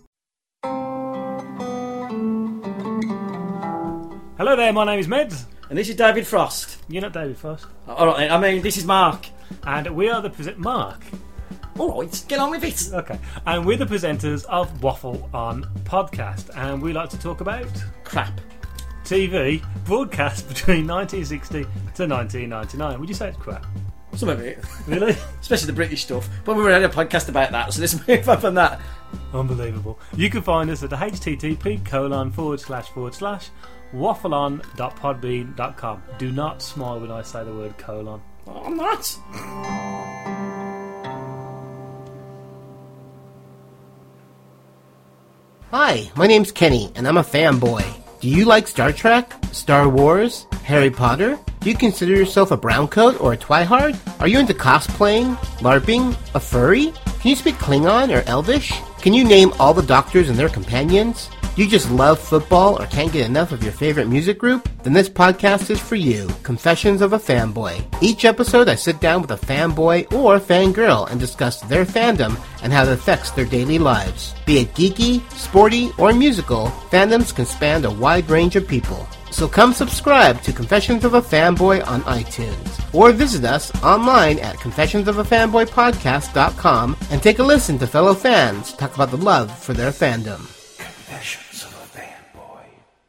[SPEAKER 26] Hello there, my name is Meds.
[SPEAKER 27] And this is David Frost.
[SPEAKER 26] You're not David Frost.
[SPEAKER 27] Alright, I mean, this is Mark.
[SPEAKER 26] And we are the present Mark.
[SPEAKER 27] Alright, get on with it.
[SPEAKER 26] Okay. And we're the presenters of Waffle On Podcast. And we like to talk about...
[SPEAKER 27] crap.
[SPEAKER 26] T V broadcast between nineteen sixty to nineteen ninety-nine. Would you say it's crap?
[SPEAKER 27] Some of it.
[SPEAKER 26] Really?
[SPEAKER 27] Especially the British stuff. But we already had a podcast about that, so let's move on from that.
[SPEAKER 26] Unbelievable. You can find us at http colon forward slash forward slash waffleon dot podbean dot com. Do not smile when I say the word colon.
[SPEAKER 27] Oh, I'm not.
[SPEAKER 28] Hi, my name's Kenny, and I'm a fanboy. Do you like Star Trek, Star Wars, Harry Potter? Do you consider yourself a browncoat or a twihard? Are you into cosplaying, LARPing, a furry? Can you speak Klingon or Elvish? Can you name all the doctors and their companions? Do you just love football or can't get enough of your favorite music group? Then this podcast is for you, Confessions of a Fanboy. Each episode I sit down with a fanboy or fangirl and discuss their fandom and how it affects their daily lives. Be it geeky, sporty, or musical, fandoms can span a wide range of people. So come subscribe to Confessions of a Fanboy on iTunes, or visit us online at confessions of a fanboy podcast dot com and take a listen to fellow fans talk about the love for their fandom.
[SPEAKER 4] Confessions of a Fanboy.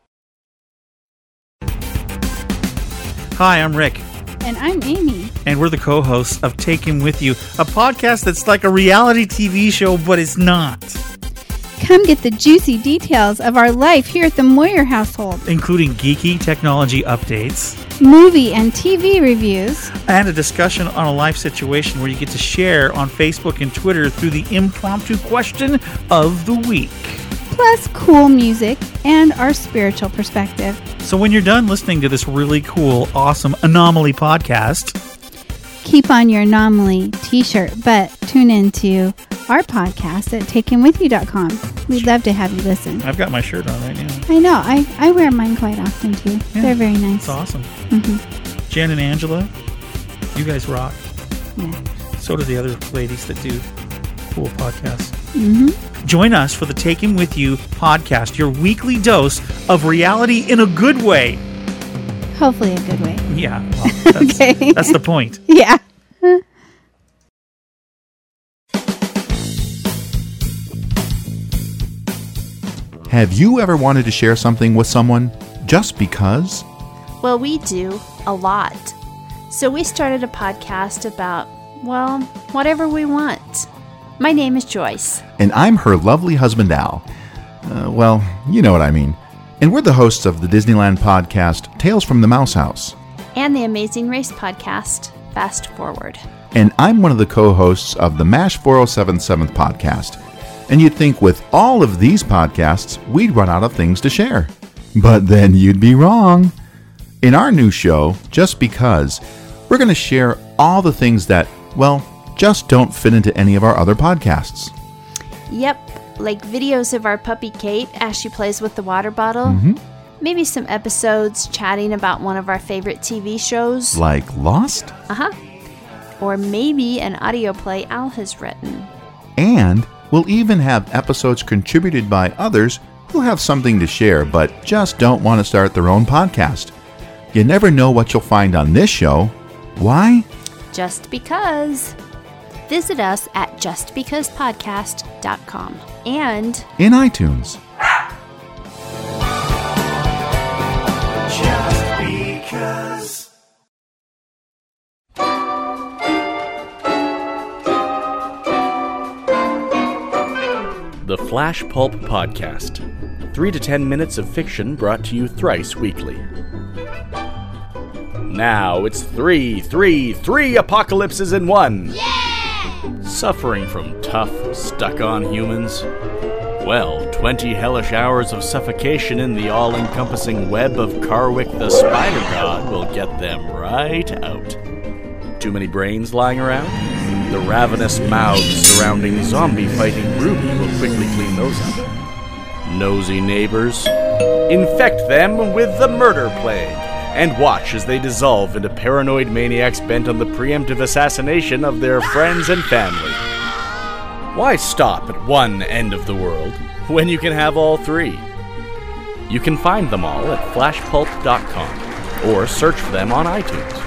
[SPEAKER 7] Hi, I'm Rick.
[SPEAKER 8] And I'm Amy.
[SPEAKER 7] And we're the co-hosts of Take Him With You, a podcast that's like a reality T V show, but it's not.
[SPEAKER 8] Come get the juicy details of our life here at the Moyer household,
[SPEAKER 7] including geeky technology updates,
[SPEAKER 8] movie and T V reviews,
[SPEAKER 7] and a discussion on a life situation where you get to share on Facebook and Twitter through the impromptu question of the week.
[SPEAKER 8] Plus cool music and our spiritual perspective.
[SPEAKER 7] So when you're done listening to this really cool, awesome Anomaly podcast,
[SPEAKER 8] keep on your Anomaly t-shirt, but tune into our podcast at take him with you dot com. We'd love to have you listen.
[SPEAKER 7] I've got my shirt on right now.
[SPEAKER 8] I know. I, I wear mine quite often, too. Yeah, they're very nice.
[SPEAKER 7] It's awesome.
[SPEAKER 8] Mm-hmm.
[SPEAKER 7] Jen and Angela, you guys rock.
[SPEAKER 8] Yeah.
[SPEAKER 7] So do the other ladies that do cool podcasts.
[SPEAKER 8] Mm-hmm.
[SPEAKER 7] Join us for the Take Him With You podcast, your weekly dose of reality in a good way.
[SPEAKER 8] Hopefully a good way.
[SPEAKER 7] Yeah. Well, that's,
[SPEAKER 8] okay.
[SPEAKER 7] That's the point.
[SPEAKER 8] Yeah.
[SPEAKER 10] Have you ever wanted to share something with someone just because?
[SPEAKER 11] Well, we do, a lot. So we started a podcast about, well, whatever we want. My name is Joyce.
[SPEAKER 10] And I'm her lovely husband, Al. Uh, well, you know what I mean. And we're the hosts of the Disneyland podcast, Tales from the Mouse House.
[SPEAKER 11] And the Amazing Race podcast, Fast Forward.
[SPEAKER 10] And I'm one of the co-hosts of the MASH four oh seven seventh podcast. And you'd think with all of these podcasts, we'd run out of things to share. But then you'd be wrong. In our new show, Just Because, we're going to share all the things that, well, just don't fit into any of our other podcasts.
[SPEAKER 11] Yep, like videos of our puppy Kate as she plays with the water bottle.
[SPEAKER 10] Mm-hmm.
[SPEAKER 11] Maybe some episodes chatting about one of our favorite T V shows.
[SPEAKER 10] Like Lost?
[SPEAKER 11] Uh-huh. Or maybe an audio play Al has written.
[SPEAKER 10] And we'll even have episodes contributed by others who have something to share but just don't want to start their own podcast. You never know what you'll find on this show. Why?
[SPEAKER 11] Just because. Visit us at just because podcast dot com and
[SPEAKER 10] in iTunes.
[SPEAKER 4] Just because.
[SPEAKER 12] The Flash Pulp Podcast. Three to ten minutes of fiction brought to you thrice weekly. Now it's three, three, three apocalypses in one! Yeah! Suffering from tough, stuck-on humans? Well, twenty hellish hours of suffocation in the all-encompassing web of Karwik the Spider God will get them right out. Too many brains lying around? The ravenous mouths surrounding zombie-fighting Ruby will quickly clean those up. Nosy neighbors? Infect them with the murder plague, and watch as they dissolve into paranoid maniacs bent on the preemptive assassination of their friends and family. Why stop at one end of the world when you can have all three? You can find them all at flash pulp dot com or search for them on iTunes.